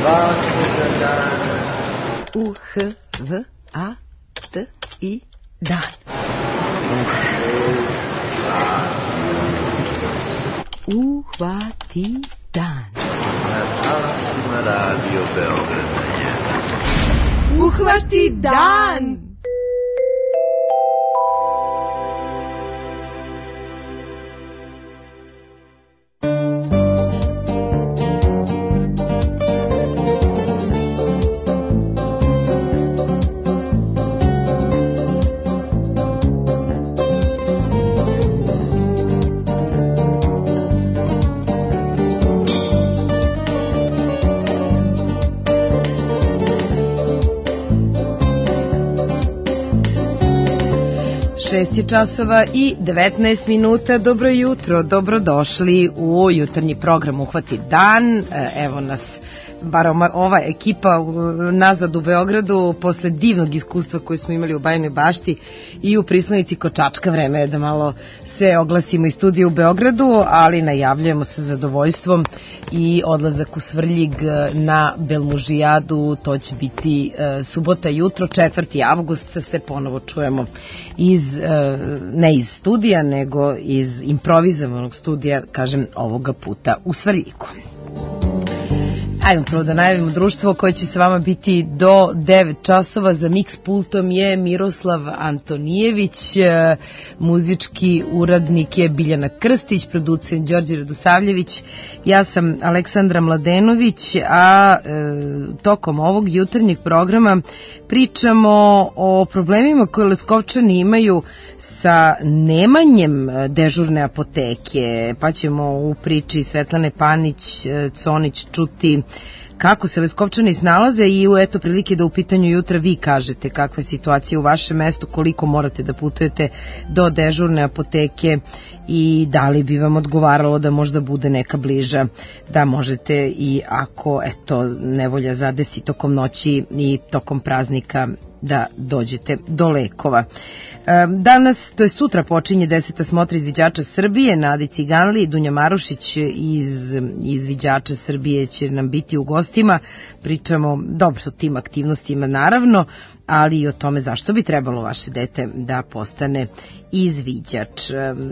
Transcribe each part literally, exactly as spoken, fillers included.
svakoga dana. U H V A T I dan. U šest sati. Uhvati dan. Na talasima Radio Beograda jedan. Uhvati dan! šest je časova i devetnaest minuta. Dobro jutro, dobrodošli u jutarnji program Uhvati dan. Evo nas, bar ova ekipa nazad u Beogradu posle divnog iskustva koje smo imali u Bajinoj Bašti i u Prislonici Kočačka. Vreme je da malo se oglasimo iz studija u Beogradu, ali najavljujemo sa zadovoljstvom i odlazak u Svrljig na Belmužijadu. To će biti uh, subota jutro, četvrti avgust, se ponovo čujemo iz, uh, ne iz studija, nego iz improvizovanog studija, kažem, ovoga puta u Svrljigu. Ajmo prvo da najavimo društvo koje će se vama biti do devet časova. Za mix pultom je Miroslav Antonijević, muzički uradnik je Biljana Krstić, producent Đorđe Radosavljević, ja sam Aleksandra Mladenović, a e, tokom ovog jutarnjeg programa pričamo o problemima koje Leskovčani imaju sa nemanjem dežurne apoteke, pa ćemo u priči Svetlane Panić-Conić čuti kako se Leskovčani snalaze i u eto prilike da u pitanju jutra vi kažete kakva je situacija u vašem mestu, koliko morate da putujete do dežurne apoteke i da li bi vam odgovaralo da možda bude neka bliža, da možete i ako eto nevolja zadesi tokom noći i tokom praznika da dođete do lekova. Danas, to je sutra, počinje deseta smotra izviđača Srbije. Nadi Ciganli i Dunja Marušić iz izviđača Srbije će nam biti u gostima. Pričamo dobro o tim aktivnostima naravno, ali i o tome zašto bi trebalo vaše dete da postane izviđač.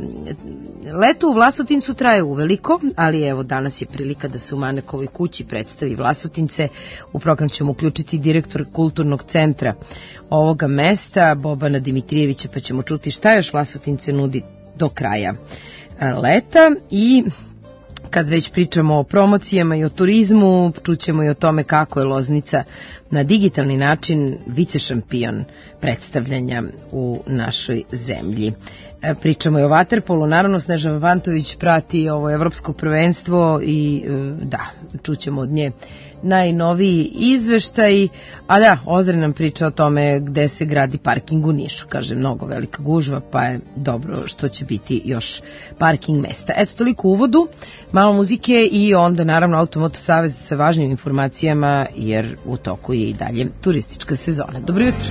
Leto u Vlasotincu traje uveliko, ali evo danas je prilika da se u Manekovoj kući predstavi Vlasotince. U program ćemo uključiti direktor kulturnog centra ovoga mesta, Bobana Dimitrijevića, pa ćemo čuti šta još Vlasotince nudi do kraja leta. I kad već pričamo o promocijama i o turizmu, čućemo i o tome kako je Loznica na digitalni način vicešampion predstavljanja u našoj zemlji. Pričamo i o vaterpolu, naravno Snežana Vantović prati ovo evropsko prvenstvo i da, čućemo od nje najnoviji izveštaj, a da, Ozren nam priča o tome gde se gradi parking u Nišu, kaže mnogo velika gužva, pa je dobro što će biti još parking mesta. Eto, toliko u uvodu, malo muzike i onda naravno Automoto Savez sa važnim informacijama, jer u toku je i dalje turistička sezona. Dobro jutro!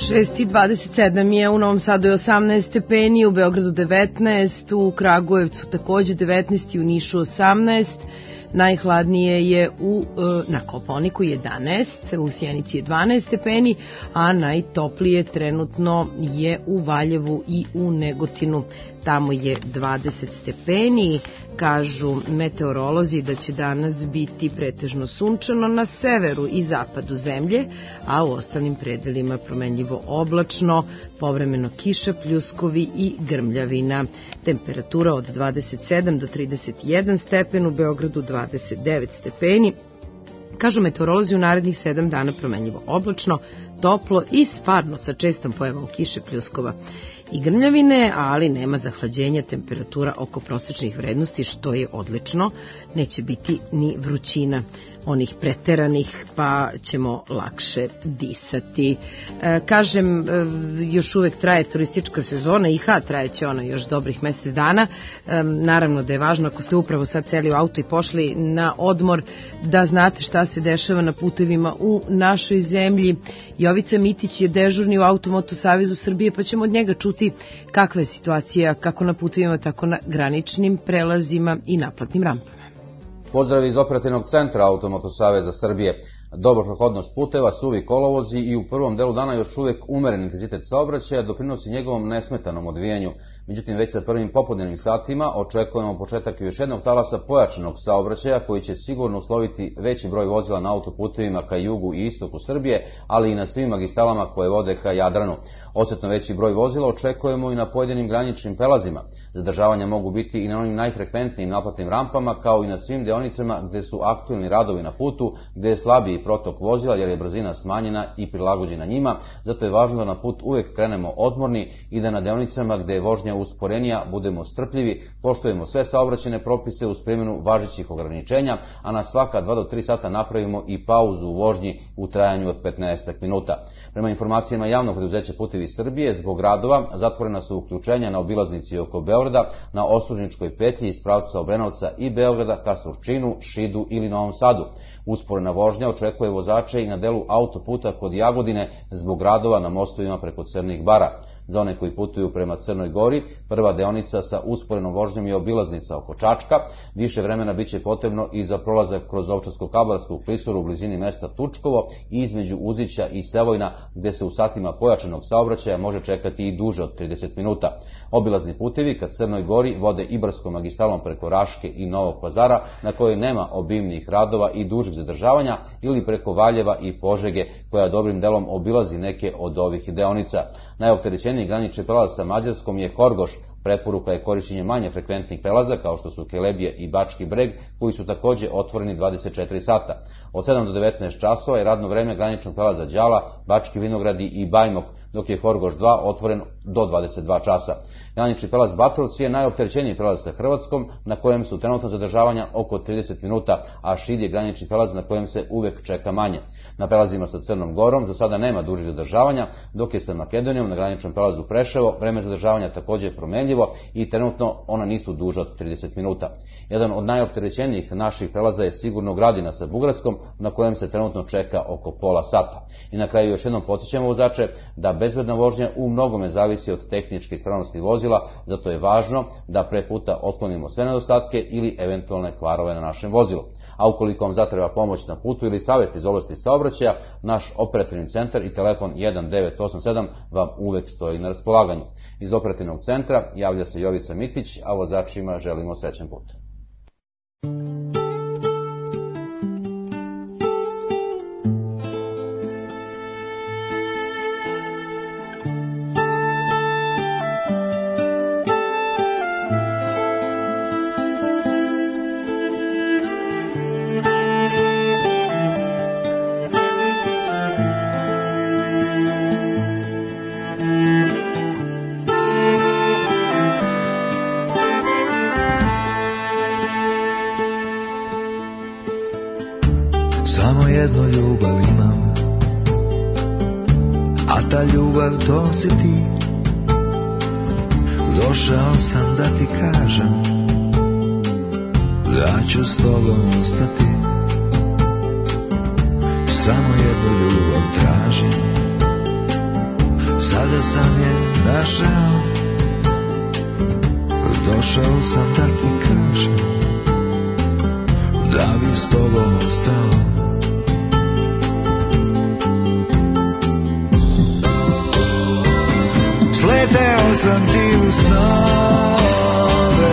šest i dvadeset sedam je, u Novom Sadu je osamnaest stepeni, u Beogradu devetnaest, u Kragujevcu takođe devetnaest i u Nišu osamnaest. Najhladnije je u, na Kopaoniku jedanaest, u Sjenici je dvanaest stepeni, a najtoplije trenutno je u Valjevu i u Negotinu. Tamo je dvadeset stepeni. Kažu meteorolozi da će danas biti pretežno sunčano na severu i zapadu zemlje, a u ostalim predelima promenljivo oblačno, povremeno kiša, pljuskovi i grmljavina. Temperatura od dvadeset sedam do trideset jedan stepen, u Beogradu dvadeset devet stepeni. Kažu meteorolozi u narednih sedam dana promenljivo oblačno, toplo i stvarno sa čestom pojavom kiše, pljuskova i grmljavine, ali nema zahlađenja, temperatura oko prosečnih vrednosti, što je odlično. Neće biti ni vrućina onih preteranih, pa ćemo lakše disati. E, kažem, e, još uvek traje turistička sezona, I H trajeće ona još dobrih mesec dana. E, naravno da je važno, ako ste upravo sad celi u auto i pošli na odmor, da znate šta se dešava na putevima u našoj zemlji. Jovica Mitić je dežurni u Automoto Savezu Srbije, pa ćemo od njega čuti kakva je situacija kako na putevima, tako na graničnim prelazima i naplatnim rampama. Pozdrav iz operativnog centra Automoto Saveza Srbije. Dobra prohodnost puteva, suvi kolovozi i u prvom delu dana još uvek umeren intenzitet saobraćaja doprinosi njegovom nesmetanom odvijanju. Međutim, već sa prvim popodnevnim satima očekujemo početak još jednog talasa pojačanog saobraćaja koji će sigurno usloviti veći broj vozila na autoputevima ka jugu i istoku Srbije, ali i na svim magistralama koje vode ka Jadranu. Osetno veći broj vozila očekujemo i na pojedinim graničnim prelazima. Zadržavanja mogu biti i na onim najfrekventnijim naplatnim rampama, kao i na svim deonicama gde su aktuelni radovi na putu, gde je slabiji protok vozila jer je brzina smanjena i prilagođena njima. Zato je važno da na put uvek krenemo odmorni i da na deonicama gde je vožnja usporenija budemo strpljivi, poštujemo sve saobraćajne propise uz primjenu važećih ograničenja, a na svaka dva do tri sata napravimo i pauzu u vožnji u trajanju od petnaest minuta. Prema informacijama javnog preduzeća Putevi Srbije, zbog radova zatvorena su uključenja na obilaznici oko Beograda, na Ostružničkoj petlji iz pravca Obrenovca i Beograda ka Surčinu, Šidu ili Novom Sadu. Usporena vožnja očekuje vozače i na delu autoputa kod Jagodine zbog radova na mostovima preko Crnih bara. Za one koji putuju prema Crnoj Gori, prva deonica sa usporenom vožnjom je obilaznica oko Čačka. Više vremena biće potrebno i za prolazak kroz Ovčarsko-Kablarsku klisuru u blizini mesta Tučkovo i između Uzića i Sevojna, gde se u satima pojačanog saobraćaja može čekati i duže od trideset minuta. Obilazni putevi ka Crnoj Gori vode Ibarskom magistralom preko Raške i Novog Pazara, na kojoj nema obimnih radova i dužih zadržavanja, ili preko Valjeva i Požege, koja dobrim delom obilazi neke od ovih deonica. Najopterećeniji granični prelaz sa Mađarskom je Horgoš. Preporuka je korišćenje manje frekventnih prelaza kao što su Kelebije i Bački Breg, koji su takođe otvoreni dvadeset četiri sata. Od sedam do devetnaest časova je radno vreme graničnog prelaza Đala, Bački Vinogradi i Bajmok, dok je Horgoš dva otvoren do dvadeset dva časa. Granični prelaz Batrovci je najopterećeniji prelaz sa Hrvatskom, na kojem su trenutno zadržavanja oko trideset minuta, a Šid je granični prelaz na kojem se uvek čeka manje. Na prelazima sa Crnom Gorom za sada nema dužih zadržavanja, dok je sa Makedonijom na graničnom prelazu Preševo vreme zadržavanja takođe promenljivo i trenutno ona nisu duža od trideset minuta. Jedan od najopterećenijih naših prelaza je sigurno Gradina sa Bugarskom, na kojem se trenutno čeka oko pola sata. I na kraju još jednom podsjećamo vozače da bezbedna vožnja u mnogome zavisi od tehničke ispravnosti vozila, zato je važno da pre puta otklonimo sve nedostatke ili eventualne kvarove na našem vozilu. A ukoliko vam zatreba pomoć na putu ili savjet iz oblasti saobraćaja, naš operativni centar i telefon jedan devet osam sedam vam uvek stoji na raspolaganju. Iz operativnog centra javlja se Jovica Mitić, a vozačima želimo srećan put. To si ti, došao sam da ti kažem da ću s tobom ostati. Samo jednu ljubav tražim, sam je našao, došao sam da ti kažem da bi s tobom ostao. Sleteo sam ti u snove,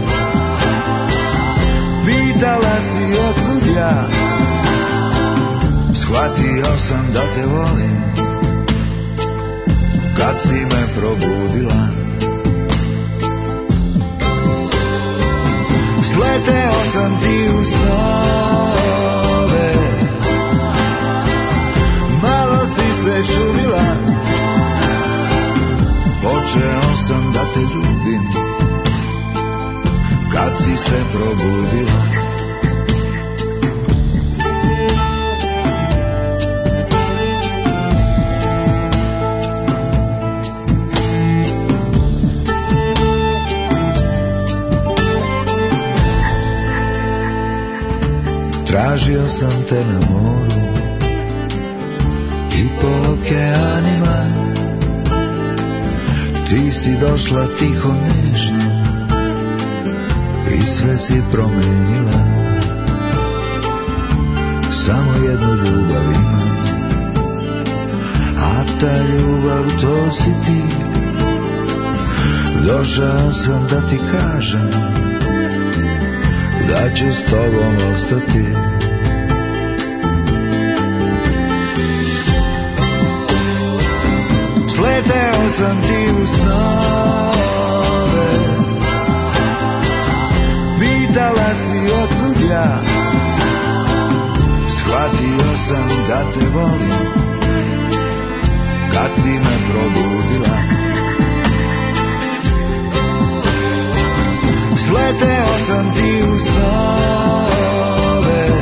pitala si otkud ja, shvatio sam da te volim kad si me probudila. Sleteo sam ti u snove, malo si se čudila, počeo sam da te ljubim kad si se probudila. Tražio sam te na moru i po okeanima, ti si došla tiho nežno i sve si promenila. Samo jednu ljubav imam, a ta ljubav to si ti. Došao sam da ti kažem da ću s tobom ostati. Sleteo sam ti u snove, pitala si otkud ja, shvatio sam da te volim kad si me probudila. Sleteo sam ti u snove,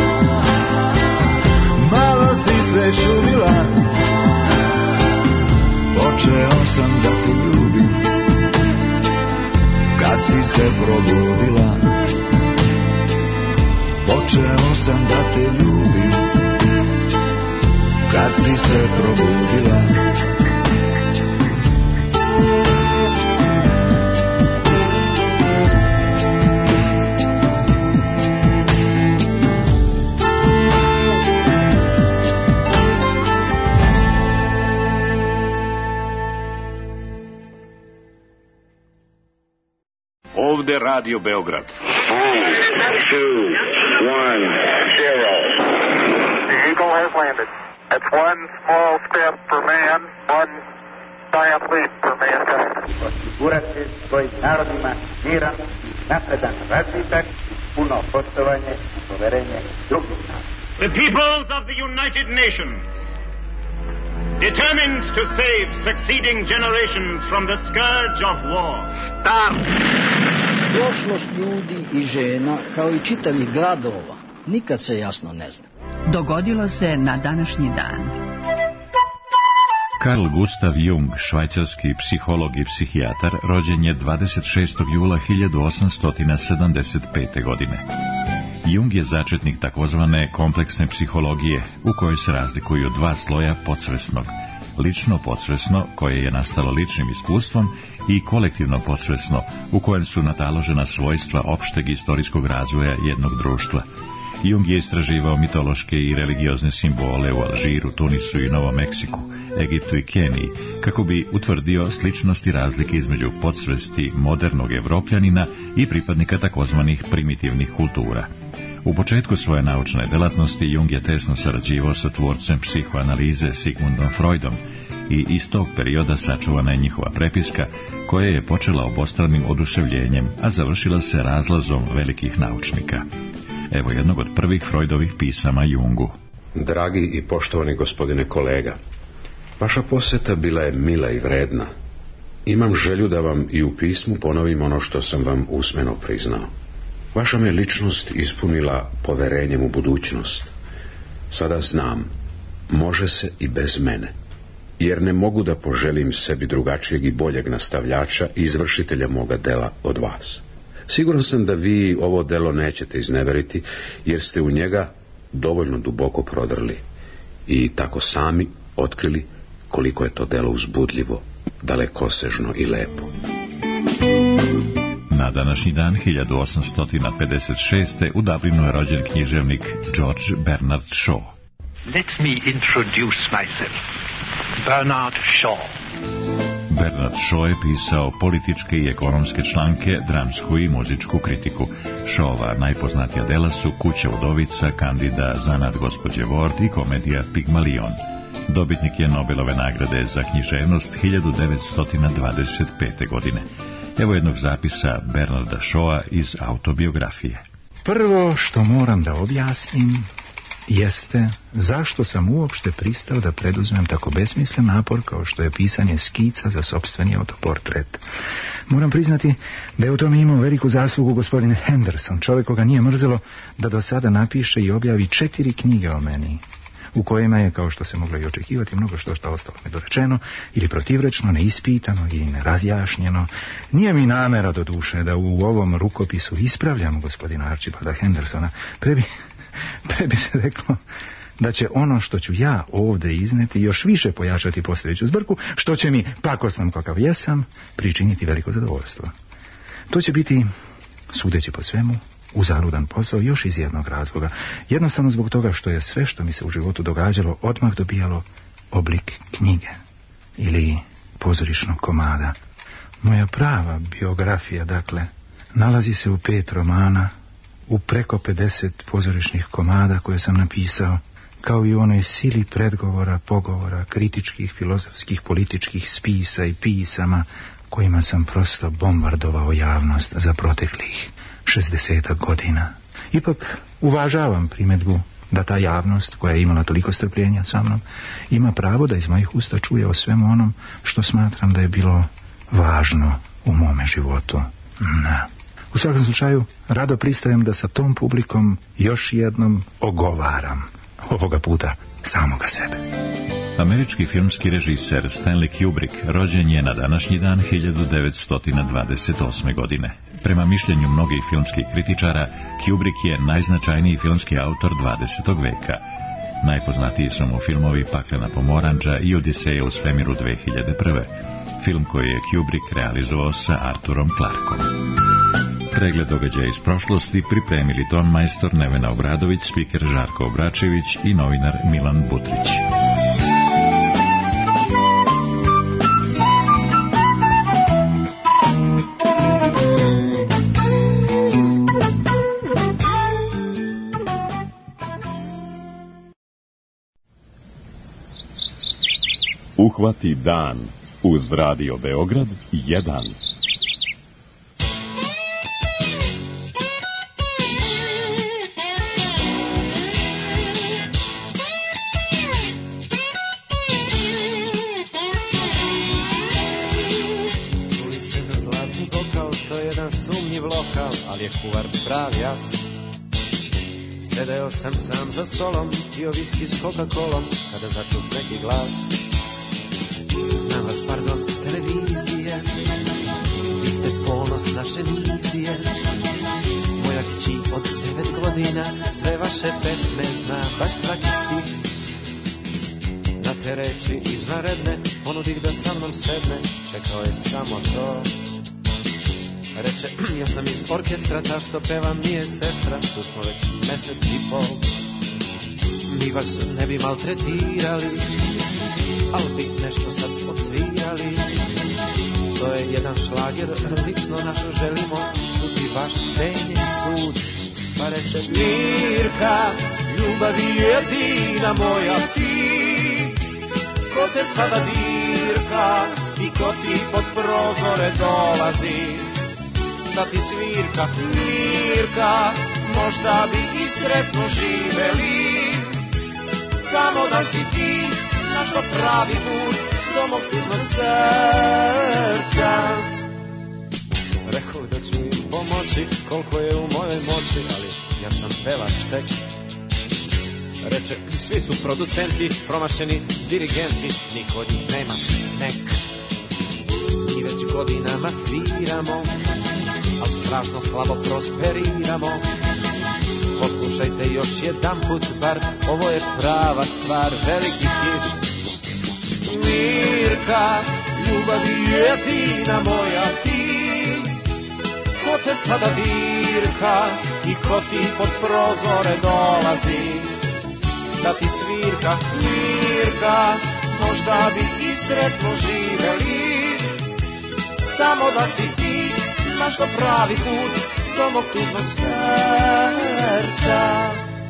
malo si se čudila, počeo sam da te ljubim kad si se probudila. Počeo sam da te ljubim kad si se probudila. Ovde Radio Beograd. Three, two, one, zero. The Eagle has landed. That's one small step for man, one giant leap for mankind. Osigurati svojim narodima miran, napredan razvitak, puno poštovanje i poverenje drugih naroda. The peoples of the United Nations, determined to save succeeding generations from the scourge of war. Start! Prošlost ljudi i žena, kao i čitavih gradova, nikad se jasno ne zna. Dogodilo se na današnji dan. Carl Gustav Jung, švajcarski psiholog i psihijatar, rođen je dvadeset šestog jula hiljadu osamsto sedamdeset pete. godine. Jung je začetnik takozvane kompleksne psihologije, u kojoj se razlikuju dva sloja podsvesnog. Lično podsvesno, koje je nastalo ličnim iskustvom, i kolektivno podsvesno, u kojem su nataložena svojstva opšteg istorijskog razvoja jednog društva. Jung je istraživao mitološke i religiozne simbole u Alžiru, Tunisu i Novom Meksiku, Egiptu i Keniji, kako bi utvrdio sličnosti i razlike između podsvesti modernog Evropljanina i pripadnika takozvanih primitivnih kultura. U početku svoje naučne delatnosti Jung je tesno sarađivao sa tvorcem psihoanalize Sigmundom Freudom i iz tog perioda sačuvana je njihova prepiska, koja je počela obostranim oduševljenjem, a završila se razlazom velikih naučnika. Evo jednog od prvih Freudovih pisama Jungu. Dragi i poštovani gospodine kolega, vaša poseta bila je mila i vredna. Imam želju da vam i u pismu ponovim ono što sam vam usmeno priznao. Vaša me ličnost ispunila poverenjem u budućnost. Sada znam, može se i bez mene, jer ne mogu da poželim sebi drugačijeg i boljeg nastavljača i izvršitelja moga dela od vas. Siguran sam da vi ovo delo nećete izneveriti, jer ste u njega dovoljno duboko prodrli i tako sami otkrili koliko je to delo uzbudljivo, dalekosežno i lepo. Na današnji dan hiljadu osamsto pedeset šeste. u Dublinu je rođen književnik George Bernard Shaw. Let me introduce myself. Bernard Shaw. Bernard Shaw je pisao političke i ekonomske članke, dramsku i muzičku kritiku. Shawova najpoznatija dela su Kuća udovica, Kandida, Zanat gospođe Ward i komedija Pigmalion. Dobitnik je Nobelove nagrade za književnost hiljadu devetsto dvadeset pete. godine. Evo jednog zapisa Bernarda Shawa iz autobiografije. Prvo što moram da objasnim jeste zašto sam uopšte pristao da preduzmem tako besmislen napor kao što je pisanje skica za sopstveni autoportret. Moram priznati da je u tome imao veliku zaslugu gospodin Henderson, čovjek koga nije mrzelo da do sada napiše i objavi četiri knjige o meni, u kojima je, kao što se moglo i očekivati, mnogo što što ostalo nedorečeno ili protivrečno, neispitano i nerazjašnjeno. Nije mi namera do duše da u ovom rukopisu ispravljam gospodina Archibalda Hendersona, pre bi, pre bi se reklo da će ono što ću ja ovdje izneti još više pojačati postojeću zbrku, što će mi, pakosnom kakav jesam, pričiniti veliko zadovoljstvo. To će biti, sudeći po svemu, uzaludan posao još iz jednog razloga. Jednostavno zbog toga što je sve što mi se u životu događalo odmah dobijalo oblik knjige ili pozorišnog komada. Moja prava biografija, dakle, nalazi se u pet romana, u preko pedeset pozorišnih komada koje sam napisao, kao i u onoj sili predgovora, pogovora, kritičkih, filozofskih, političkih spisa i pisama kojima sam prosto bombardovao javnost za proteklih šezdesetak godina. Ipak uvažavam primjedbu da ta javnost, koja je imala toliko strpljenja sa mnom, ima pravo da iz mojih usta čuje o svemu onom što smatram da je bilo važno u mome životu. Na. U svakom slučaju, rado pristajem da sa tom publikom još jednom ogovaram, ovoga puta samoga sebe. Američki filmski režiser Stanley Kubrick rođen je na današnji dan hiljadu devetsto dvadeset osme. godine. Prema mišljenju mnogih filmskih kritičara, Kubrick je najznačajniji filmski autor dvadesetog veka. Najpoznatiji su mu filmovi Paklena pomorandža i Odiseja u svemiru dve hiljade prve. Film koji je Kubrick realizovao sa Arturom Clarkom. Pregled događaja iz prošlosti pripremili ton majstor Nevena Obradović, spiker Žarko Obračević i novinar Milan Butrić. Uhvati dan uz Radio Beograd jedan. Čuli ste za zlatni bokal, to je jedan sumnjiv lokal, ali je kuvar pravi jas. Sedeo sam sam za stolom, pio viski s Coca-Colom, kada začut neki glas. Znam vas, pardon, s televizije, vi ste ponos naše misije. Moja kći od devet godina sve vaše pesme zna, baš svaki stih. Na te reči izvanredne ponudih da sa mnom sedne, čekao je samo to. Reče, ja sam iz orkestra, ta što pevam nije sestra, tu smo već mesec i pol. Mi vas ne bi maltretirali, ali bi nešto sad odsvirali. To je jedan šlager, lično našo želimo čuti vaš cenjen sud. Pa reče, Mirka, ljubavi jedina moja ti, ko te sada dirka i ko ti pod prozore dolazi. Da ti svirka, Mirka, možda bi i sretno živeli, samo da si ti našla pravi put do mog tužnog srca. Rekao da ću im pomoći koliko je u mojoj moći, ali ja sam pevač tek. Reče, svi su producenti, promašeni dirigenti, niko od njih nemaš nek. Mi već godinama sviramo, ali strašno slabo prosperiramo. Poslušajte još jedan put, bar ovo je prava stvar, veliki hit. Mirka, ljubavi jedina moja ti. Ko te sada dirka i ko ti pod prozore dolazi da ti svirka? Mirka, možda bi i sretno živeli, samo da si ti našla pravi put do mog tužnog srca.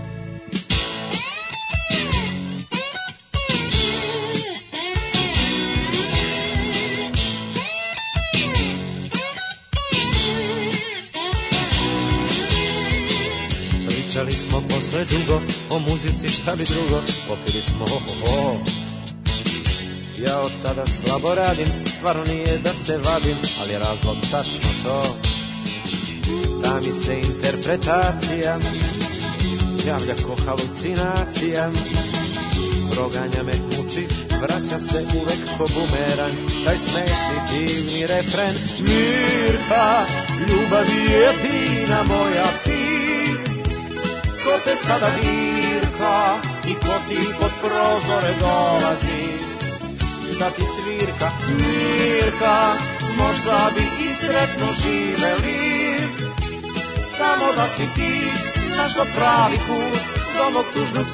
Pričali smo posle dugo o muzici, šta bi drugo, popili smo ho-ho-ho. Ja od tada slabo radim, stvarno nije da se vadim, ali je razlog tačno to. Da mi se interpretacija javlja ko halucinacija, proganja me, muči, vraća se uvek ko bumerang, taj smešni divni refren. Mirka, ljubavi jedina moja ti. Ko te sada dirka i ko ti pod prozore dolazi da ti svirka? Mirka, možda bi i sretno živeli, samo da si ti našla pravi put do mog tužnog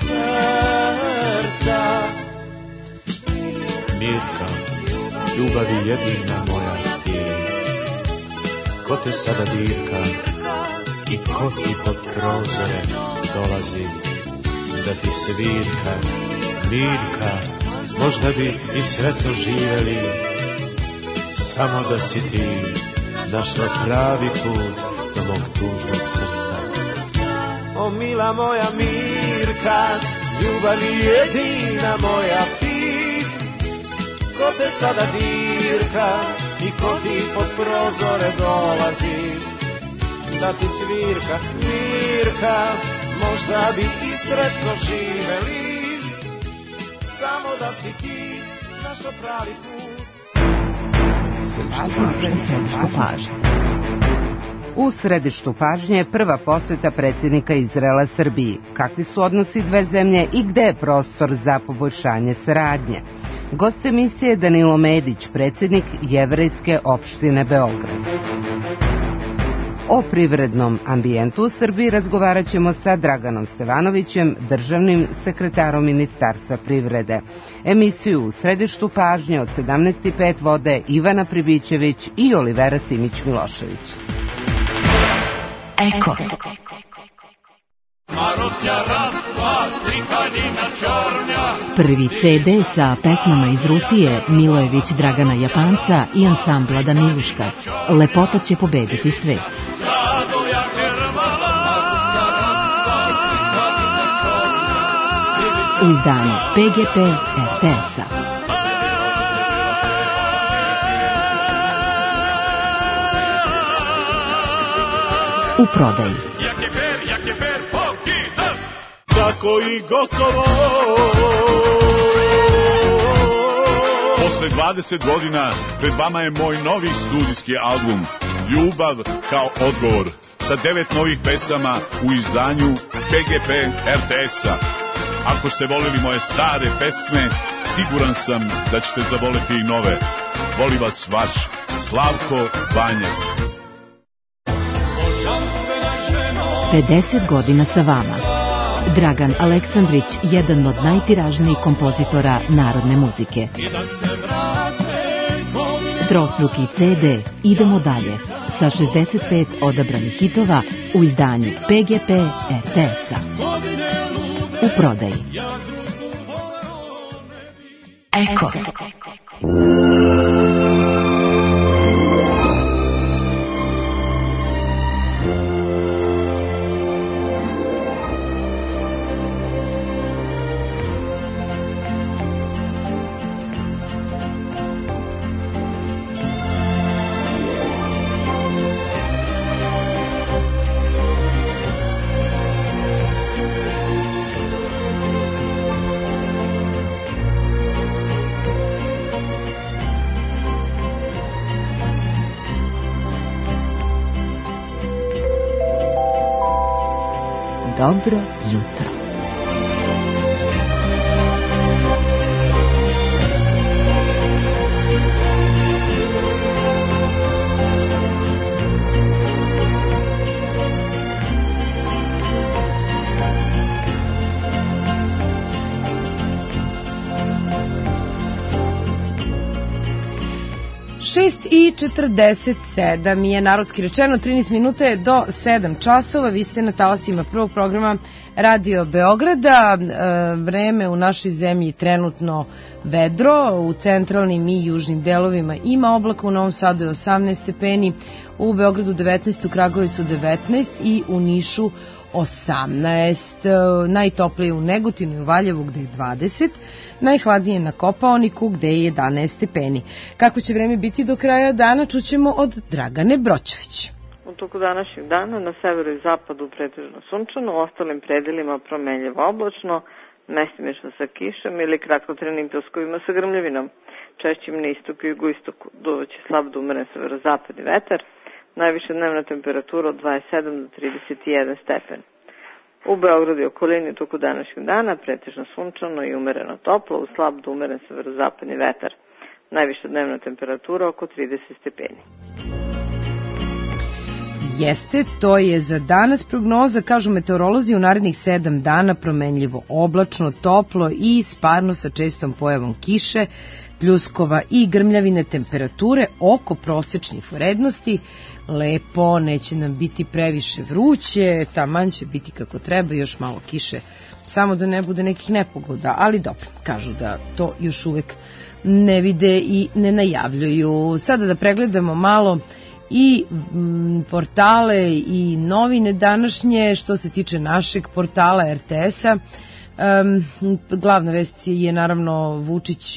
srca. Mirka, ljubavi jedina moja ti. Ko te sada dirka i ko ti pod prozore dolazi da ti svirka? Mirka, možda bi i sretno živeli, samo da si ti našla pravi put do mog tužnog srca. O mila moja Mirka, ljubavi jedina moja ti. Ko te sada dirka i ko ti pod prozore dolazi da ti svirka? Mirka, možda bi i sretno živeli, samo da si ti našla pravi put. Središtu pažnje. U središtu pažnje je prva poseta predsjednika Izraela Srbiji. Kakvi su odnosi dve zemlje i gde je prostor za poboljšanje saradnje? Gost emisije je Danilo Medić, predsjednik Jevrejske opštine Beograd. O privrednom ambijentu u Srbiji razgovarat ćemo sa Draganom Stevanovićem, državnim sekretarom Ministarstva privrede. Emisiju u središtu pažnje od sedamnaest i pet vode Ivana Pribićević i Olivera Simić-Milošević. Eko. Prvi ce de sa pesmama iz Rusije Milojević Dragana Japanca i ansambla Daniluška. Lepota će pobediti svet. U izdanju pe ge pe er te es-a. U prodaji. Tako i gotovo. Posle dvadeset godina pred vama je moj novi studijski album Ljubav kao odgovor sa devet novih pesama u izdanju pe ge pe er te es-a. Ako ste volili moje stare pesme, siguran sam da ćete zavoleti i nove. Voli vas vaš Slavko Banjac. pedeset godina sa vama. Dragan Aleksandrić, jedan od najtiražnijih kompozitora narodne muzike. Trostruki ce de Idemo dalje sa šezdeset pet odabranih hitova u izdanju pe ge pe er te es-a. U prodaji. Eko. Dobro jutro. šest i četrdeset sedam je narodski rečeno, trinaest minuta je do sedam časova, vi ste na talasima prvog programa Radio Beograda. Vreme u našoj zemlji trenutno vedro, u centralnim i južnim delovima ima oblaka, u Novom Sadu je osamnaest stepeni, u Beogradu devetnaest, u Kragujevcu devetnaest i u Nišu osamnaest. Najtoplije u Negotinu i u Valjevu gde je dvadeset, najhladnije na Kopaoniku gde je jedanaest stepeni. Kako će vreme biti do kraja dana, čućemo od Dragane Broćović. U toku današnjeg dana na severu i zapadu pretežno sunčano, u ostalim predelima promenljivo oblačno, mestimično sa kišom ili kratkotrajnim pljuskovima sa grmljavinom. Češćim na istoku i jugoistoku duvaće slab do umeren severozapadni vetar, najviša dnevna temperatura od dvadeset sedam do trideset jedan stepen. U Beogradu i okolini toku današnjeg dana pretežno sunčano i umereno toplo, u slab do umeren severozapadni vetar. Najviša dnevna temperatura oko trideset stepeni. Jeste, to je za danas prognoza, kažu meteorolozi, u narednih sedam dana promenljivo oblačno, toplo i sparno sa čestom pojavom kiše, pljuskova i grmljavine, temperature oko prosečnih vrednosti. Lepo, neće nam biti previše vruće, taman će biti kako treba, još malo kiše, samo da ne bude nekih nepogoda, ali dobro, kažu da to još uvek ne vide i ne najavljuju. Sada da pregledamo malo i m, portale i novine današnje. Što se tiče našeg portala er te es-a, um, glavna vest je naravno Vučić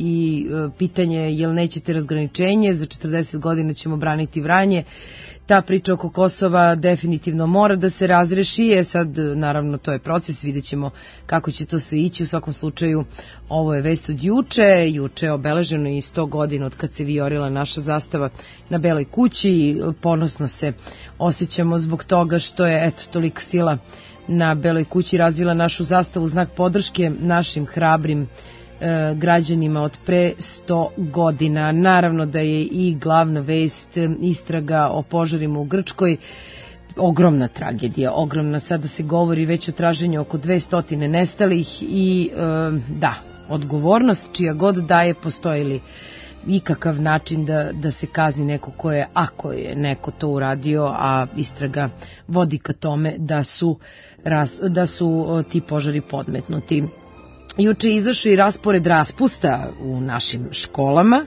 i uh, pitanje jel nećete razgraničenje, za četrdeset godina ćemo braniti Vranje. Ta priča oko Kosova definitivno mora da se razreši, je sad naravno to je proces, vidjet ćemo kako će to sve ići. U svakom slučaju ovo je vest od juče, juče je obeleženo i sto godina od kad se vijorila naša zastava na Beloj kući, ponosno se osjećamo zbog toga što je eto tolika sila na Beloj kući razvila našu zastavu u znak podrške našim hrabrim E, građanima od pre sto godina. Naravno da je i glavna vest istraga o požarima u Grčkoj, ogromna tragedija, ogromna. Sada se govori već o traženju oko dvesta nestalih i e, da, odgovornost čija god da je, postoji li ikakav način da, da se kazni neko ko je, ako je neko to uradio, a istraga vodi ka tome da su, da su ti požari podmetnuti. Juče je izašao i raspored raspusta u našim školama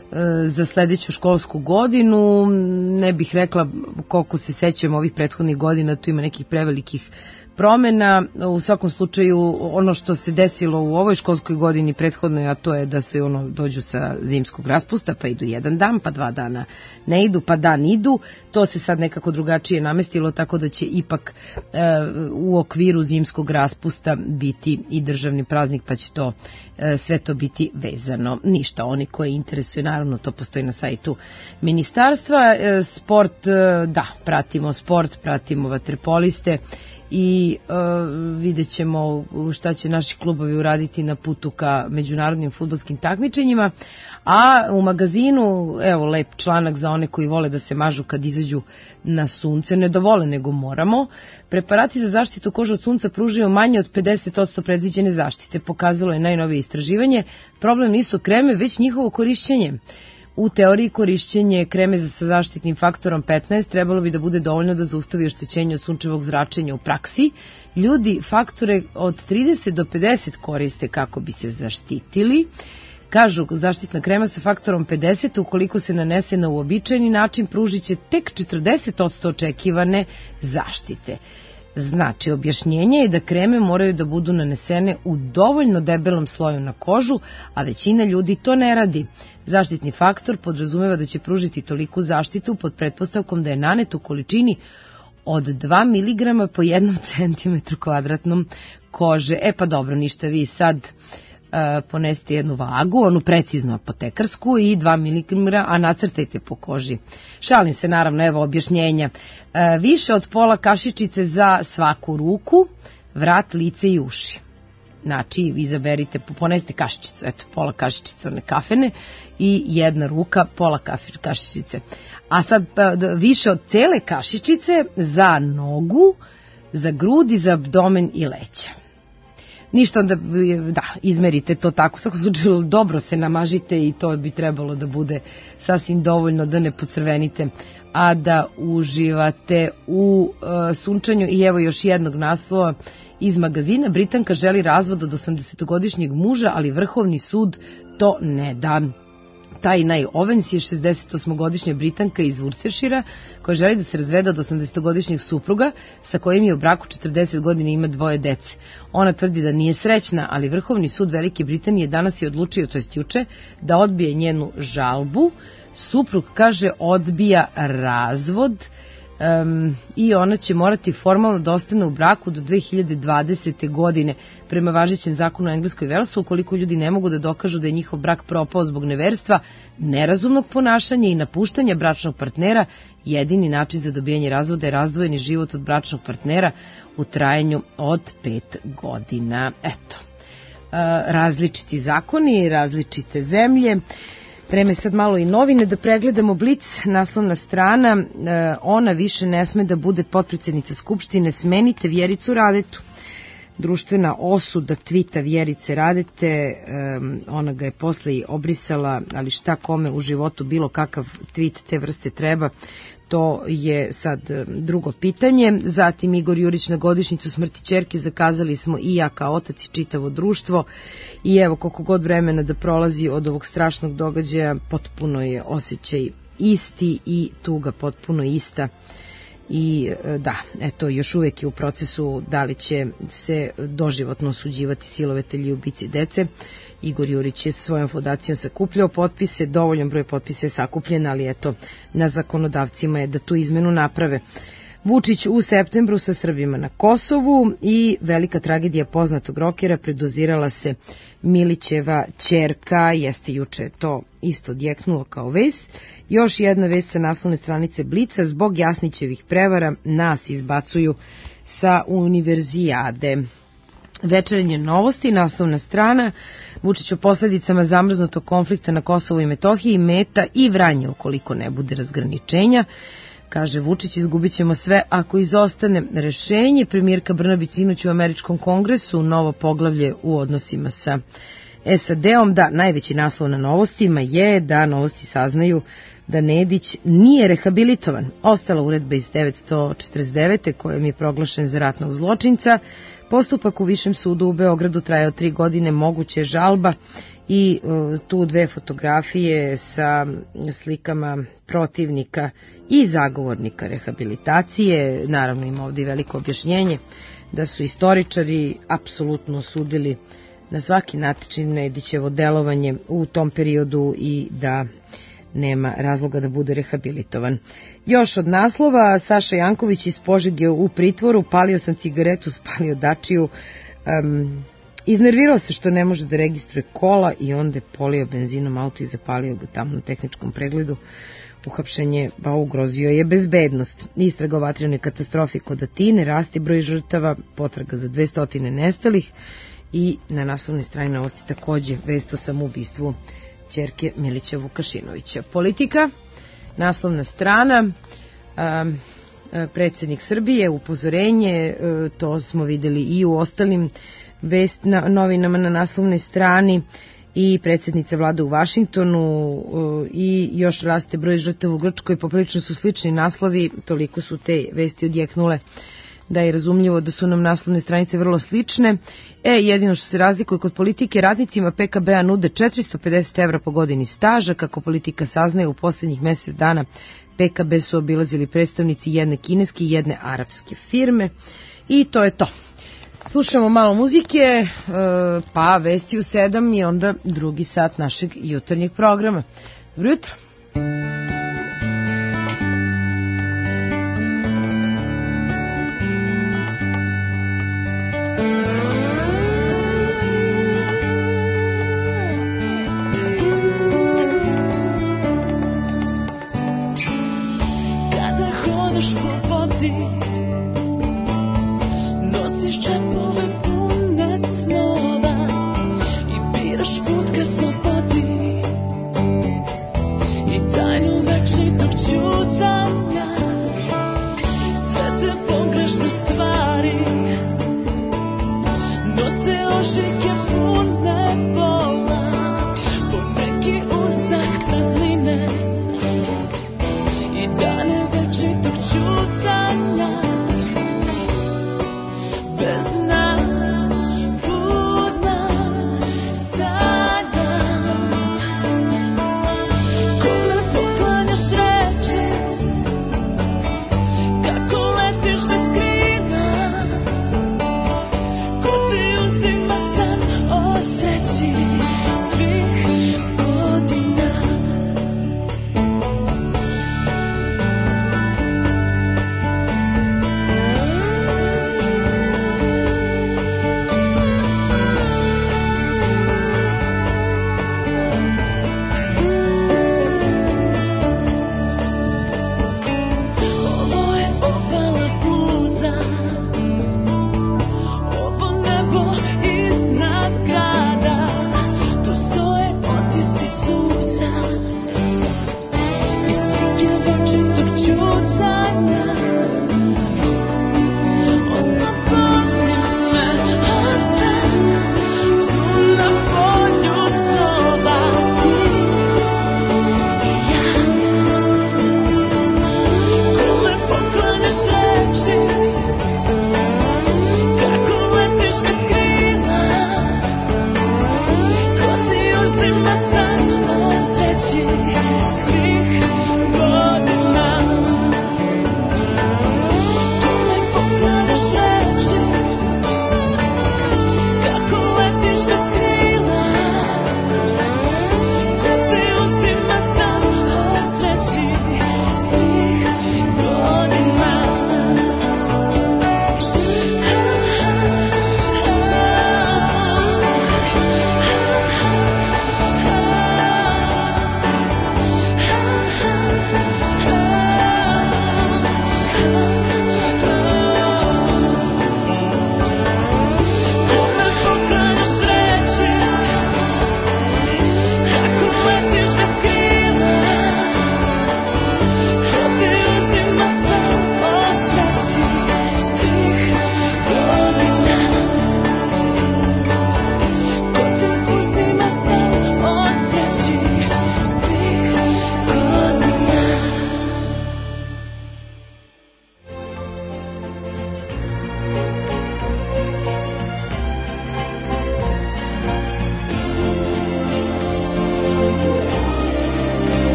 za sledeću školsku godinu. Ne bih rekla koliko se sećam ovih prethodnih godina, tu ima nekih prevelikih promena. U svakom slučaju ono što se desilo u ovoj školskoj godini prethodnoj, a to je da se ono dođu sa zimskog raspusta, pa idu jedan dan, pa dva dana ne idu, pa dan idu. To se sad nekako drugačije namestilo, tako da će ipak e, u okviru zimskog raspusta biti i državni praznik, pa će to e, sve to biti vezano. Ništa, oni koji interesuje, naravno to postoji na sajtu ministarstva. E, sport, e, da, pratimo sport, pratimo vaterpoliste i e, vidjet ćemo šta će naši klubovi uraditi na putu ka međunarodnim fudbalskim takmičenjima. A u magazinu, evo lep članak za one koji vole da se mažu kad izađu na sunce, ne dovole nego moramo. Preparati za zaštitu kože od sunca pružaju manje od pedeset posto predviđene zaštite, pokazalo je najnovije istraživanje. Problem nisu kreme, već njihovo korišćenje. U teoriji korišćenje kreme sa zaštitnim faktorom petnaest trebalo bi da bude dovoljno da zaustavi oštećenje od sunčevog zračenja. U praksi ljudi faktore od trideset do pedeset koriste kako bi se zaštitili. Kažu, zaštitna krema sa faktorom pedeset, ukoliko se nanese na uobičajeni način, pružit će tek četrdeset posto očekivane zaštite. Znači, objašnjenje je da kreme moraju da budu nanesene u dovoljno debelom sloju na kožu, a većina ljudi to ne radi. Zaštitni faktor podrazumeva da će pružiti toliku zaštitu pod pretpostavkom da je nanet u količini od dva miligrama po jednom centimetru kvadratnom kože. E pa dobro, ništa, vi sad uh, ponesite jednu vagu, onu precizno apotekarsku i dva miligrama, a nacrtajte po koži. Šalim se, naravno, evo objašnjenja. Uh, više od pola kašičice za svaku ruku, vrat, lice i uši. Znači, izaberite, ponesite kašičicu, eto, pola kašičice one kafene i jedna ruka, pola kašičice. A sad više od cele kašičice za nogu, za grudi, za abdomen i leđa. ništa, onda da, izmerite to tako, svako slučaju dobro se namažite i to bi trebalo da bude sasvim dovoljno da ne pocrvenite, a da uživate u uh, sunčanju. I evo još jednog naslova iz magazina. Britanka želi razvod od osamdesetogodišnjeg muža, ali Vrhovni sud to ne da. Tajnaj Ovens je šezdesetosmogodišnja Britanka iz Worcestershira koja želi da se razvede od osamdesetogodišnjeg supruga sa kojim je u braku četrdeset godina i ima dvoje dece. Ona tvrdi da nije srećna, ali Vrhovni sud Velike Britanije danas je odlučio, to jest juče, da odbije njenu žalbu. Suprug, kaže, odbija razvod um, i ona će morati formalno da ostane u braku do dve hiljade dvadesete. godine prema važećem zakonu u Engleskoj i Velsu. Ukoliko ljudi ne mogu da dokažu da je njihov brak propao zbog neverstva, nerazumnog ponašanja i napuštanja bračnog partnera, jedini način za dobijanje razvoda je razdvojeni život od bračnog partnera u trajanju od pet godina. Eto, uh, različiti zakoni, različite zemlje. Vreme sad malo i novine, da pregledamo Blic, naslovna strana, e, ona više ne sme da bude potpredsednica Skupštine, smenite Vjericu Radetu. Društvena osuda tvita Vjerice Radete, e, ona ga je posle i obrisala, ali šta kome u životu bilo kakav tvit te vrste treba, to je sad drugo pitanje. Zatim Igor Jurić na godišnjicu smrti ćerke, zakazali smo i ja kao otac i čitavo društvo i evo koliko god vremena da prolazi od ovog strašnog događaja, potpuno je osjećaj isti i tuga potpuno ista. I da, eto, još uvek je u procesu da li će se doživotno osuđivati silovatelji i ubici dece. Igor Jurić je svojom fondacijom sakupljao potpise, dovoljan broj potpisa je sakupljen, ali eto, na zakonodavcima je da tu izmenu naprave. Vučić u septembru sa Srbima na Kosovu i velika tragedija poznatog rokera, predozirala se Milićeva ćerka, jeste juče to isto odjeknulo kao vest. Još jedna vest sa naslovne stranice Blica, zbog Jasnićevih prevara nas izbacuju sa univerzijade. Večernje novosti, naslovna strana, Vučić o posledicama zamrznutog konflikta na Kosovu i Metohiji, meta i Vranje ukoliko ne bude razgraničenja. Kaže Vučić, izgubit ćemo sve ako izostane rešenje. Premijerka Brnabić sinoć u Američkom kongresu, novo poglavlje u odnosima sa S A D-om. Da, najveći naslov na novostima je da novosti saznaju da Nedić nije rehabilitovan. Ostala uredba iz devetsto četrdeset devete kojom je proglašen za ratnog zločinca. Postupak u Višem sudu u Beogradu trajao tri godine, moguće žalba i uh, tu dve fotografije sa slikama protivnika i zagovornika rehabilitacije. Naravno ima ovdje veliko objašnjenje da su istoričari apsolutno osudili na svaki način Nedićevo delovanje u tom periodu i da nema razloga da bude rehabilitovan. Još od naslova, Saša Janković iz Požege u pritvoru, palio sam cigaretu, spalio dačiju, um, iznervirao se što ne može da registruje kola i onda je polio benzinom auto i zapalio ga tamo na tehničkom pregledu. Uhapšenje, ba ugrozio je bezbednost. Istraga o vatrenoj katastrofi kod Atine, rasti broj žrtava, potraga za dvesta nestalih i na naslovnoj strani novosti takođe vest o samoubistvu ćerke Milića Vukašinovića. Politika, naslovna strana, um, predsjednik Srbije, upozorenje, to smo videli i u ostalim vest na, novinama na naslovnoj strani, i predsjednica vlade u Vašingtonu i još raste broj žrtava u Grčkoj, poprilično su slični naslovi, toliko su te vesti odjeknule da je razumljivo da su nam naslovne stranice vrlo slične. E, jedino što se razlikuje kod politike, radnicima P K B-a nude četiristo pedeset evra po godini staža, kako politika saznaje u poslednjih mesec dana P K B su obilazili predstavnici jedne kineske i jedne arapske firme i to je to. Slušamo malo muzike, pa vesti u sedam i onda drugi sat našeg jutarnjeg programa. Dobro jutro.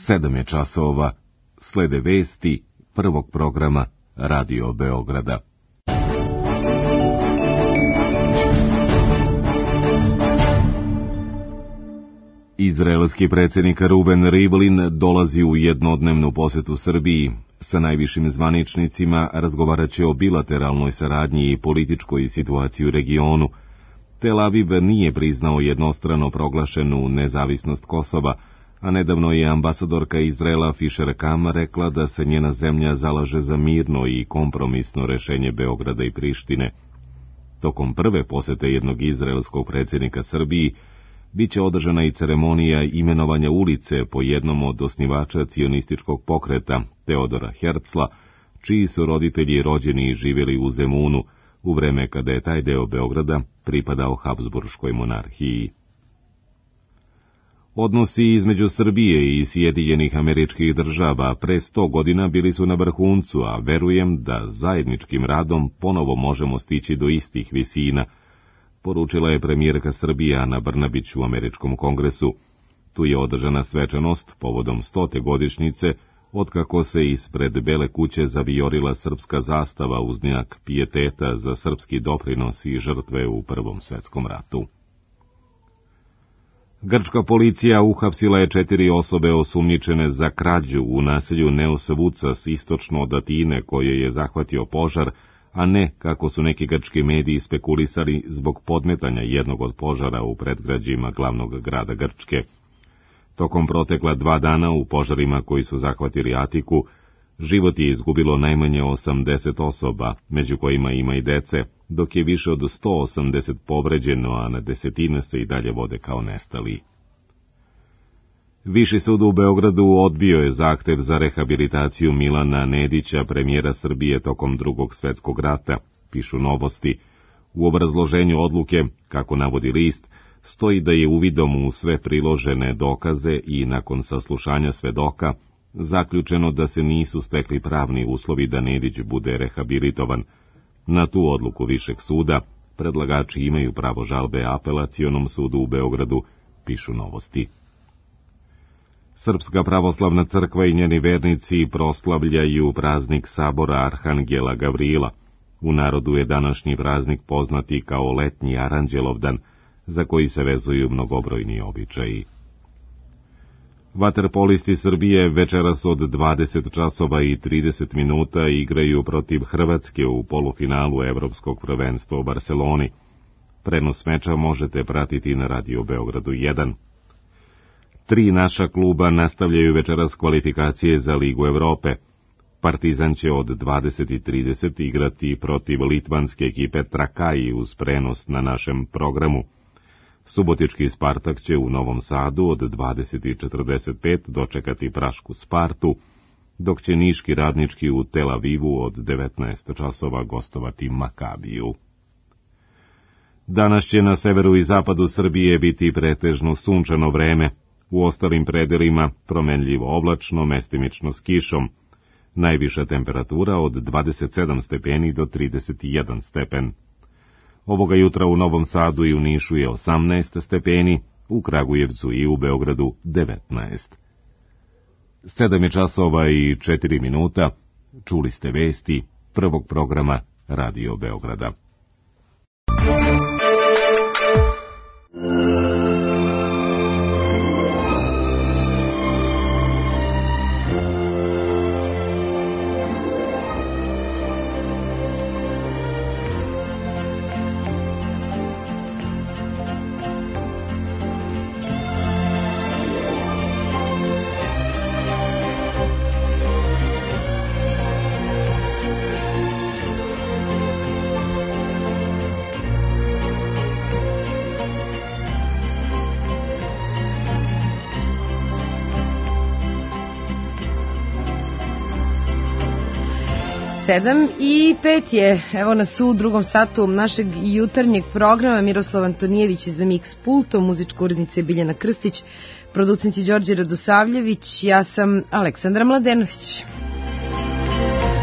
Sedam je časova, slede vesti prvog programa Radio Beograda. Izraelski predsjednik Ruben Rivlin dolazi u jednodnevnu posetu Srbiji. Sa najvišim zvaničnicima razgovarat će o bilateralnoj saradnji i političkoj situaciji u regionu. Tel Aviv nije priznao jednostrano proglašenu nezavisnost Kosova, a nedavno je ambasadorka Izraela Fisher Kam rekla da se njena zemlja zalaže za mirno i kompromisno rešenje Beograda i Prištine. Tokom prve posete jednog izraelskog predsjednika Srbiji biće održana i ceremonija imenovanja ulice po jednom od osnivača cionističkog pokreta, Teodora Herzla, čiji su roditelji rođeni i živjeli u Zemunu, u vreme kada je taj deo Beograda pripadao Habsburškoj monarhiji. Odnosi između Srbije i Sjedinjenih Američkih Država pre sto godina bili su na vrhuncu, a verujem da zajedničkim radom ponovo možemo stići do istih visina, poručila je premijerka Srbije Ana Brnabić u Američkom kongresu. Tu je održana svečanost povodom stote godišnjice, otkako se ispred Bele kuće zavijorila srpska zastava uz znak pijeteta za srpski doprinos i žrtve u Prvom svetskom ratu. Grčka policija uhapsila je četiri osobe osumnjičene za krađu u naselju Neos-Vucas istočno od Atine, koje je zahvatio požar, a ne, kako su neki grčki mediji spekulisali, zbog podmetanja jednog od požara u predgrađima glavnog grada Grčke. Tokom protekla dva dana u požarima koji su zahvatili Atiku, život je izgubilo najmanje osamdeset osoba, među kojima ima i dece, dok je više od sto osamdeset povređeno, a na desetine se i dalje vode kao nestali. Viši sud u Beogradu odbio je zahtev za rehabilitaciju Milana Nedića, premijera Srbije tokom Drugog svjetskog rata, pišu Novosti. U obrazloženju odluke, kako navodi list, stoji da je uvidom u sve priložene dokaze i nakon saslušanja svedoka zaključeno da se nisu stekli pravni uslovi da Nedić bude rehabilitovan. Na tu odluku Višeg suda predlagači imaju pravo žalbe Apelacionom sudu u Beogradu, pišu Novosti. Srpska pravoslavna crkva i njeni vernici proslavljaju praznik sabora Arhangela Gavrila. U narodu je današnji praznik poznati kao letnji Aranđelovdan, za koji se vezuju mnogobrojni običaji. Vaterpolisti Srbije večeras od dvadeset časova i trideset minuta igraju protiv Hrvatske u polufinalu Evropskog prvenstva u Barseloni. Prenos meča možete pratiti na Radio Beogradu jedan. Tri naša kluba nastavljaju večeras kvalifikacije za Ligu Evrope. Partizan će od dvadeset i trideset igrati protiv litvanske ekipe Trakaji uz prenos na našem programu. Subotički Spartak će u Novom Sadu od dvadeset i četrdeset pet dočekati prašku Spartu, dok će niški Radnički u Tel Avivu od devetnaest časova gostovati Makabiju. Danas će na severu i zapadu Srbije biti pretežno sunčano vreme, u ostalim predelima promenljivo oblačno, mestimično s kišom. Najviša temperatura od dvadeset sedam stepeni do trideset jedan stepen. Ovoga jutra u Novom Sadu i u Nišu je osamnaest stepeni, u Kragujevcu i u Beogradu devetnaest. Sedam je časova i četiri minuta, čuli ste vesti prvog programa Radio Beograda. Sedam i pet je, evo nas u drugom satu našeg jutarnjeg programa. Miroslav Antonijević za Mix pultom, muzička urednica Biljana Krstić, producent je Đorđe Radosavljević, ja sam Aleksandra Mladenović.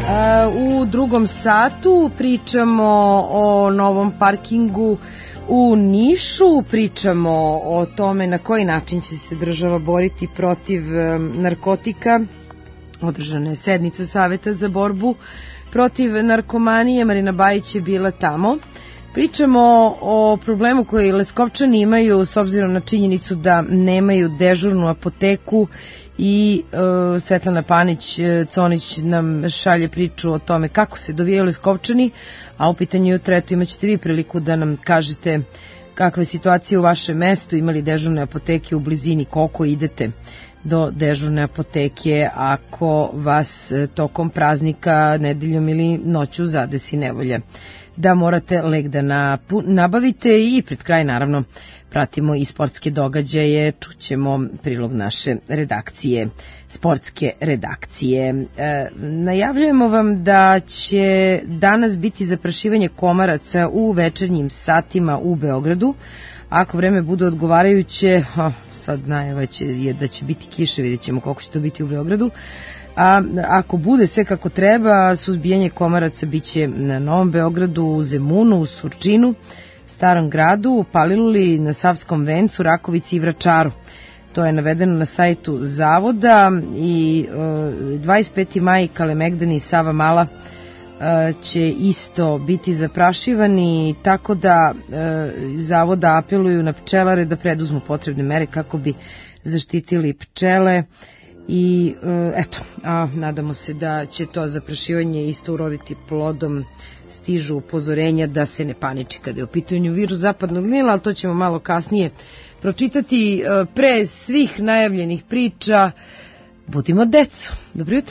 U drugom satu pričamo o novom parkingu u Nišu, pričamo o tome na koji način će se država boriti protiv narkotika. Održana je sednica Saveta za borbu protiv narkomanije, Marina Bajić je bila tamo. Pričamo o problemu koji Leskovčani imaju s obzirom na činjenicu da nemaju dežurnu apoteku i e, Svetlana Panić-Conić nam šalje priču o tome kako se dovijaju Leskovčani, a u pitanju jutro, eto, imaćete vi priliku da nam kažete kakva je situacija u vašem mestu, imali dežurne apoteke u blizini, koliko idete do dežurne apoteke ako vas tokom praznika, nedeljom ili noću zadesi nevolja da morate lek da nabavite. I pred kraj naravno pratimo i sportske događaje, čućemo prilog naše redakcije, sportske redakcije. E, najavljujemo vam da će danas biti zaprašivanje komaraca u večernjim satima u Beogradu. Ako vreme bude odgovarajuće, oh, sad najava će, je da će biti kiše, vidjet ćemo koliko će to biti u Beogradu. A ako bude sve kako treba, suzbijanje komaraca biće na Novom Beogradu, u Zemunu, u Surčinu, Starom gradu, u Paliluli, na Savskom vencu, Rakovici i Vračaru. To je navedeno na sajtu zavoda. I e, dvadeset peti maj Kalemegdan i Sava Mala e, će isto biti zaprašivani, tako da e, zavoda apeluju na pčelare da preduzmu potrebne mere kako bi zaštitili pčele. I eto, a nadamo se da će to zaprašivanje isto uroditi plodom. Stižu upozorenja da se ne paniči kada je u pitanju virus zapadnog Nila, ali to ćemo malo kasnije pročitati. Pre svih najavljenih priča, budimo deco. Dobro jutro.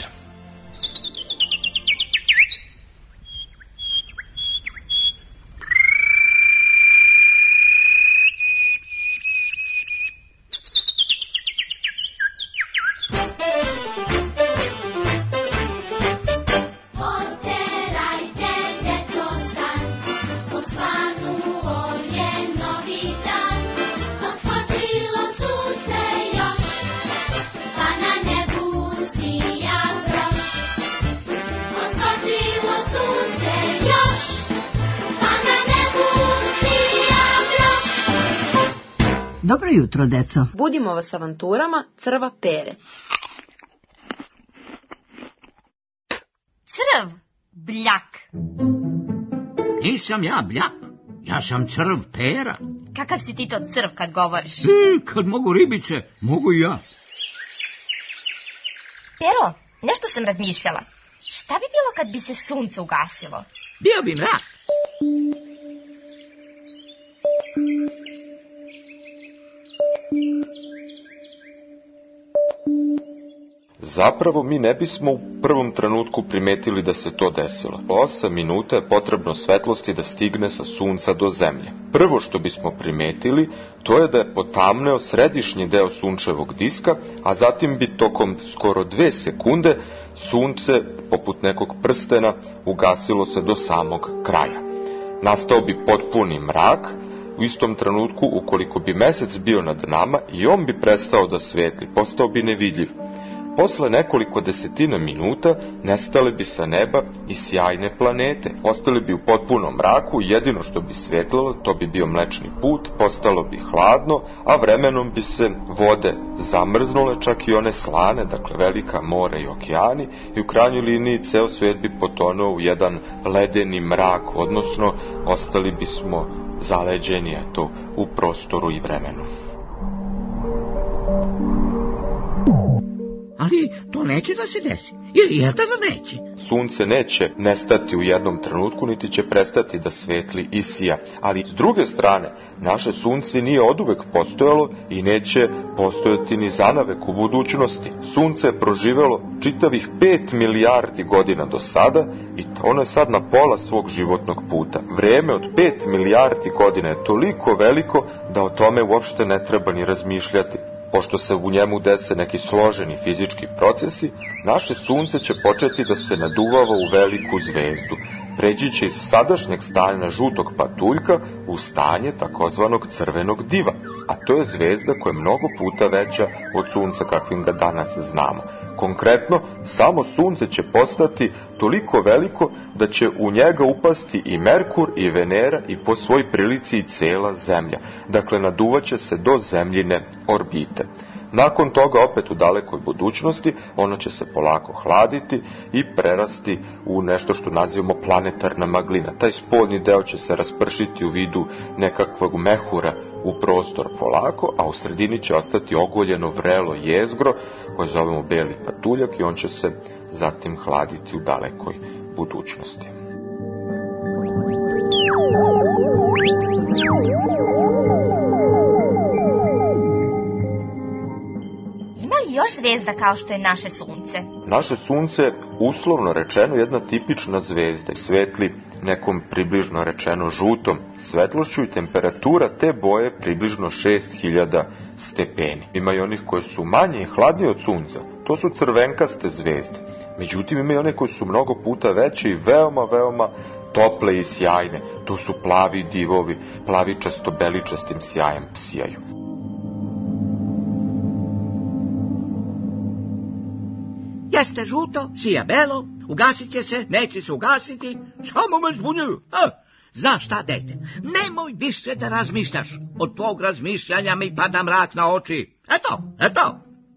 Dobro jutro, deco. Budimo vas avanturama Crva Pere. Crv, bljak. Nisam ja bljak, ja sam Crv Pera. Kakav si ti to crv kad govoriš? E, kad mogu ribice, mogu i ja. Pero, nešto sam razmišljala. Šta bi bilo kad bi se sunce ugasilo? Bio bi mrak. Zapravo mi ne bismo u prvom trenutku primetili da se to desilo. Osam minuta je potrebno svetlosti da stigne sa sunca do zemlje. Prvo što bismo primetili, to je da je potamneo središnji deo sunčevog diska, a zatim bi tokom skoro dve sekunde sunce, poput nekog prstena, ugasilo se do samog kraja. Nastao bi potpuni mrak. U istom trenutku, ukoliko bi mesec bio nad nama, i on bi prestao da svetli, postao bi nevidljiv. Posle nekoliko desetina minuta nestale bi sa neba i sjajne planete. Ostali bi u potpunom mraku i jedino što bi svetlilo, to bi bio Mlečni put, postalo bi hladno, a vremenom bi se vode zamrznule, čak i one slane, dakle velika mora i okeani, i u krajnjoj liniji ceo svet bi potonuo u jedan ledeni mrak, odnosno ostali bismo zaleđeni, eto, u prostoru i vremenu. Ali to neće da se desi. Ili je da neće? Sunce neće nestati u jednom trenutku, niti će prestati da svetli i sija. Ali s druge strane, naše sunce nije oduvek postojalo i neće postojati ni zanavek u budućnosti. Sunce je proživelo čitavih pet milijardi godina do sada i ono je sad na pola svog životnog puta. Vreme od pet milijardi godina je toliko veliko da o tome uopšte ne treba ni razmišljati. Pošto se u njemu dese neki složeni fizički procesi, naše sunce će početi da se naduvava u veliku zvezdu. Preći će iz sadašnjeg stanja žutog patuljka u stanje takozvanog crvenog diva, a to je zvezda koja je mnogo puta veća od sunca kakvim ga danas znamo. Konkretno, samo Sunce će postati toliko veliko da će u njega upasti i Merkur i Venera i po svoj prilici i cela Zemlja. Dakle, naduvaće se do Zemljine orbite. Nakon toga, opet u dalekoj budućnosti, ono će se polako hladiti i prerasti u nešto što nazivamo planetarna maglina. Taj spoljni deo će se raspršiti u vidu nekakvog mehura u prostor polako, a u sredini će ostati ogoljeno vrelo jezgro koje zovemo beli patuljak i on će se zatim hladiti u dalekoj budućnosti. Još zvezda kao što je naše Sunce. Naše Sunce, uslovno rečeno, jedna tipična zvezda, svetli nekom približno rečeno žutom svetlošću i temperatura te boje približno šest hiljada stepeni. Ima i onih koje su manje i hladnije od Sunca, to su crvenkaste zvezde. Međutim, ima i one koje su mnogo puta veće i veoma, veoma tople i sjajne. To su plavi divovi, plavičasto beličastim sjajem sijaju. Jeste žuto, sija belo, ugasit će se, neće se ugasiti, samo me zbunjuju. A, znaš šta, dete, nemoj više da razmišljaš. Od tvog razmišljanja mi pada mrak na oči. Eto, eto.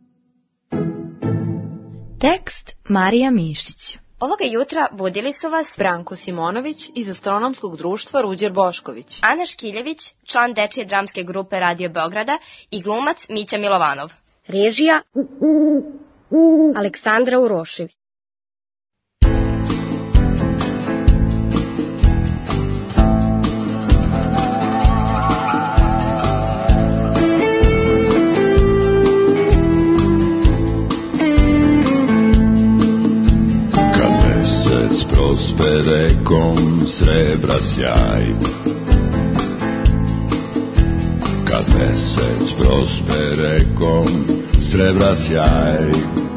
Tekst Marija Mišić. Ovoga jutra budili su vas Branko Simonović iz Astronomskog društva Ruđer Bošković, Ana Škiljević, član dečije dramske grupe Radio Beograda i glumac Mića Milovanov. Režija Aleksandra Urošević. Kad mesec prospe rekom srebra sjaj, kad mesec prospe rekom srebra sjaj,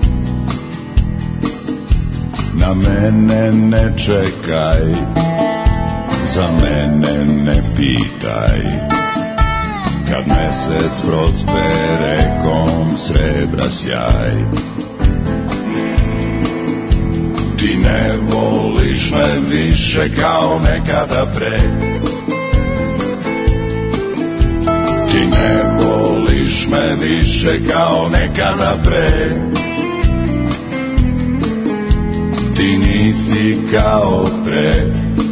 na mene ne čekaj, za mene ne pitaj. Kad mesec prospe rekom srebra sjaj, ti ne voliš me više kao nekada pre, ti ne voliš me više kao nekada pre. Ti nisi kao pre,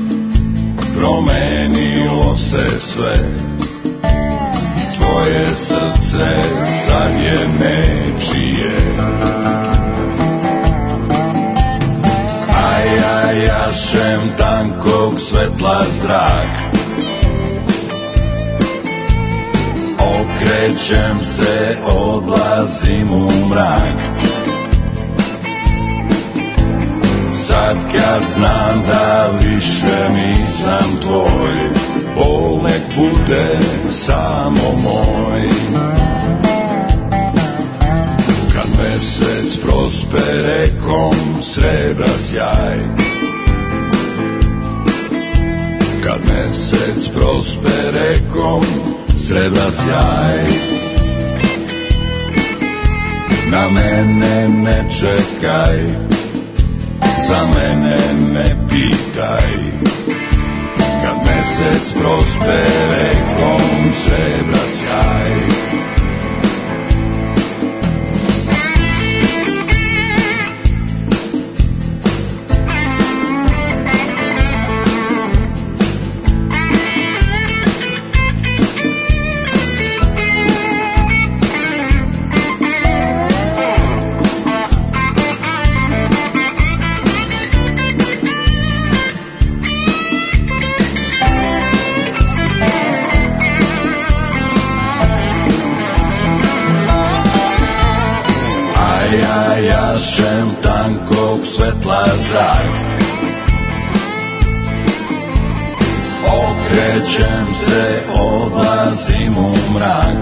promenilo se sve. Tvoje srce sad je nečije. A ja jašem tankog svetla zrak, okrećem se, odlazim u mrak. Sad kad znam da više nisam tvoj, bol nek bude samo moj. Kad mesec prospe rekom srebra sjaj, kad mesec prospe rekom srebra sjaj, na mene ne čekaj, za mene ne pitaj. Kad mesec prospe rekom srebra sjaj, jašem tankog svetla zrak, okrećem se, odlazim u mrak.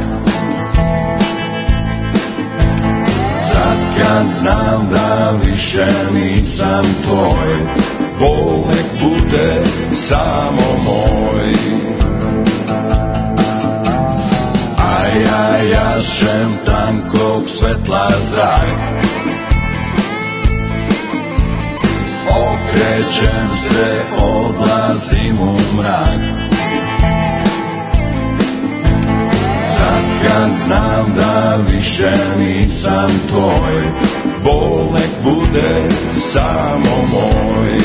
Sad kad znam da više nisam tvoj, bol nek bude samo moj. A ja jašem tankog svetla zrak, krećem se, odlazim u mrak. Sad kad znam da više nisam tvoj, bol nek bude samo moj.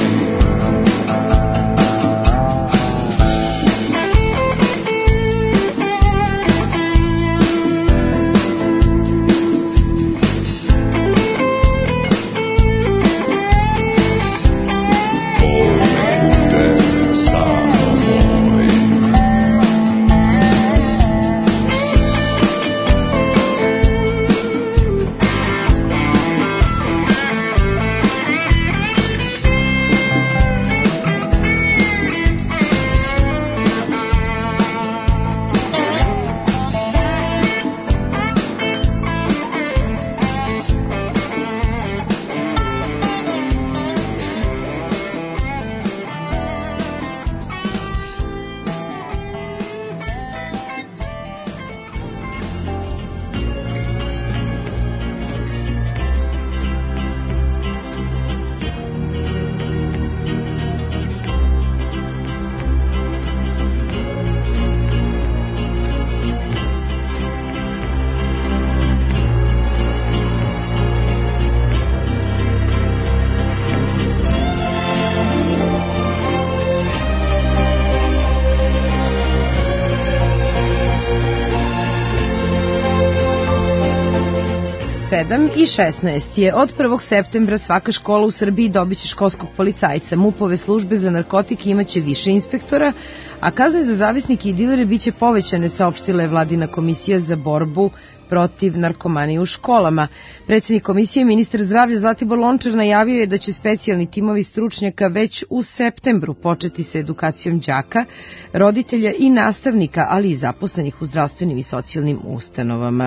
sedam i šesnaest je od prvog septembra svaka škola u Srbiji dobiće školskog policajca. MUP-ove službe za narkotike imaće više inspektora, a kazne za zavisnike i dilere biće povećane, saopštila je Vladina komisija za borbu protiv narkomanije u školama. Predsjednik komisije, ministar zdravlja Zlatibor Lončar, najavio je da će specijalni timovi stručnjaka već u septembru početi sa edukacijom đaka, roditelja i nastavnika, ali i zaposlenih u zdravstvenim i socijalnim ustanovama.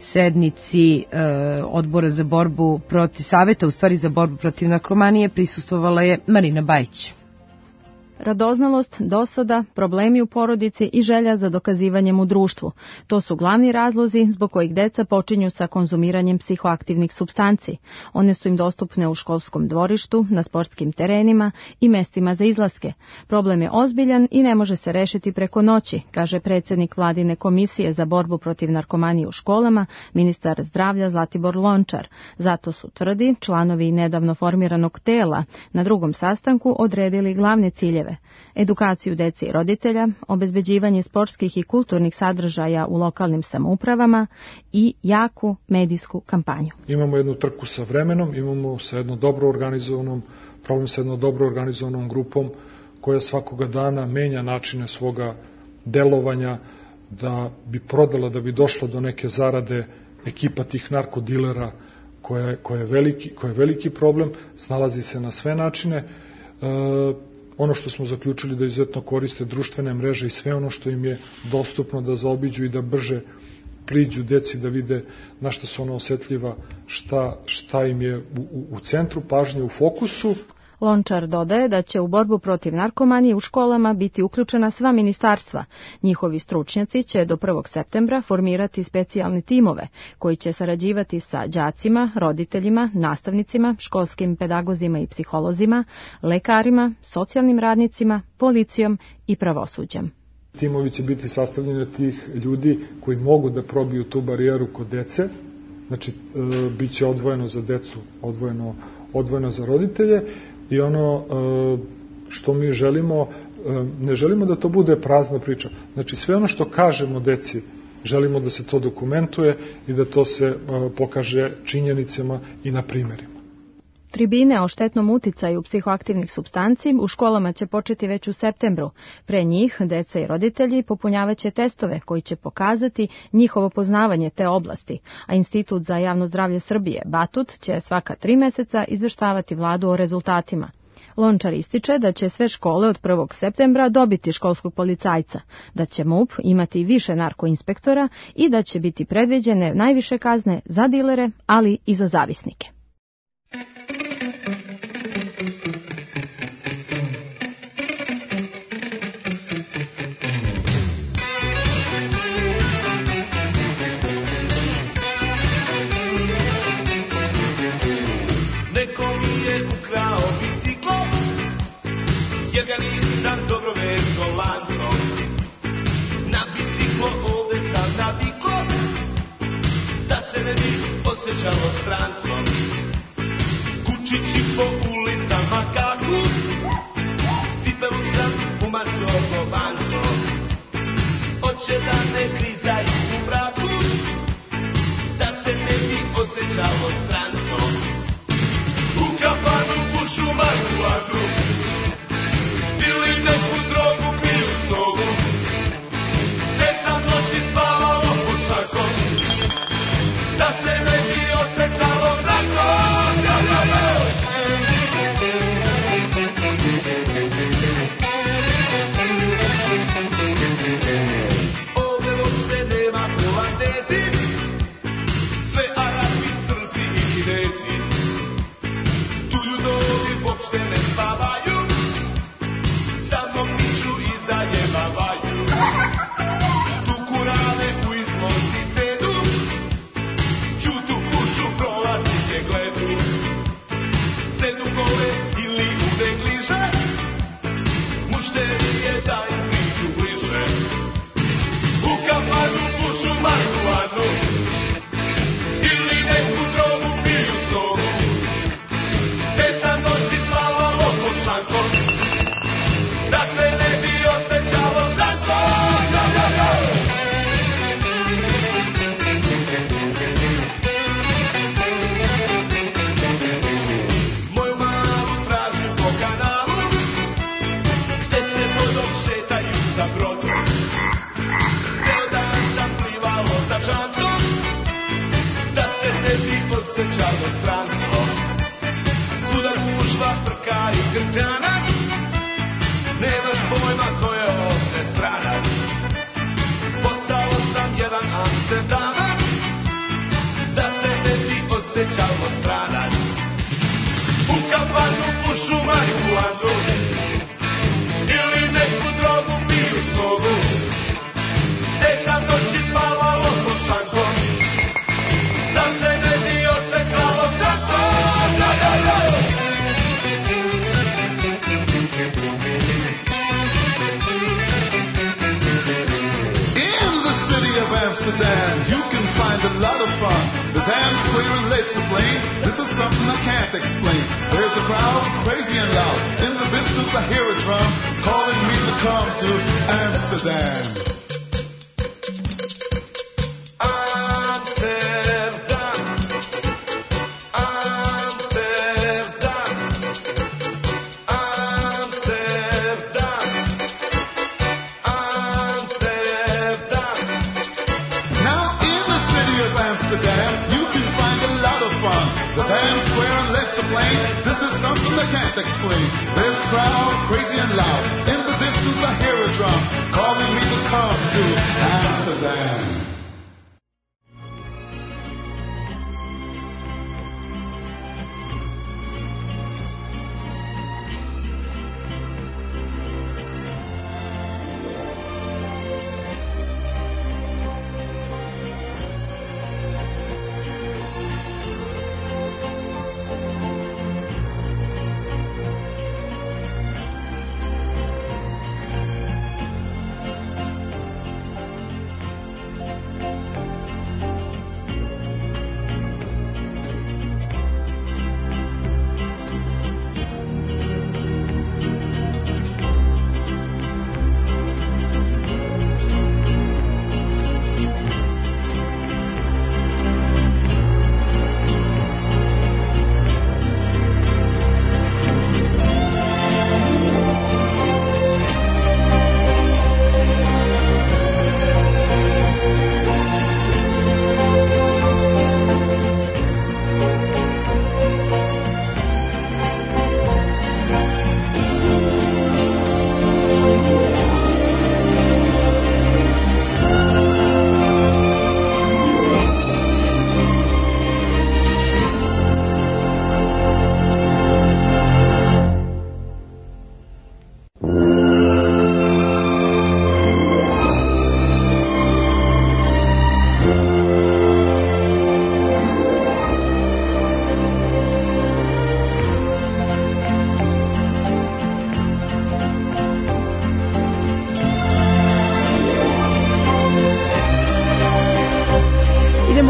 Sednici e, odbora za borbu protiv saveta, u stvari za borbu protiv narkomanije, prisustvovala je Marina Bajić. Radoznalost, dosada, problemi u porodici i želja za dokazivanjem u društvu. To su glavni razlozi zbog kojih deca počinju sa konzumiranjem psihoaktivnih supstanci. One su im dostupne u školskom dvorištu, na sportskim terenima i mestima za izlaske. Problem je ozbiljan i ne može se rešiti preko noći, kaže predsjednik Vladine komisije za borbu protiv narkomanije u školama, ministar zdravlja Zlatibor Lončar. Zato su, tvrdi, članovi nedavno formiranog tela na drugom sastanku odredili glavne ciljeve: edukaciju dece i roditelja, obezbeđivanje sportskih i kulturnih sadržaja u lokalnim samoupravama i jaku medijsku kampanju. Imamo jednu trku sa vremenom, imamo sa jednom dobro organizovanom, problem sa jednom dobro organizovanom grupom koja svakoga dana menja načine svoga delovanja da bi prodala, da bi došla do neke zarade. Ekipa tih narkodilera koja je, koja je, veliki, koja je veliki problem, snalazi se na sve načine. E, ono što smo zaključili da izuzetno koriste društvene mreže i sve ono što im je dostupno da zaobiđu i da brže priđu deci, da vide na šta su ona osetljiva, šta, šta im je u, u, u centru pažnje, u fokusu. Lončar dodaje da će u borbu protiv narkomanije u školama biti uključena sva ministarstva. Njihovi stručnjaci će do prvog septembra formirati specijalne timove koji će sarađivati sa đacima, roditeljima, nastavnicima, školskim pedagozima i psiholozima, lekarima, socijalnim radnicima, policijom i pravosuđem. Timovi će biti sastavljeni od tih ljudi koji mogu da probiju tu barijeru kod dece, znači e, bit će odvojeno za decu, odvojeno, odvojeno za roditelje. I ono što mi želimo, ne želimo da to bude prazna priča. Znači sve ono što kažemo deci, želimo da se to dokumentuje i da to se pokaže činjenicama i na primjerima. Tribine o štetnom uticaju psihoaktivnih supstanci u školama će početi već u septembru. Pre njih, deca i roditelji popunjavaće testove koji će pokazati njihovo poznavanje te oblasti, a Institut za javno zdravlje Srbije, Batut, će svaka tri meseca izveštavati vladu o rezultatima. Lončar ističe da će sve škole od prvog septembra dobiti školskog policajca, da će MUP imati više narkoinspektora i da će biti predviđene najviše kazne za dilere, ali i za zavisnike. Neko mi je ukrao biciklo, jer ga nisam dobro vezao lancom. Na biciklo ovde sam naviklo, da se ne bi osjećalo strancom. Kučići po ulicama kaku, cipelu sam umažio kovancom. Oće da ne krizaju u braku, da se ne bi osjećalo strancom. U kafanu pušu marihuanu, ili neku drogu piju snogu, te sam noći spavao pod šakom, da se ne bi osjećalo strancom. Ovdje uopšte nema holandezi, sve Arabi, Crnci i Kinezi. Tu ljudovi uopšte ne spavaju, samo pišu i zajebavaju. Tu kurale u izlozi sedu, čutu pušu prolaznike gledu. Sedu gole ili u degliže, mušterije da im priđu bliže. U kafanu pušu marihuanu, ili neku drogu piju snogu, te sam noći spavalo pod šankom, da se ne bi osjećalo strancom. Moju malu tražim po kanalu, te se vodom šetaju sa brodom. Ceo dan sam plivalo sa čantom, da se ne bi osjećalo strancom. Svuda gužva, frka i grtanac, nemaš pojma ko je ovde stranac. Postao sam jedan Amsterdamac, da se ne bi osjećalo stranac. U kafanu pušu marihuanu, ili neku drogu piju snogu, te sam noći spavalo pod šankom, da se ne bi osjećalo strancom. In the city of Amsterdam, you can find a lot of fun. The dance square is lit to blame. This is something I can't explain. There's a crowd, crazy and loud. In the distance I hear a drum calling me to come to Amsterdam. Amsterdam, Amsterdam, Amsterdam, Amsterdam. Now in the city of Amsterdam, you can find a lot of fun. The dance square and lit to blame. This is something I can't explain. There's a crowd, crazy and loud. In the distance I hear a drum calling me to come to Amsterdam.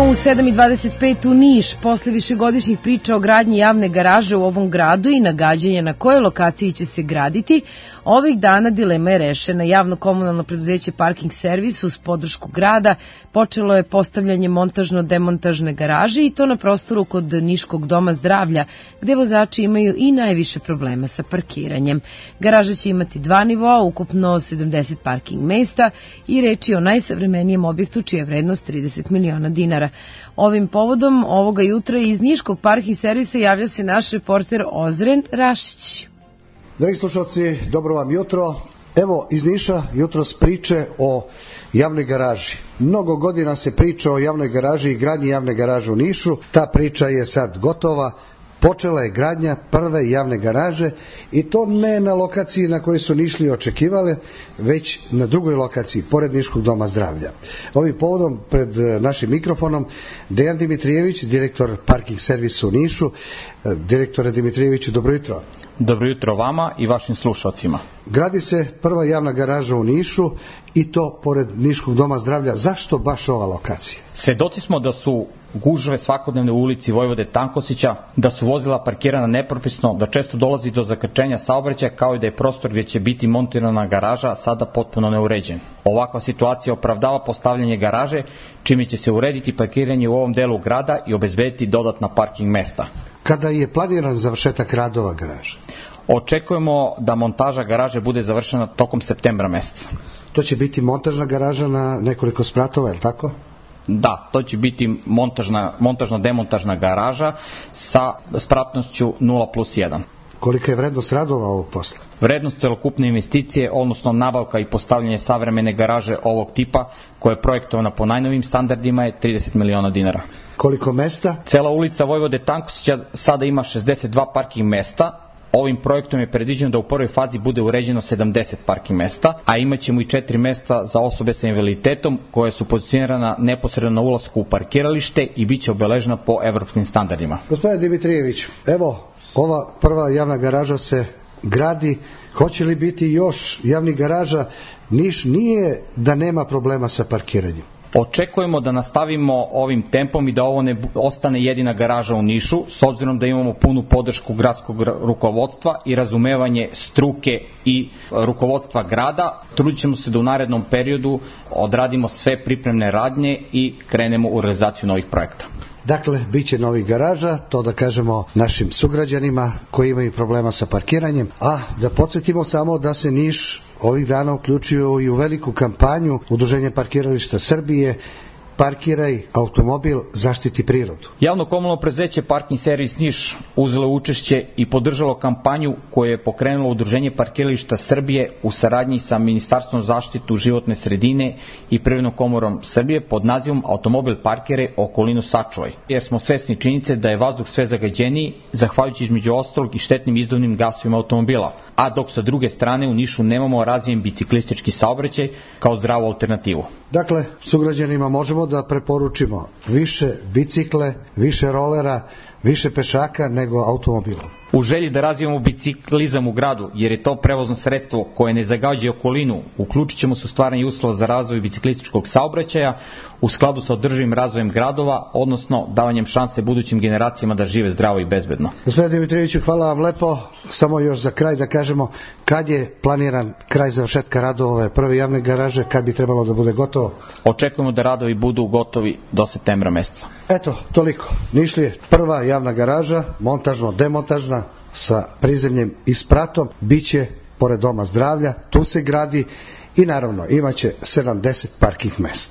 U sedam i dvadeset pet u Niš, posle višegodišnjih priča o gradnji javne garaže u ovom gradu i nagađanja na kojoj lokaciji će se graditi, ovih dana dilema je rešena. Javno-komunalno preduzeće Parking Servis uz podršku grada počelo je postavljanje montažno-demontažne garaže i to na prostoru kod Niškog doma zdravlja, gde vozači imaju i najviše problema sa parkiranjem. Garaža će imati dva nivoa, ukupno sedamdeset parking mesta i reč je o najsavremenijem objektu čija je vrednost trideset miliona dinara. Ovim povodom ovoga jutra iz Niškog parking servisa javlja se naš reporter Ozren Rašić. Dragi slušalci, dobro vam jutro. Evo iz Niša jutros priče o javnoj garaži. Mnogo godina se priča o javnoj garaži i gradnji javne garaže u Nišu. Ta priča je sad gotova. Počela je gradnja prve javne garaže i to ne na lokaciji na kojoj su Nišlije očekivale, već na drugoj lokaciji, pored Niškog doma zdravlja. Ovim povodom pred našim mikrofonom Dejan Dimitrijević, direktor Parking Servisa u Nišu. Direktore Dimitrijeviću, dobro jutro. Dobro jutro vama i vašim slušalcima. Gradi se prva javna garaža u Nišu i to pored Niškog doma zdravlja. Zašto baš ova lokacija? Svedoci smo da su gužve svakodnevne u ulici Vojvode Tankosića, da su vozila parkirana nepropisno, da često dolazi do zakrčenja saobraćaja, kao i da je prostor gdje će biti montirana garaža sada potpuno neuređen. Ovakva situacija opravdava postavljanje garaže, čime će se urediti parkiranje u ovom delu grada i obezbediti dodatna parking mesta. Kada je planiran završetak radova garaže? Očekujemo da montaža garaže bude završena tokom septembra meseca. To će biti montažna garaža na nekoliko spratova, je li tako? Da, to će biti montažna, montažno-demontažna garaža sa spratnošću nula plus jedan. Kolika je vrednost radova ovog posla? Vrednost celokupne investicije, odnosno nabavka i postavljanje savremene garaže ovog tipa, koja je projektovana po najnovim standardima, je trideset miliona dinara. Koliko mesta? Cela ulica Vojvode Tankosića sada ima šezdeset dva parking mesta. Ovim projektom je predviđeno da u prvoj fazi bude uređeno sedamdeset parking mesta, a imaćemo i četiri mesta za osobe sa invaliditetom koje su pozicionirana neposredno na ulasku u parkiralište i bit će obeležena po evropskim standardima. Gospodine Dimitrijević, evo, ova prva javna garaža se gradi. Hoće li biti još javnih garaža? Niš nije da nema problema sa parkiranjem. Očekujemo da nastavimo ovim tempom i da ovo ne ostane jedina garaža u Nišu, s obzirom da imamo punu podršku gradskog rukovodstva i razumevanje struke i rukovodstva grada. Trudit ćemo se da u narednom periodu odradimo sve pripremne radnje i krenemo u realizaciju novih projekta. Dakle, bit će novih garaža, to da kažemo našim sugrađanima koji imaju problema sa parkiranjem, a da podsjetimo samo da se Niš ovih dana uključio i u veliku kampanju Udruženja parkirališta Srbije Parkiraj automobil, zaštiti prirodu. Javno-komunalno preduzeće Parking Servis Niš uzelo učešće i podržalo kampanju koju je pokrenulo Udruženje parkirališta Srbije u saradnji sa Ministarstvom zaštitu životne sredine i Privrednom komorom Srbije pod nazivom Automobil parkiraj, okolinu sačuvaj. Jer smo svesni činjenice da je vazduh sve zagađeniji, zahvaljujući između ostalog i štetnim izduvnim gasovima automobila. A dok sa druge strane u Nišu nemamo razvijen biciklistički saobraćaj kao zdravu alternativu. Dakle, sugrađanima možemo da preporučimo više bicikle, više rolera, više pešaka nego automobila. U želji da razvijemo biciklizam u gradu, jer je to prevozno sredstvo koje ne zagađuje okolinu, uključit ćemo se u stvaranje uslova za razvoj biciklističkog saobraćaja u skladu sa održivim razvojem gradova, odnosno davanjem šanse budućim generacijama da žive zdravo i bezbedno. Gospodine Dimitrijeviću, hvala vam lepo. Samo još za kraj da kažemo kad je planiran kraj završetka radova ove prve javne garaže, kad bi trebalo da bude gotovo? Očekujemo da radovi budu gotovi do septembra meseca. Eto, toliko. Nišlije, prva javna garaža, montažno-demontažna, sa prizemljem i spratom, bit će pored doma zdravlja, tu se gradi i naravno imaće sedamdeset parking mesta.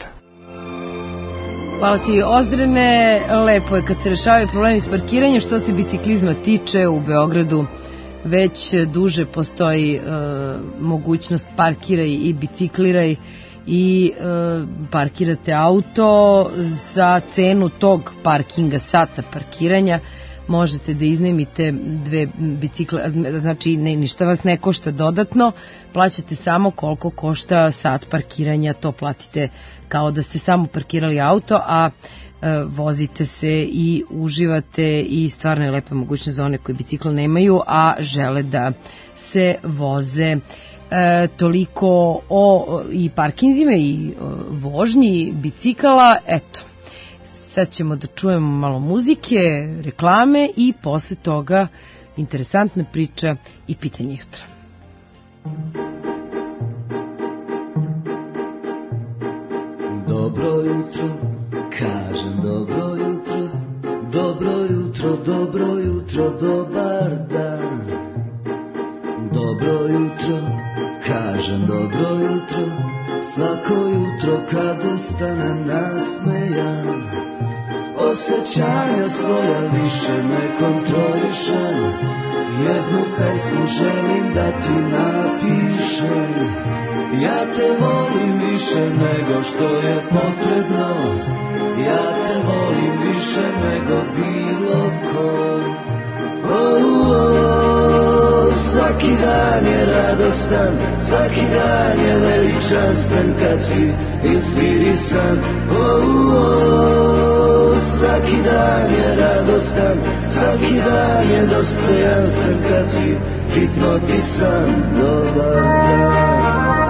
Hvala ti, Ozrene. Lepo je kad se rešavaju problemi s parkiranjem. Što se biciklizma tiče, u Beogradu već duže postoji e, mogućnost parkiraj i bicikliraj i e, parkirate auto za cenu tog parkinga, sata parkiranja. Možete da iznajmite dve bicikle, znači ne, ništa vas ne košta dodatno, plaćate samo koliko košta sat parkiranja, to platite kao da ste samo parkirali auto, a e, vozite se i uživate i stvarno je lepa mogućnost za one koji bicikl nemaju, a žele da se voze. E, toliko o i parkinzima i o, vožnji bicikala, eto. Sad ćemo da čujemo malo muzike, reklame i posle toga interesantna priča i pitanje jutra. Dobro jutro, kažem dobro jutro, dobro jutro, dobro jutro, dobar dan. Dobro jutro, kažem dobro jutro, svako jutro kad ustanem nasmejan. Osjećanja svoja više ne kontrolišem, jednu pesmu želim da ti napišem. Ja te volim više nego što je potrebno, ja te volim više nego bilo ko. Oh, oh, svaki dan je radostan, svaki dan je veličanstven kad si inspirisan. Oh, oh, svaki dan je radostan, svaki dan je dostojanstven kad si hipnotisan. Dobar dan.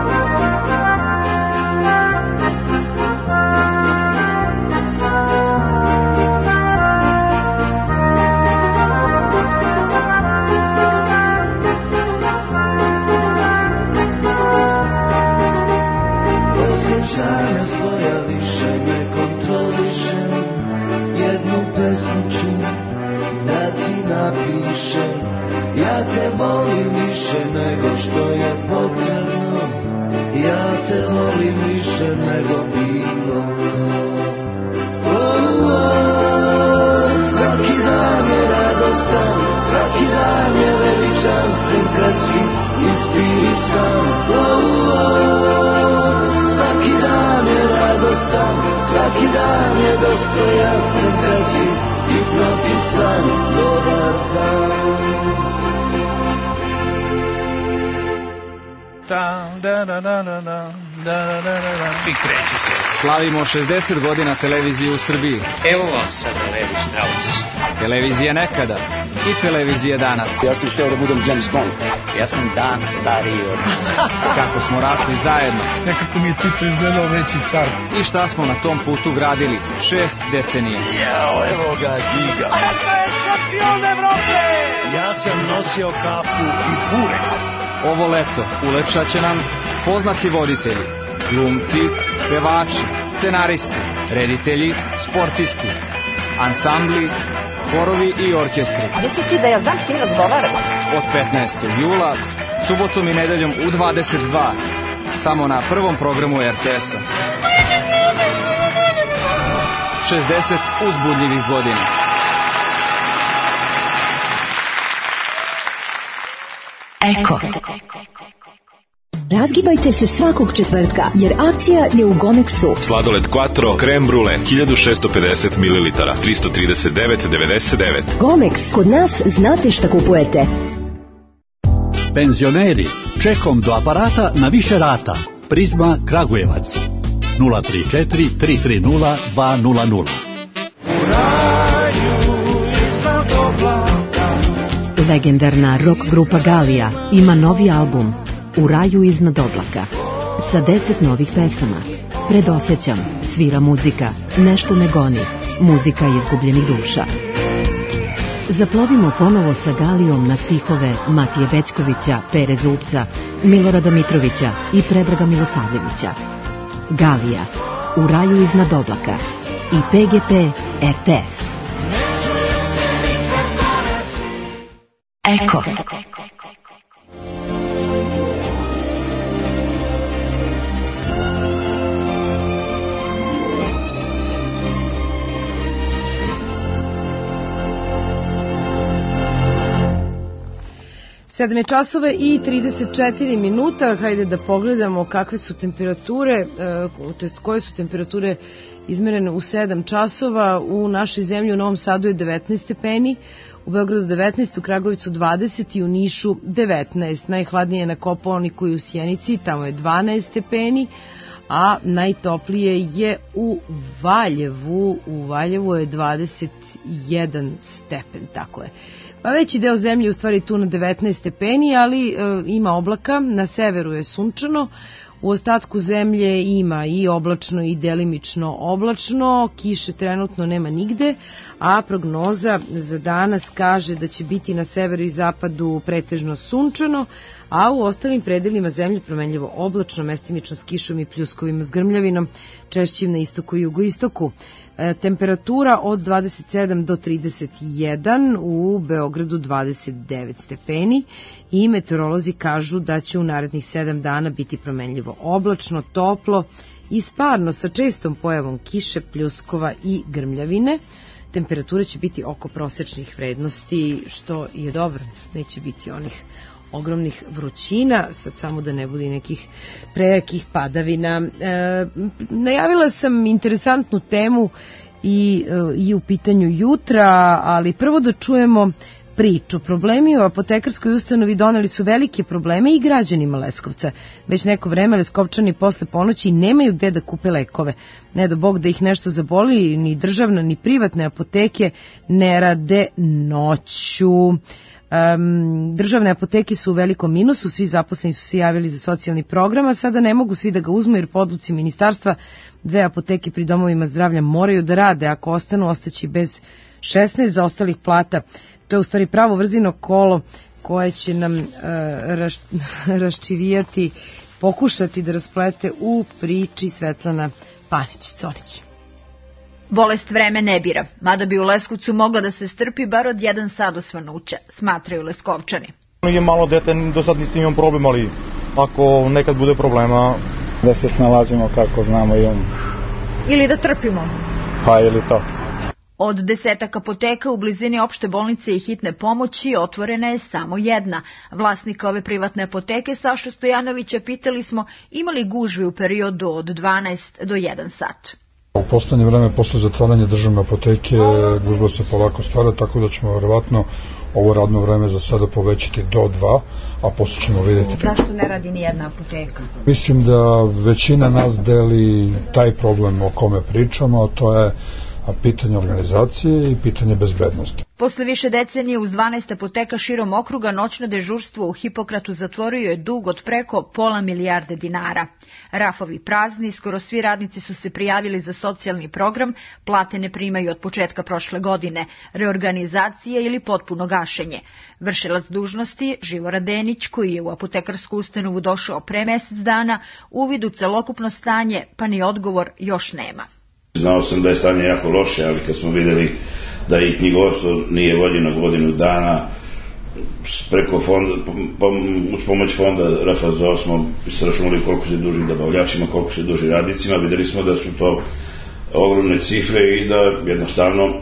Osjećanja svoja više ne kontrolišem, jednu pesmu ću da ti napišem. Ja te volim više nego što je potrebno, ja te volim više nego bilo ko. Oh, oh, svaki dan je radostan, svaki dan je veličanstven kad si inspirisan. Oh, oh, svaki dan je radostan, svaki dan je dostojanstven kad si hipnotisan. Dobar dan. I kreće se. Slavimo šezdeset godina televizije u Srbiji. Evo vam sad na levi štrauc. Televizija nekada i televizija danas. Ja sam hteo da budem James Bond. Ja sam dan stariji od... Kako smo rasli zajedno. Nekako mi je Tito izgledao veći car. I šta smo na tom putu gradili šest decenije. Jao, evo ga Giga. To je šampion Evrope! Ja sam nosio kapu i burek. Ovo leto ulepšat će nam poznati voditelji, glumci, pevači, scenaristi, reditelji, sportisti, ansambli, horovi i orkestri. A misliš ti da ja znam s kim razgovaram? Od petnaestog jula, subotom i nedeljom u dvadeset dva, samo na prvom programu er te es-a. šezdeset uzbudljivih godina. Eko. Razgibajte se svakog četvrtka, jer akcija je u Gomexu. Sladoled Quattro, krem brule, hiljadu šesto pedeset mililitara, tristo trideset devet devedeset devet. Gomex, kod nas znate šta kupujete. Penzioneri, čekom do aparata na više rata. Prizma Kragujevac. nula tri četiri tri tri nula dva nula nula. Legendarna rock grupa Galija ima novi album U raju iznad oblaka sa deset novih pesama. Predosećam, svira muzika, nešto me goni, muzika izgubljenih duša. Zaplovimo ponovo sa Galijom na stihove Matije Bećkovića, Pere Zupca, Milorada Mitrovića i Predraga Milosavljevića. Galija, U raju iznad oblaka i pe ge pe er te es. Eko. sedam je časova i trideset četiri minuta. Hajde da pogledamo kakve su temperature, to jest koje su temperature izmerene u sedam časova. U našoj zemlji u Novom Sadu je devetnaest stepeni, u Beogradu devetnaest, u Kragovicu dvadeset i u Nišu devetnaest. Najhladnije je na Kopaoniku i u Sjenici, tamo je dvanaest stepeni, a najtoplije je u Valjevu. U Valjevu je dvadeset jedan stepen, tako je. Pa veći deo zemlje u stvari tu na devetnaest stepeni, ali e, ima oblaka, na severu je sunčano, U ostatku zemlje ima i oblačno i delimično oblačno, kiše trenutno nema nigde, a prognoza za danas kaže da će biti na severu i zapadu pretežno sunčano, a u ostalim predelima zemlje promenljivo oblačno, mestimično s kišom i pljuskovima s grmljavinom, češćim na istoku i jugoistoku. E, temperatura od dvadeset sedam do trideset jedan, u Beogradu dvadeset devet stepeni i meteorolozi kažu da će u narednih sedam dana biti promenljivo oblačno, toplo i sparno sa čestom pojavom kiše, pljuskova i grmljavine. Temperatura će biti oko prosečnih vrednosti, što je dobro, neće biti onih ogromnih vrućina, sad samo da ne bude nekih prejakih padavina. E, najavila sam interesantnu temu i, i u pitanju jutra, ali prvo da čujemo priču. Problemi u apotekarskoj ustanovi doneli su velike probleme i građanima Leskovca. Već neko vreme Leskovčani posle ponoći nemaju gde da kupe lekove. Ne do Bog da ih nešto zaboli, ni državna ni privatne apoteke ne rade noću. Um, državne apoteke su u velikom minusu, svi zaposleni su se javili za socijalni program, a sada ne mogu svi da ga uzmu jer po odluci ministarstva dve apoteke pri domovima zdravlja moraju da rade, ako ostanu ostaći bez šesnaest zaostalih plata. To je u stvari pravo vrzino kolo koje će nam uh, raš, raščivijati, pokušati da rasplete u priči Svetlana Panić-Colić. Bolest vreme ne bira, mada bi u Leskovcu mogla da se strpi bar od jedan sat osvanuća, smatraju Leskovčani. Je malo dete, do sad nisam imam problem, ali ako nekad bude problema, da se snalazimo kako znamo i on. Ili da trpimo. Pa ili to. Od desetak apoteka u blizini opšte bolnice i hitne pomoći otvorena je samo jedna. Vlasnika ove privatne apoteke, Sašu Stojanovića, pitali smo imali gužvi u periodu od dvanaest do jedan sat. U poslednje vreme, posle zatvaranja državne apoteke, gužva se polako stvara, tako da ćemo verovatno ovo radno vreme za sada povećati do dva, a posle ćemo vidjeti. Zašto ne radi ni jedna apoteka? Mislim da većina nas deli taj problem o kome pričamo, a to je pitanje organizacije i pitanje bezbednosti. Posle više decenije uz dvanaest apoteka širom okruga noćno dežurstvo u Hipokratu zatvorio je dug od preko pola milijarde dinara. Rafovi prazni, skoro svi radnici su se prijavili za socijalni program, plate ne primaju od početka prošle godine, reorganizacije ili potpuno gašenje. Vršilac dužnosti Živora Denić, koji je u apotekarsku ustanovu došao pre mesec dana, uvid u celokupno stanje, pa ni odgovor još nema. Znao sam da je stanje jako loše, ali kad smo videli da i knjigovodstvo nije voljeno godinu dana, preko fonda, uz pomoć fonda R F Z O smo sračunali koliko se duži dobavljačima, koliko se duži radnicima, videli smo da su to ogromne cifre i da jednostavno e,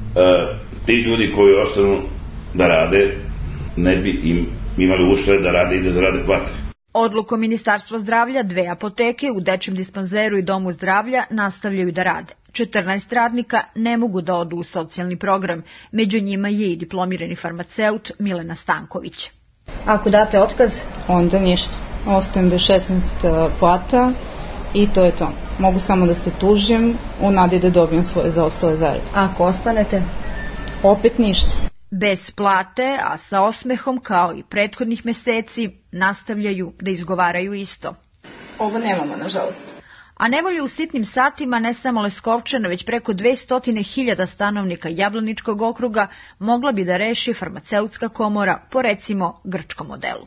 ti ljudi koji ostanu da rade ne bi im imali uslove da rade i da zarade plate. Odlukom Ministarstva zdravlja dve apoteke u dečjem dispanzeru i domu zdravlja nastavljaju da rade. četrnaest radnika ne mogu da odu u socijalni program, među njima je i diplomirani farmaceut Milena Stanković. Ako date otkaz, onda ništa. Ostajem bez šesnaest plata i to je to. Mogu samo da se tužim u nadi da dobijem svoje zaostale zarade. Ako ostanete? Opet ništa. Bez plate, a sa osmehom kao i prethodnih meseci, nastavljaju da izgovaraju isto. Ovo nemamo, nažalost. A nevolju u sitnim satima ne samo Leskovčana, već preko dvesta hiljada stanovnika Jablaničkog okruga mogla bi da reši farmaceutska komora po recimo grčkom modelu.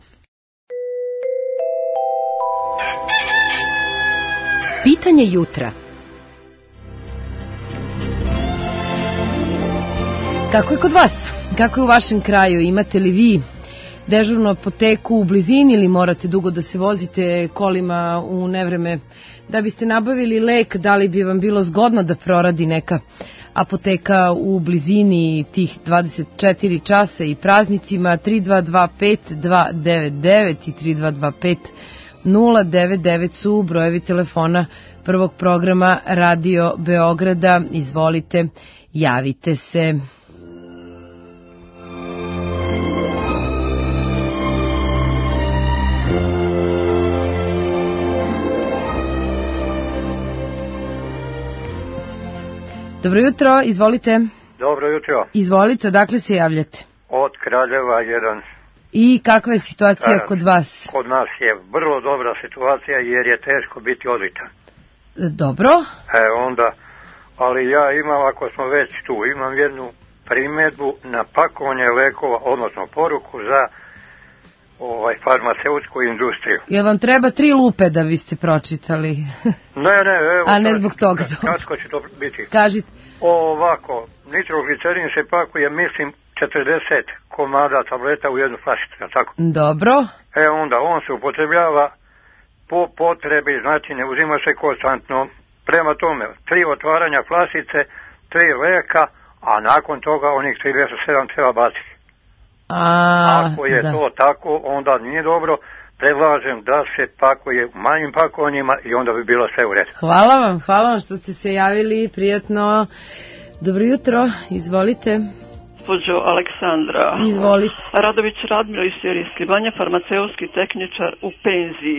Pitanje jutra. Kako je kod vas? Kako je u vašem kraju? Imate li vi dežurnu apoteku u blizini ili morate dugo da se vozite kolima u nevreme da biste nabavili lek? Da li bi vam bilo zgodno da proradi neka apoteka u blizini tih dvadeset četiri časa i praznicima? Tri dva dva pet dva devet devet i tri dva dva pet nula devet devet su brojevi telefona prvog programa Radio Beograda. Izvolite, javite se. Dobro jutro, izvolite. Dobro jutro. Izvolite, odakle se javljate? Od Kraljeva jedan. I kakva je situacija Karan, kod vas? Kod nas je vrlo dobra situacija jer je teško biti odličan. Dobro. E onda, ali ja imam, ako smo već tu, imam jednu primjedbu na pakovanje lekova, odnosno poruku za ovaj farmaceutsku industriju. Jel vam treba tri lupe da vi ste pročitali? Ne, ne, evo. A ne zbog toga. Kratko će to biti. Kažite. Ovako, nitroglicerin se pakuje, mislim, četrdeset komada tableta u jednu flašicu, tako? Dobro. E onda, on se upotrebljava po potrebi, znači ne uzima se konstantno. Prema tome, tri otvaranja flašice, tri leka, a nakon toga onih trideset sedam treba baciti. A, Ako je da. to tako, onda nije dobro. Predlažem da se pakuje u manjim pakovanjima i onda bi bilo sve u redu. Hvala vam, hvala vam što ste se javili, prijatno. Dobro jutro, izvolite. Gospođo Aleksandra. Izvolite. Radović Radmilo iz Sirijske Banje, farmaceutski tehničar u penziji.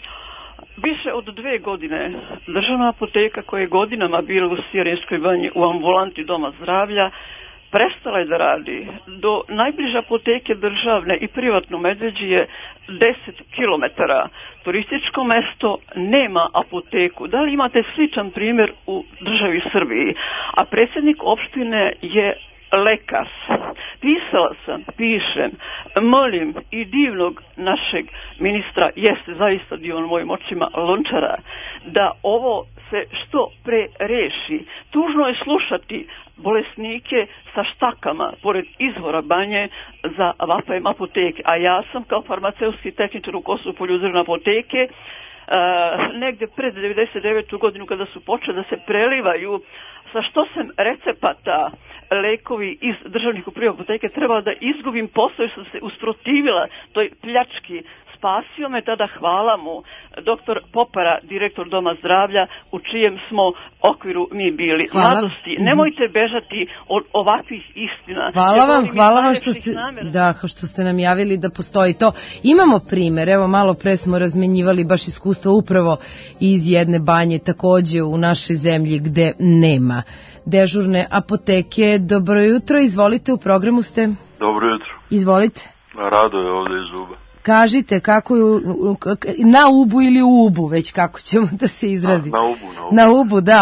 Više od dve godine državna apoteka koja je godinama bila u Sirijskoj Banji u ambulanti Doma zdravlja prestala je da radi. Do najbliže apoteke državne i privatno Medveđi je deset kilometara. Turističko mesto nema apoteku. Da li imate sličan primjer u državi Srbiji? A predsjednik opštine je lekar. Pisala sam, pišem, molim i divnog našeg ministra, jeste zaista divan u mojim očima, Lončara, da ovo se što pre reši. Tužno je slušati bolesnike sa štakama pored izvora Banje za vapajem apoteke, a ja sam kao farmaceutski tehničar u Kosovu Polju državne apoteke Uh, negde pred devedeset devetu godinu kada su počeli da se prelivaju sa što sam recepata lekovi iz državnih u privatne apoteke trebala da izgubim posao jer sam se usprotivila toj pljački. Spasio me tada, hvala mu, doktor Popara, direktor Doma zdravlja, u čijem smo okviru mi bili. Hvala. Mladosti, nemojte bežati od ovakvih istina. Hvala vam, hvala vam što ste, namera. da, što ste nam javili da postoji to. Imamo primer, evo malo pre smo razmenjivali baš iskustva upravo iz jedne banje, takođe u našoj zemlji gde nema dežurne apoteke. Dobro jutro, izvolite, u programu ste. Dobro jutro. Izvolite. Rado je ovde iz Uba. Kažite kako je na Ubu ili u Ubu, već kako ćemo da se izrazi. Na, na Ubu, na Ubu. Na Ubu, da.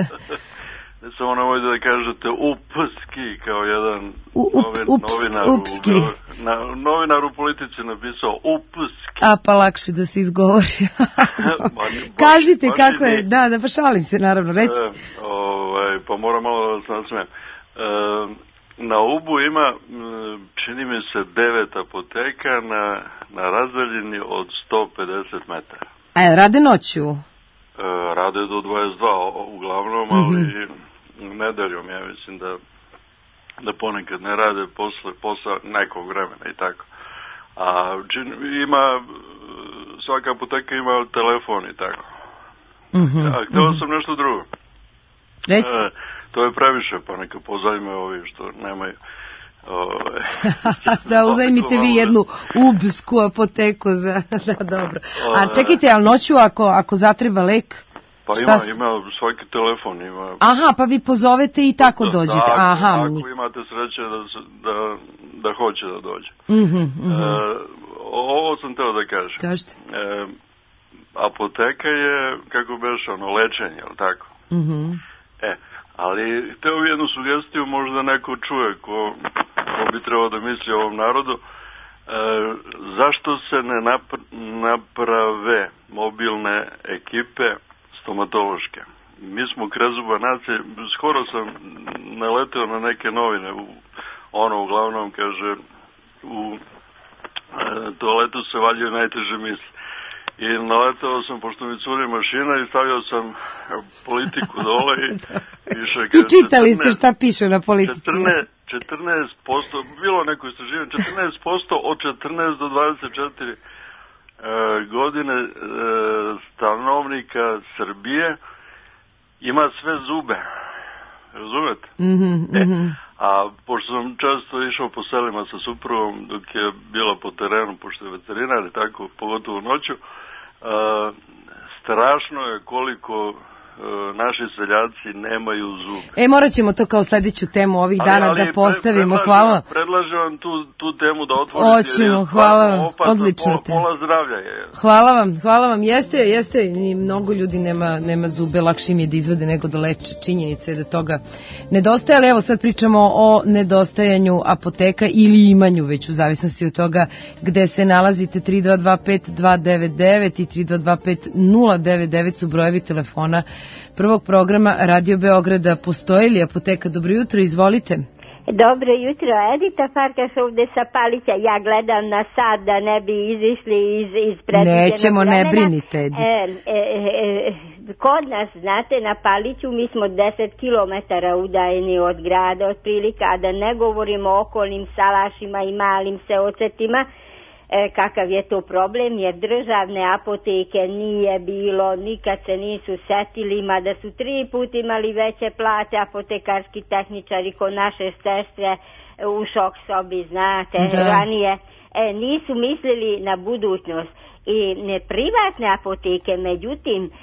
Ne samo nemojte da kažete upski kao jedan U, up, novin, ups, novinar, upski. u, na, novinar u politici napisao upski. A pa lakše da se izgovori. Kažite baš, kako je, da, da, pa šalim se naravno, recite. E, ovaj, pa moram malo da vas nasmijem. E, Na Ubu ima, čini mi se, devet apoteka na, na razdaljini od sto pedeset metara. A rade noću? E, rade do dvadeset dva uglavnom, ali mm-hmm. nedeljom ja mislim da, da ponekad ne rade posle, posle nekog vremena i tako. A čini, ima, svaka apoteka ima telefon i tako. Mm-hmm. A htio mm-hmm. sam nešto drugo. Reci. E, to je previše, pa neka pozajme ovi što nemaju. Ove, da, uzajmite vi jednu ubsku apoteku za, da, dobro. A čekajte, ali noću ako, ako zatreba lek? Pa ima, s... ima svaki telefon, ima. Aha, pa vi pozovete i tako da, dođete. Ako, Aha, ako imate sreće da, da, da hoće da dođe. Mm-hmm, mm-hmm. E, ovo sam teo da kažem. Kažete. E, apoteka je, kako beš, ono, lečenje, ali tako? Mhm. E, ali hteo bi jednu sugestiju, možda neko čuje ko, ko bi trebao da misli o ovom narodu. E, zašto se ne napr- naprave mobilne ekipe stomatološke? Mi smo krezuba nacije, skoro sam naleteo na neke novine, u, ono uglavnom kaže u e, toaletu se valjaju najteže misli. I naletao sam, pošto mi curi mašina, i stavio sam politiku dole i piše... I čitali ste šta piše na politici. četrnaest posto, bilo neko istraživanje, četrnaest posto od četrnaest do dvadeset četiri e, godine e, stanovnika Srbije ima sve zube. Razumete? Mm-hmm, mm-hmm. E, a pošto sam često išao po selima sa suprugom dok je bila po terenu, pošto je veterinar i tako, pogotovo noću, Uh, strašno je koliko naši seljaci nemaju zub. E, morat ćemo to kao sledeću temu ovih dana ali, ali, da postavimo. Pre, hvala. Predlažem vam tu, tu temu da otvorite. Oćemo, hvala vam, odlično. Pola, pola zdravlja je. Hvala vam, hvala vam. Jeste, jeste, i mnogo ljudi nema, nema zube, lakše im je da izvade nego da leče. Činjenica je da toga nedostaje, ali evo sad pričamo o nedostajanju apoteka ili imanju, već u zavisnosti od toga gde se nalazite. Tri dva dva pet dva devet devet i tri dva dva pet nula devet devet su brojevi telefona prvog programa Radio Beograda. Postoji li apoteka? Dobro jutro, izvolite. Dobro jutro, Edita Farkaš ovde sa Palića. Ja gledam na sad da ne bi izišli iz, iz predviđenog Nećemo, ne brinite, Edita. E, e, e, kod nas, znate, na Paliću mi smo deset kilometara udaljeni od grada otprilike, a da ne govorimo o okolnim salašima i malim seocetima, E, kakav je to problem, jer državne apoteke nije bilo, nikad se nisu setili, mada su tri put imali veće plate apotekarski tehničari ko naše sestre u šok sobi, znate, da. ranije. E, nisu mislili na budućnost. I ne, privatne apoteke, međutim, e,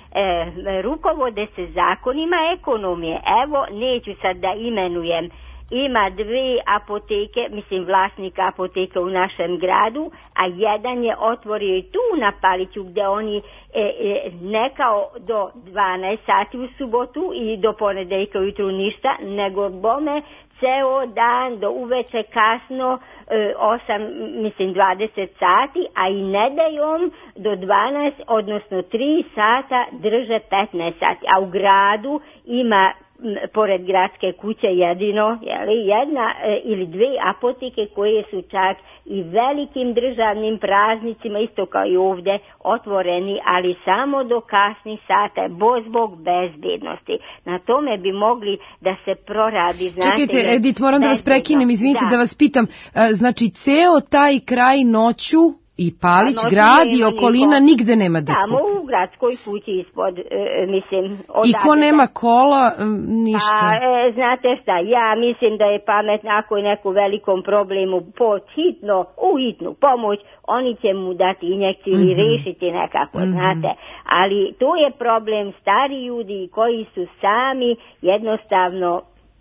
rukovode se zakonima ekonomije. Evo, neću sad da imenujem, ima dve apoteke, mislim vlasnika apoteka u našem gradu, a jedan je otvorio i tu na Paliću gde oni e, e, ne kao do dvanaest sati u subotu i do ponedeljka ujutru ništa, nego bome ceo dan do uveče kasno e, osam, mislim dvadeset sati, a i nedeljom do dvanaest, odnosno tri sata drže petnaest sati, a u gradu ima pored gradske kuće jedino, jeli, jedna e, ili dve apoteke koje su čak i velikim državnim praznicima, isto kao i ovde, otvoreni, ali samo do kasnih sata, bo zbog bezbednosti. Na tome bi mogli da se proradi. Znate, čekajte, Edit, moram da vas prekinem, izvinite da. da vas pitam, znači ceo taj kraj noću i Palić, a grad i okolina niko. Nigde nema da kupi. Tamo u gradskoj kući ispod, e, mislim... I ko nema kola, ništa. Pa, e, znate šta, ja mislim da je pametno ako je neku velikom problemu pod hitno, u hitnu pomoć, oni će mu dati injekciju mm-hmm. i rešiti nekako, mm-hmm. znate. Ali to je problem stari ljudi koji su sami jednostavno...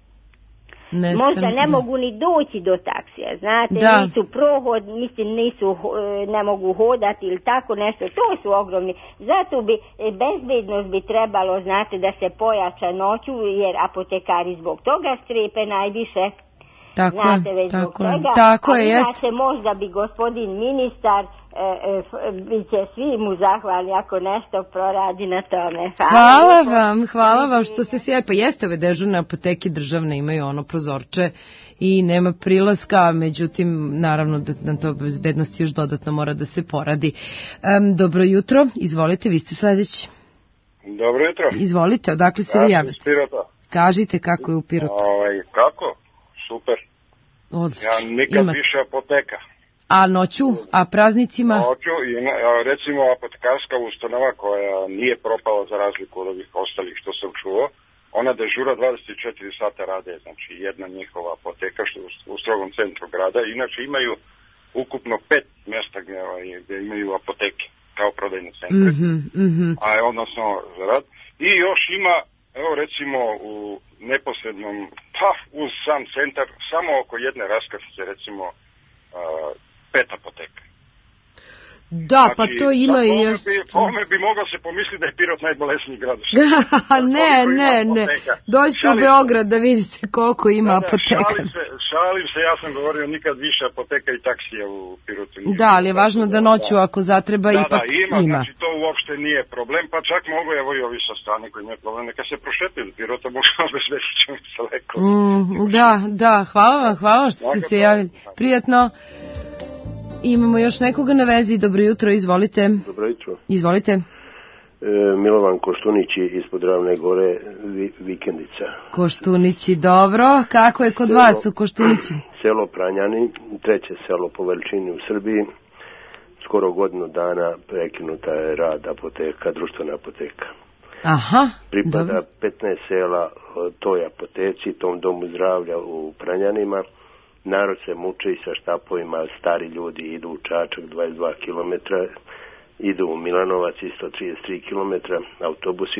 Nestano, možda ne da. mogu ni doći do taksija, znate, da. nisu prohod, mislim nisu, ne mogu hodati ili tako nešto, to su ogromni, zato bi bezbednost bi trebalo, znate, da se pojača noću, jer apotekari zbog toga strepe najviše, tako znate, već tako, zbog toga, tako a je, inače možda bi gospodin ministar E, e, bit će svi mu zahvalni ako nešto proradi na tome. Hvala, hvala vam, hvala vam što ste sjeli. Pa jeste, ove dežurne apoteke državne imaju ono prozorče i nema prilaska, međutim, naravno da na to bezbednosti još dodatno mora da se poradi. Um, dobro jutro, izvolite, vi ste sledeći. Dobro jutro. Izvolite, odakle se vi javite? Kažite kako je u Pirotu. Ovaj, kako? Super. Odlično. Ja nikad Imate. više apoteka. A noću, a praznicima? Noću i recimo apotekarska ustanova koja nije propala za razliku od ovih ostalih što sam čuo, ona dežura dvadeset četiri sata rade, znači jedna njihova apoteka što u strogom centru grada, inače imaju ukupno pet mjesta gdje, gdje imaju apoteke kao prodajne centre, mm-hmm, mm-hmm. a odnosno za rad. I još ima, evo recimo u neposrednom, pa uz sam centar, samo oko jedne raskrsnice recimo uh, pet apoteka. Da, znači, pa to ima i još... Ome bi mogao se pomisliti da je Pirot najbolesniji grad. ne, ne, ne. Dođite u Beograd da vidite koliko ima da, da, apoteka. Šalim se, šalim se, ja sam govorio nikad više apoteka i taksija u Pirotu. Da, ali je važno da noću ako zatreba da, ipak da, ima. ima. Znači to uopšte nije problem, pa čak mogu evo i ovi sa strane koji imaju problem. Neka se prošetili Pirota, možda obezbedit ćemo se leko. Mm, da, da, hvala vam, hvala vam što ste se javili. Prijatno. Imamo još nekoga na vezi. Dobro jutro, izvolite. Dobro jutro. Izvolite. E, Milovan Koštunići ispod Ravne gore, vi, Vikendica. Koštunići, dobro. Kako je kod selo, vas u Koštunići? Selo Pranjani, treće selo po veličini u Srbiji. Skoro godinu dana prekinuta je rad apoteka, društvena apoteka. Aha, pripada dobro. petnaest sela toj apoteci, tom domu zdravlja u Pranjanima. Narod se muče i sa štapovima, stari ljudi idu u Čačak dvadeset dva kilometra, idu u Milanovac isto trideset tri kilometra autobusima.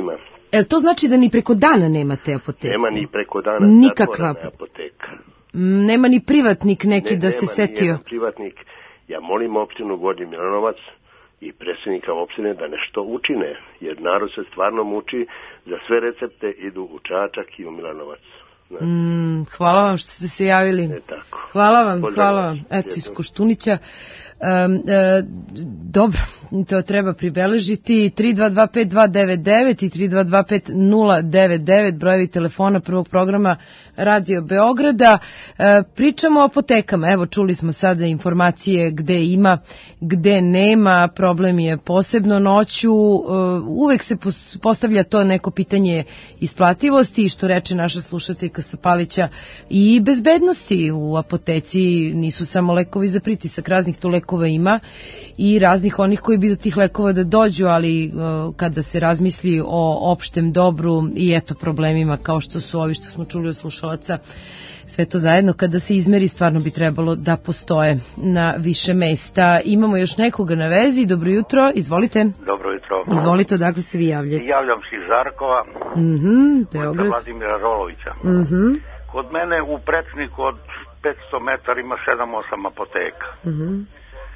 E, to znači da ni preko dana nemate apoteku? Nema ni preko dana nikakva apoteka. Nema ni privatnik neki ne, da se setio? Nema ni jedan privatnik. Ja molim opštinu Gornji Milanovac i predsjednika opštine da nešto učine, jer narod se stvarno muči, za sve recepte idu u Čačak i u Milanovac. Mm, hvala vam što ste se javili. E, tako. Hvala vam, Pozdravim. hvala vam. Eto, iz Koštunića. Um, e, dobro, to treba pribeležiti. Tri dva dva pet dva devet devet i tri dva dva pet nula devet devet, brojevi telefona prvog programa Radio Beograda. E, pričamo o apotekama. Evo, čuli smo sada informacije gde ima, gde nema. Problem je posebno noću. E, uvek se postavlja to neko pitanje isplativosti, što reče naša slušateljka sa Palića, i bezbednosti. U apoteci nisu samo lekovi za pritisak, raznih tu lekova ima i raznih onih koji bi do tih lekova da dođu, ali uh, kada se razmisli o opštem dobru i eto problemima kao što su ovi što smo čuli od slušalaca, sve to zajedno kada se izmeri stvarno bi trebalo da postoje na više mesta. Imamo još nekoga na vezi. Dobro jutro, izvolite. Dobro jutro. Izvolite, odakle se vi javljate? Javljam se iz Žarkova, mm-hmm, Beograd. Vladimira Rolovića. Mm-hmm. Kod mene u prečniku od petsto metara ima sedam osam apoteka. Mm-hmm.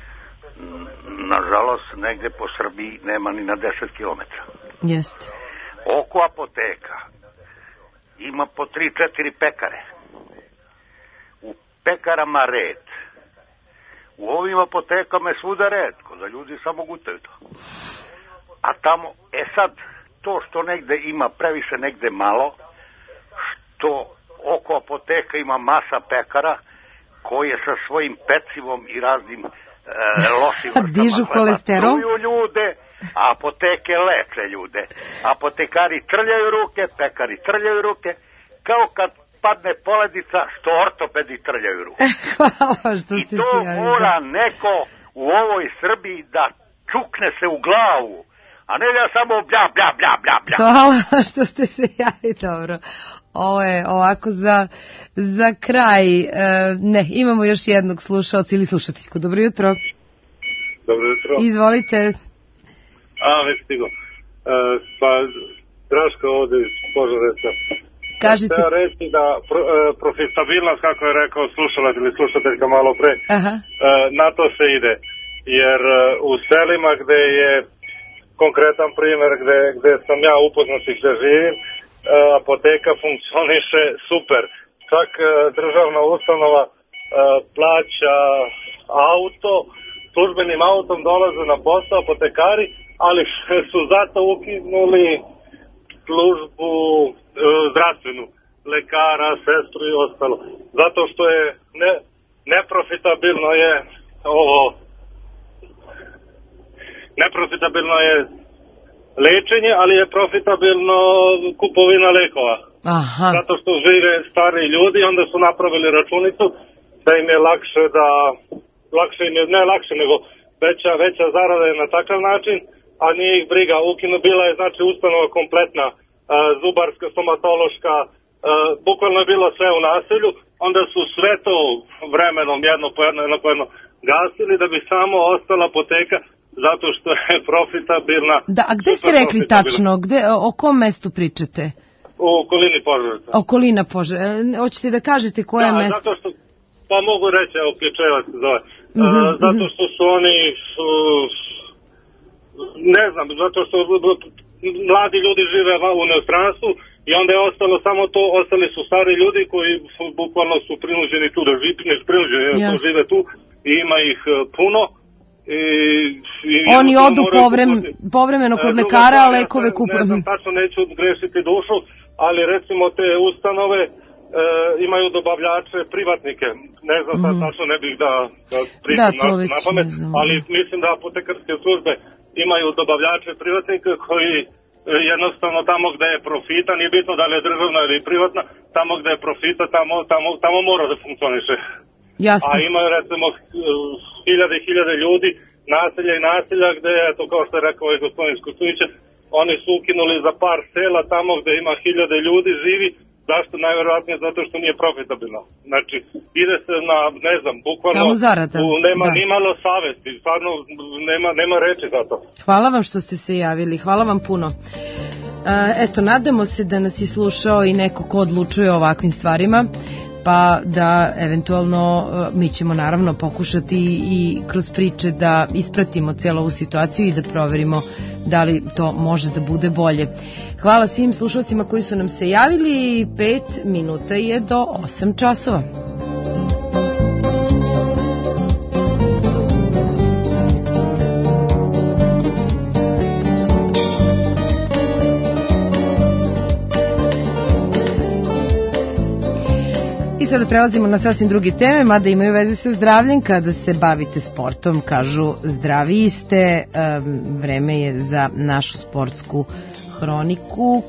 Nažalost, negde po Srbiji nema ni na deset kilometara. Jeste. Oko apoteka ima po tri četiri pekare. U pekarama red. U ovim apotekama je svuda red, da ljudi samo gutaju to. A tamo, e sad, to što negde ima previše, negde malo, što oko apoteka ima masa pekara koje sa svojim pecivom i raznim e, lošim vrstama dižu kolesterol, truju ljude, a apoteke leče ljude. Apotekari trljaju ruke, pekari trljaju ruke, kao kad padne poledica, što ortopedi trljaju ruke. Hvala što I to mora neko u ovoj Srbiji da čukne se u glavu, a ne da samo blja, blja, blja, blja, blja. Hvala što ste se javili, dobro. Ovo je ovako za, za kraj. E, ne, imamo još jednog slušalca ili slušateljku. Dobro jutro. Dobro jutro. Izvolite. A, već stigo. E, pa, Draška ovde iz Požarevca. Kažite. Htio reći da pro, e, profitabilnost, kako je rekao slušalac ili slušateljka malo pre, Aha. E, na to se ide. Jer e, u selima gde je konkretan primer gde, gde sam ja upoznat i gde živim, e, apoteka funkcioniše super. Čak e, državna ustanova e, plaća auto, službenim autom dolaze na posao apotekari, ali su zato ukinuli službu e, zdravstvenu, lekara, sestru i ostalo. Zato što je ne, neprofitabilno je ovo neprofitabilno je lečenje, ali je profitabilno kupovina lekova. Aha. Zato što žive stari ljudi, onda su napravili računicu da im je lakše da, lakše im je, ne lakše, nego veća, veća zarada je na takav način, a nije ih briga. Ukinu bila je, znači, ustanova kompletna, a, zubarska, stomatološka, a, bukvalno je bilo sve u naselju, onda su sve to vremenom jedno po jedno, jedno po jedno gasili da bi samo ostala apoteka, zato što je profitabilna. Da, a gde ste rekli tačno? Gde, o kom mestu pričate? U okolini Požarevca. Okolina Požarevca. Hoćete da kažete koje da, mesto? Zato što, pa mogu reći, evo, Ključevac se zove. Mm-hmm, uh, zato što su oni, uh, ne znam, zato što mladi ljudi žive u inostranstvu i onda je ostalo samo to, ostali su stari ljudi koji bukvalno su prinuđeni tu da žive, ne su prinuđeni, yes. žive tu i ima ih puno. I, i oni odu povrem, povremeno kod e, lekara, a lekove kupuju. Ne znam, tačno neću grešiti dušu, ali recimo te ustanove e, imaju dobavljače privatnike. Ne znam, mm. sad tačno ne bih da, da pričam da, na, na pamet, ali mislim da apotekarske službe imaju dobavljače privatnike koji jednostavno tamo gde je profita, nije bitno da li je državna ili privatna, tamo gde je profita, tamo, tamo, tamo mora da funkcioniše. Jasno. A ima recimo hiljade i hiljade ljudi, naselja i naselja gde, eto kao što je rekao ovaj gospodin Skutovića, oni su ukinuli za par sela tamo gde ima hiljade ljudi živi. Zašto? Najverovatnije zato što nije profitabilno. Znači, ide se na, ne znam, bukvalno, samo zarada. U, nema da. ni malo savesti, stvarno nema, nema reči za to. Hvala vam što ste se javili, hvala vam puno. Eto, nadamo se da nas je slušao i neko ko odlučuje o ovakvim stvarima, pa da eventualno mi ćemo naravno pokušati i kroz priče da ispratimo cijelu ovu situaciju i da proverimo da li to može da bude bolje. Hvala svim slušalcima koji su nam se javili. Pet minuta je do osam časova. Sada prelazimo na sasvim druge teme, mada imaju veze sa zdravljem. Kada se bavite sportom, kažu zdraviji ste. Vreme je za našu sportsku hroniku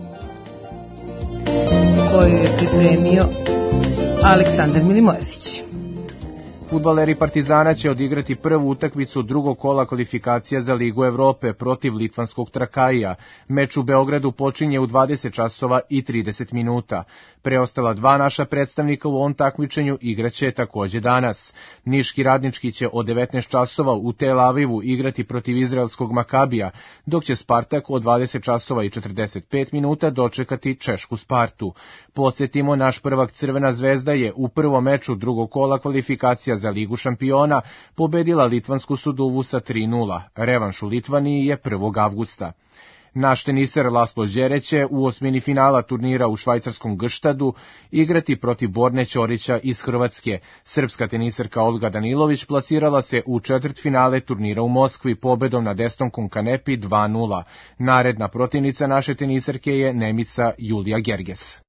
koju je pripremio Aleksandar Milimojević. Fudbaleri Partizana će odigrati prvu utakmicu drugog kola kvalifikacija za Ligu Evrope protiv litvanskog Trakaija. Meč u Beogradu počinje u dvadeset časova i trideset minuta. Preostala dva naša predstavnika u ovom takmičenju igraće takođe danas. Niški Radnički će od devetnaest časova u Tel Avivu igrati protiv izraelskog Makabija, dok će Spartak od dvadeset časova i četrdeset pet minuta dočekati češku Spartu. Podsjetimo, naš prvak Crvena zvezda je u prvom meču drugog kola kvalifikacija za Ligu šampiona pobedila litvansku Suduvu sa tri nula. Revanš u Litvaniji je prvog avgusta. Naš teniser Laslo Đere će u osmini finala turnira u švajcarskom Grštadu igrati protiv Borne Ćorića iz Hrvatske. Srpska teniserka Olga Danilović plasirala se u četvrtfinale turnira u Moskvi pobedom nad Estonkom Kanepi dva nula. Naredna protivnica naše teniserke je Nemica Julija Gerges.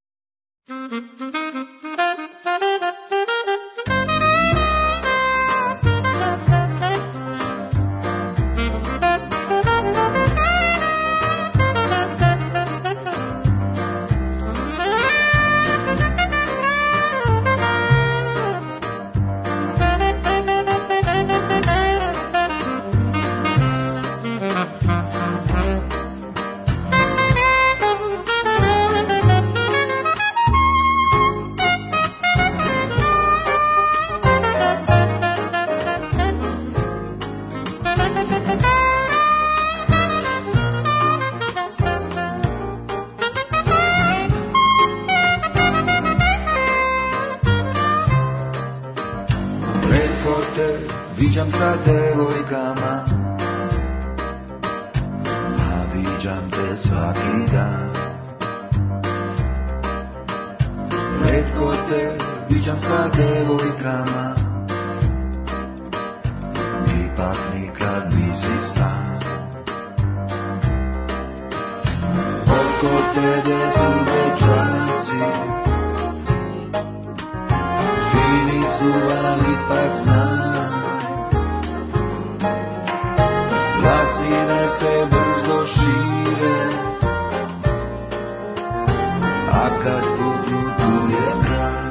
Viđam sa devojkama, a viđam te svaki dan. Retko te viđam sa devojkama, ipak nikad nisi sam. Oko tebe su dečaci, fini su, ali ipak znam. Glasine se brzo šire, a kad budu tu je kraj.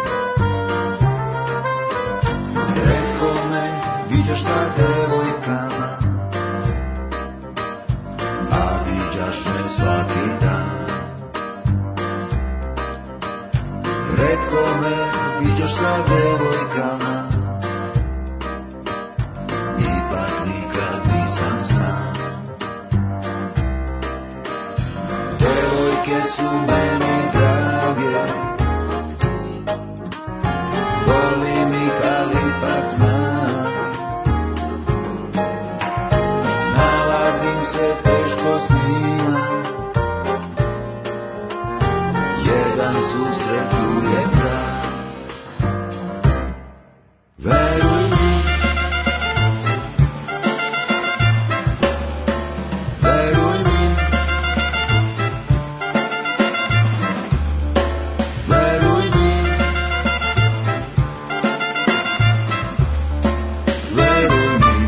Reko me, viđaš sa devojkama, a viđaš me svaki dan. Retko me, viđaš sa devojkama, ipak nikad nisam sam. Devojke su meni drage, volim ih, ali ipak znam. Snalazim se teško s njima, jedan susret tu je kraj. Veruj mi, veruj mi, veruj mi, veruj mi.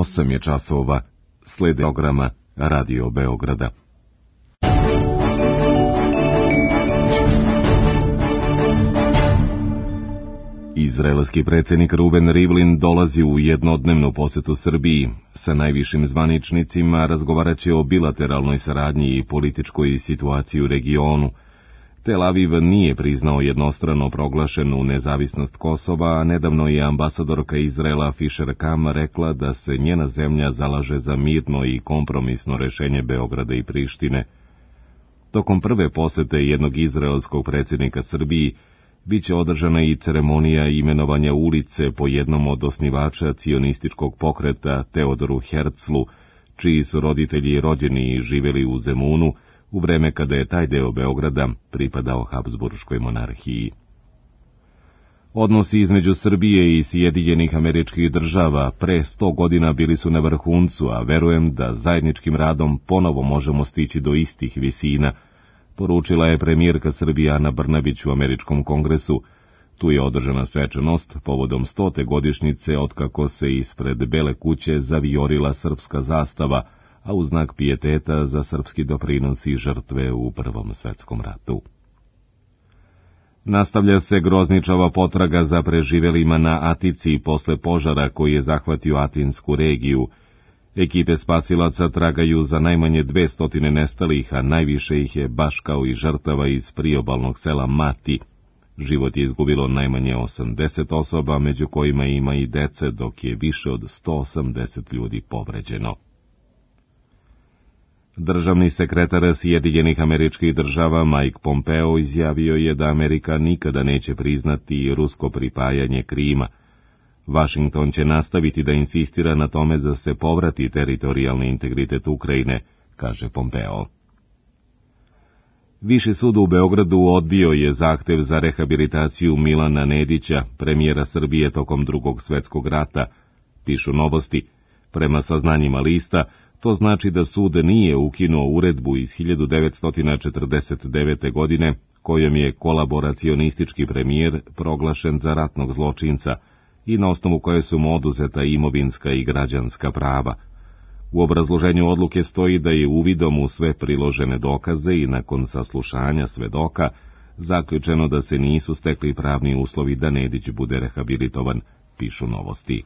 osam je časova, slede programa Radio Beograda. Izraelski predsjednik Ruven Rivlin dolazi u jednodnevnu posetu Srbiji. Sa najvišim zvaničnicima razgovarat će o bilateralnoj saradnji i političkoj situaciji u regionu. Tel Aviv nije priznao jednostrano proglašenu nezavisnost Kosova, a nedavno je ambasadorka Izraela Fisher Kam rekla da se njena zemlja zalaže za mirno i kompromisno rešenje Beograda i Prištine. Tokom prve posete jednog izraelskog predsjednika Srbiji biće održana i ceremonija imenovanja ulice po jednom od osnivača cionističkog pokreta Teodoru Herzlu, čiji su roditelji rođeni i živjeli u Zemunu, u vreme kada je taj deo Beograda pripadao Habsburškoj monarhiji. Odnosi između Srbije i Sjedinjenih Američkih Država pre sto godina bili su na vrhuncu, a verujem da zajedničkim radom ponovo možemo stići do istih visina, poručila je premijerka Srbije Ana Brnabić u Američkom kongresu. Tu je održana svečanost povodom stote godišnjice otkako se ispred Bele kuće zavijorila srpska zastava, a u znak pijeteta za srpski doprinos i žrtve u Prvom svetskom ratu. Nastavlja se grozničava potraga za preživelima na Atici posle požara koji je zahvatio Atinsku regiju. Ekipe spasilaca tragaju za najmanje dvesta nestalih, a najviše ih je baš kao i žrtava iz priobalnog sela Mati. Život je izgubilo najmanje osamdeset osoba, među kojima ima i dece, dok je više od sto osamdeset ljudi povređeno. Državni sekretar Sjedinjenih Američkih Država Mike Pompeo izjavio je da Amerika nikada neće priznati rusko pripajanje Krima. Vašington će nastaviti da insistira na tome da se povrati teritorijalni integritet Ukrajine, kaže Pompeo. Viši sud u Beogradu odbio je zahtev za rehabilitaciju Milana Nedića, premijera Srbije tokom Drugog svjetskog rata, pišu Novosti. Prema saznanjima lista, to znači da sud nije ukinuo uredbu iz hiljadu devetsto četrdeset devete. godine, kojom je kolaboracionistički premijer proglašen za ratnog zločinca i na osnovu koje su mu oduzeta imovinska i građanska prava. U obrazloženju odluke stoji da je uvidom u sve priložene dokaze i nakon saslušanja svedoka zaključeno da se nisu stekli pravni uslovi da Nedić bude rehabilitovan, pišu Novosti.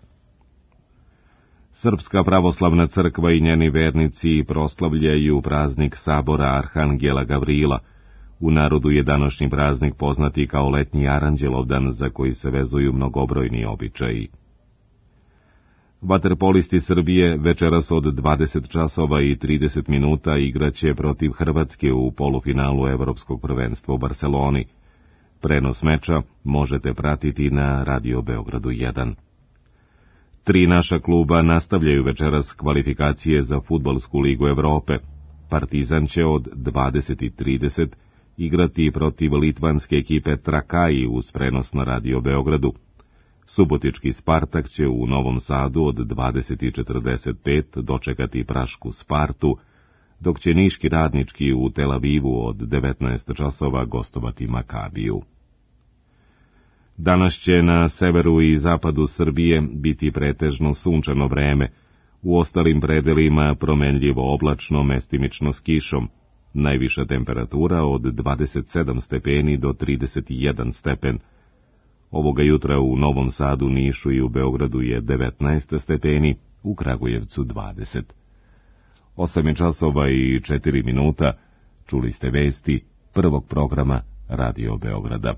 Srpska pravoslavna crkva i njeni vernici proslavljaju praznik sabora Arhangela Gavrila. U narodu je današnji praznik poznati kao letnji Aranđelovdan, za koji se vezuju mnogobrojni običaji. Vaterpolisti Srbije večeras od dvadeset časova i trideset minuta igraće protiv Hrvatske u polufinalu Evropskog prvenstva u Barseloni. Prenos meča možete pratiti na Radio Beogradu jedan. Tri naša kluba nastavljaju večeras kvalifikacije za Fudbalsku ligu Evrope. Partizan će od dvadeset i trideset igrati protiv litvanske ekipe Trakaji uz prenos na Radio Beogradu. Subotički Spartak će u Novom Sadu od dvadeset i četrdeset pet dočekati prašku Spartu, dok će niški Radnički u Tel Avivu od devetnaest časova gostovati Makabiju. Danas će na severu i zapadu Srbije biti pretežno sunčano vreme, u ostalim predelima promenljivo oblačno, mestimično s kišom. Najviša temperatura od dvadeset sedam stepeni do trideset jedan stepen. Ovoga jutra u Novom Sadu, Nišu i u Beogradu je devetnaest stepeni, u Kragujevcu dvadeset. Osam časova i četiri minuta, čuli ste vesti prvog programa Radio Beograda.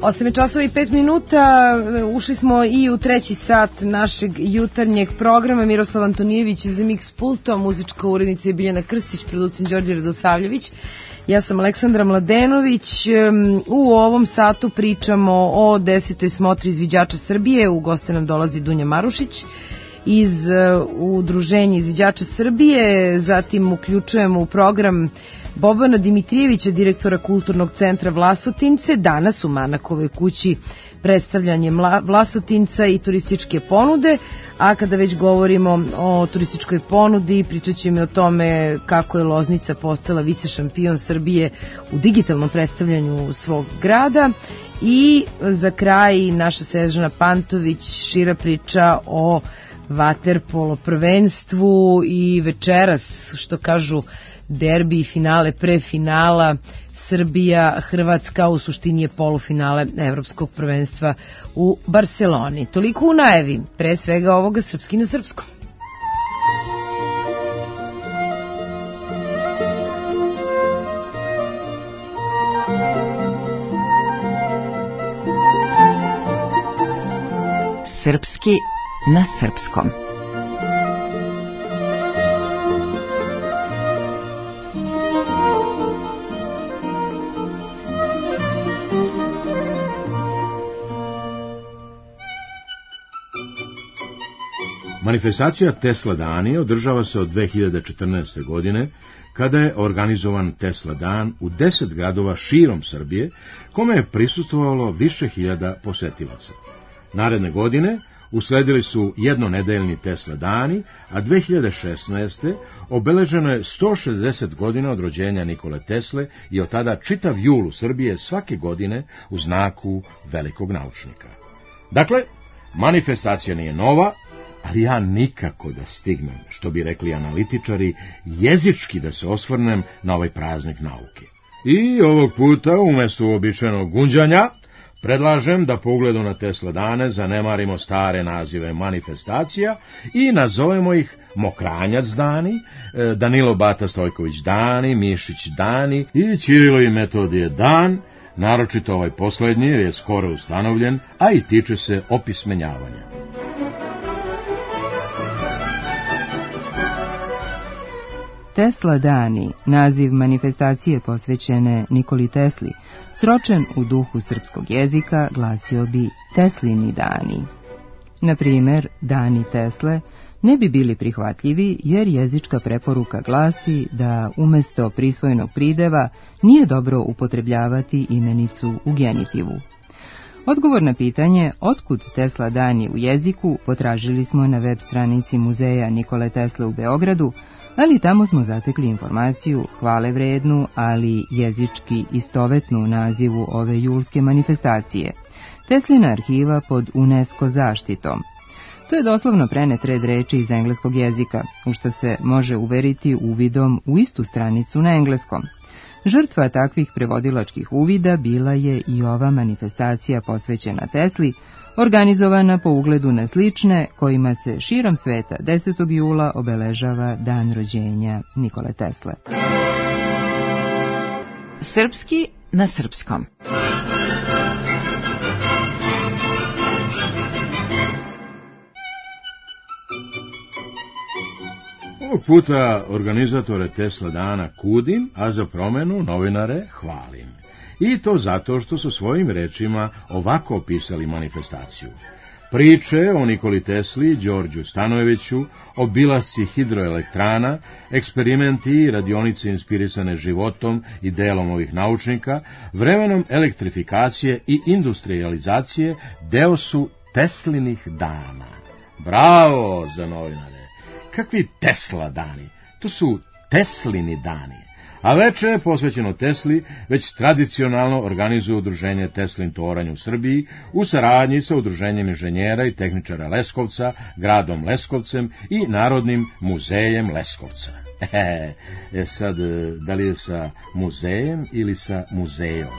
osam časova i pet minuta, ušli smo i u treći sat našeg jutarnjeg programa. Miroslav Antonijević za Mix Pulto, muzička urednica je Biljana Krstić, producent Đorđe Radosavljević. Ja sam Aleksandra Mladenović. U ovom satu pričamo o desetoj smotri izviđača Srbije. U goste nam dolazi Dunja Marušić iz Udruženja izviđača Srbije. Zatim uključujemo u program Bobana Dimitrijevića, direktora Kulturnog centra Vlasotince. Danas u Manakovoj kući predstavljanje Vlasotinca i turističke ponude, a kada već govorimo o turističkoj ponudi, pričat ćemo o tome kako je Loznica postala vice šampion Srbije u digitalnom predstavljanju svog grada. I za kraj naša Snežana Pantović, šira priča o vaterpolo prvenstvu i večeras, što kažu, derbi i finale pre finala Srbija-Hrvatska, u suštini je polufinale evropskog prvenstva u Barceloni. Toliko u najavi, pre svega ovoga Srpski na srpskom. Srpski na srpskom. Manifestacija Tesla dani održava se od dve hiljade četrnaeste. godine, kada je organizovan Tesla dan u deset gradova širom Srbije, kome je prisustvovalo više hiljada posetilaca. Naredne godine usledili su jednonedeljni Tesla dani, a dve hiljade šesnaeste. obeleženo je sto šezdeset godina od rođenja Nikole Tesle i od tada čitav jul u Srbije svake godine u znaku velikog naučnika. Dakle, manifestacija nije nova, ali ja nikako da stignem, što bi rekli analitičari, jezički da se osvrnem na ovaj praznik nauke. I ovog puta, umjesto uobičajenog gunđanja, predlažem da po ugledu na Tesla dane zanemarimo stare nazive manifestacija i nazovemo ih Mokranjac dani, Danilo Bata Stojković dani, Mišić dani i Ćirilo i Metodije dan, naročito ovaj poslednji jer je skoro ustanovljen, a i tiče se opismenjavanja. Tesla dani, naziv manifestacije posvećene Nikoli Tesli, sročen u duhu srpskog jezika, glasio bi Teslini dani. Na primer, dani Tesle ne bi bili prihvatljivi jer jezička preporuka glasi da umesto prisvojenog prideva nije dobro upotrebljavati imenicu u genitivu. Odgovor na pitanje otkud Tesla dani u jeziku potražili smo na web stranici Muzeja Nikole Tesle u Beogradu, ali tamo smo zatekli informaciju hvale vrednu, ali jezički istovetnu nazivu ove julske manifestacije. Teslina arhiva pod UNESCO zaštitom. To je doslovno prenet red reči iz engleskog jezika, u što se može uveriti uvidom u istu stranicu na engleskom. Žrtva takvih prevodilačkih uvida bila je i ova manifestacija posvećena Tesli, organizovana po ugledu na slične, kojima se širom sveta desetog jula obeležava dan rođenja Nikole Tesle. Srpski na srpskom. Ovog puta organizatore Tesla dana kudim, a za promenu novinare hvalim. I to zato što su svojim rečima ovako opisali manifestaciju. Priče o Nikoli Tesli, Đorđu Stanojeviću, obilasci hidroelektrana, eksperimenti i radionice inspirisane životom i delom ovih naučnika, vremenom elektrifikacije i industrializacije deo su Teslinih dana. Bravo za novinare! Kakvi Tesla dani? To su Teslini dani. A veče, posvećeno Tesli, već tradicionalno organizuje udruženje Teslin toranj u Srbiji u saradnji sa Udruženjem inženjera i tehničara Leskovca, gradom Leskovcem i Narodnim muzejem Leskovca. E, e sad, da li je sa muzejem ili sa muzejom?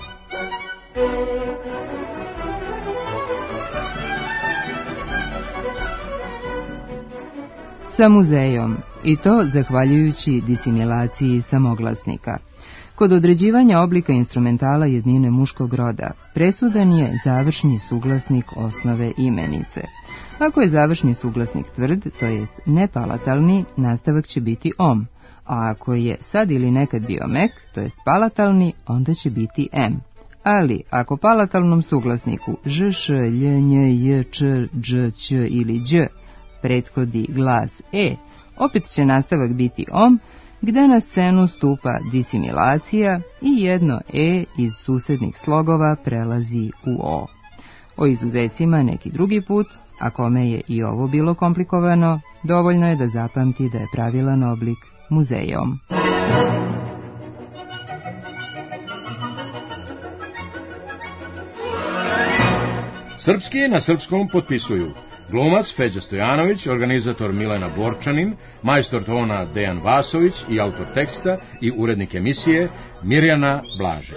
Sa muzejom, i to zahvaljujući disimilaciji samoglasnika. Kod određivanja oblika instrumentala jednine muškog roda, presudan je završni suglasnik osnove imenice. Ako je završni suglasnik tvrd, to jest nepalatalni, nastavak će biti om, a ako je sad ili nekad bio mek, to jest palatalni, onda će biti m. Ali ako palatalnom suglasniku ž, š, lj, nj, j, č, dž, ć ili đ prethodi glas e, opet će nastavak biti om, gde na scenu stupa disimilacija i jedno e iz susednih slogova prelazi u o. O izuzecima neki drugi put, a kome je i ovo bilo komplikovano, dovoljno je da zapamti da je pravilan oblik muzejom. Srpski na srpskom potpisuju glumac Feđa Stojanović, organizator Milena Borčanin, majstor tona Dejan Vasović i autor teksta i urednik emisije Mirjana Blažić.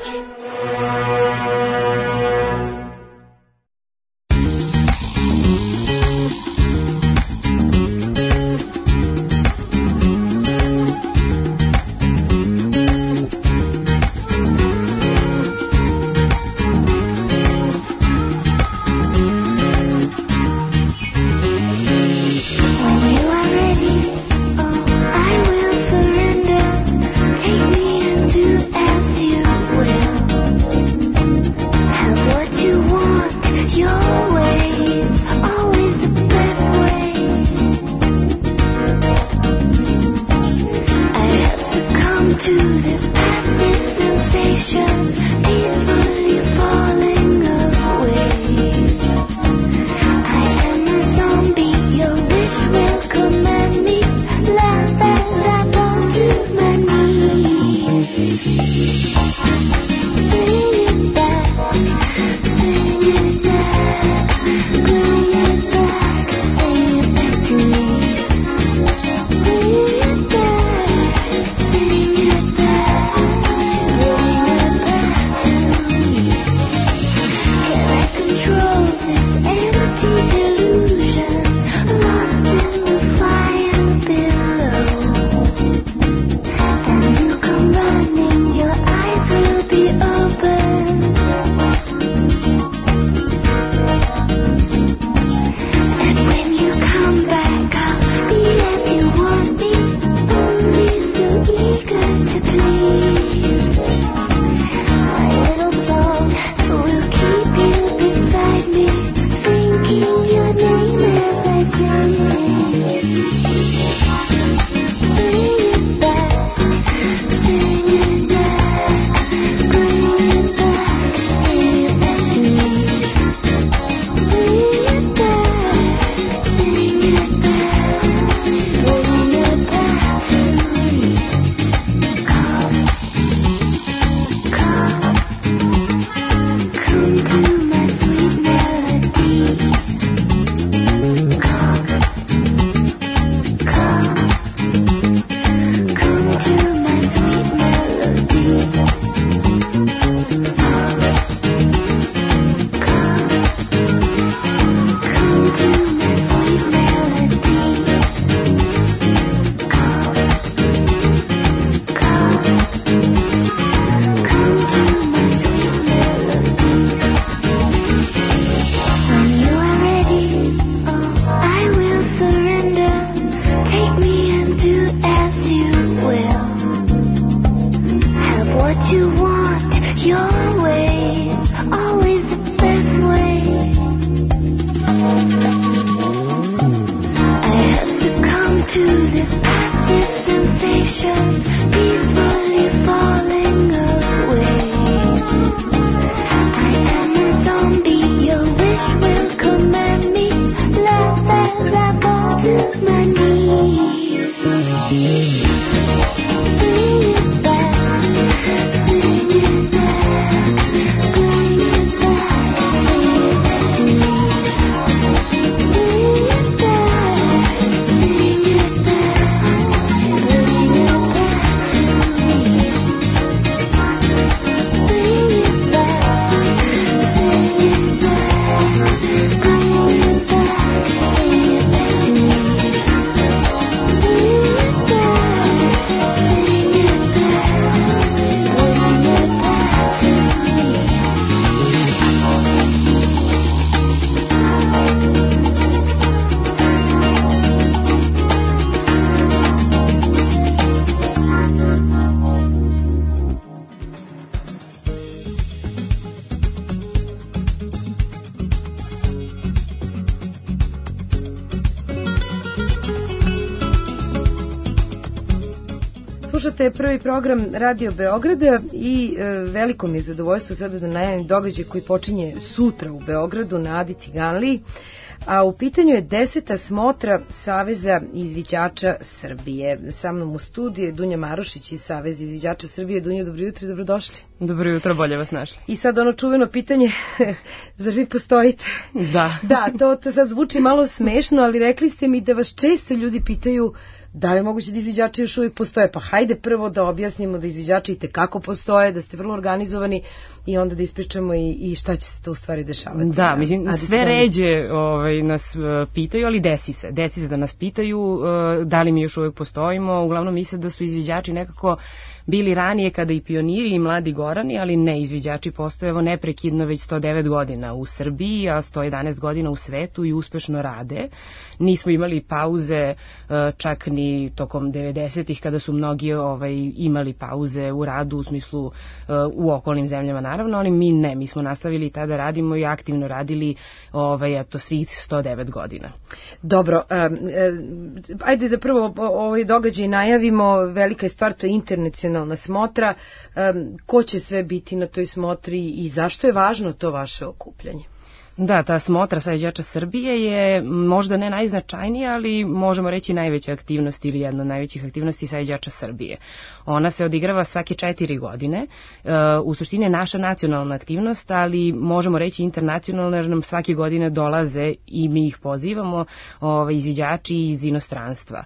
Slušate prvi program Radio Beograda i e, veliko mi je zadovoljstvo sada da najavim događaj koji počinje sutra u Beogradu na Adi Ciganliji, a u pitanju je deseta smotra Saveza izviđača Srbije. Sa mnom u studiju je Dunja Marušić iz Saveza izviđača Srbije. Dunja, dobro jutro i dobrodošli. Dobro jutro, bolje vas našli. I sad ono čuveno pitanje, zar vi postojite? Da. Da, to, to sad zvuči malo smešno, ali rekli ste mi da vas često ljudi pitaju da li je moguće da izviđači još uvijek postoje. Pa hajde prvo da objasnimo da izviđači i tekako postoje, da ste vrlo organizovani i onda da ispričamo i, i šta će se to u stvari dešavati. Da, na, mislim, sve ređe ovaj, nas uh, pitaju, ali desi se. Desi se da nas pitaju uh, da li mi još uvijek postojimo. Uglavnom misle da su izviđači nekako bili ranije kada i pioniri i mladi gorani, ali ne, izviđači postoje evo neprekidno već sto devet godina u Srbiji, a sto jedanaest godina u svetu i uspešno rade. Nismo imali pauze čak ni tokom devedesetih kada su mnogi ovaj, imali pauze u radu u smislu u okolnim zemljama naravno, ali mi ne, mi smo nastavili i tada radimo i aktivno radili ovaj, eto, svih sto devet godina. Dobro, um, um, ajde da prvo ovaj događaj najavimo, velika je stvar, to je internacionalna smotra. Um, ko će sve biti na toj smotri i zašto je važno to vaše okupljanje? Da, ta smotra Saveza izviđača Srbije je možda ne najznačajnija, ali možemo reći najveća aktivnost ili jedna od najvećih aktivnosti Saveza izviđača Srbije. Ona se odigrava svake četiri godine. U suštini je naša nacionalna aktivnost, ali možemo reći internacionalna jer nam svake godine dolaze i mi ih pozivamo ovaj, izviđači iz inostranstva.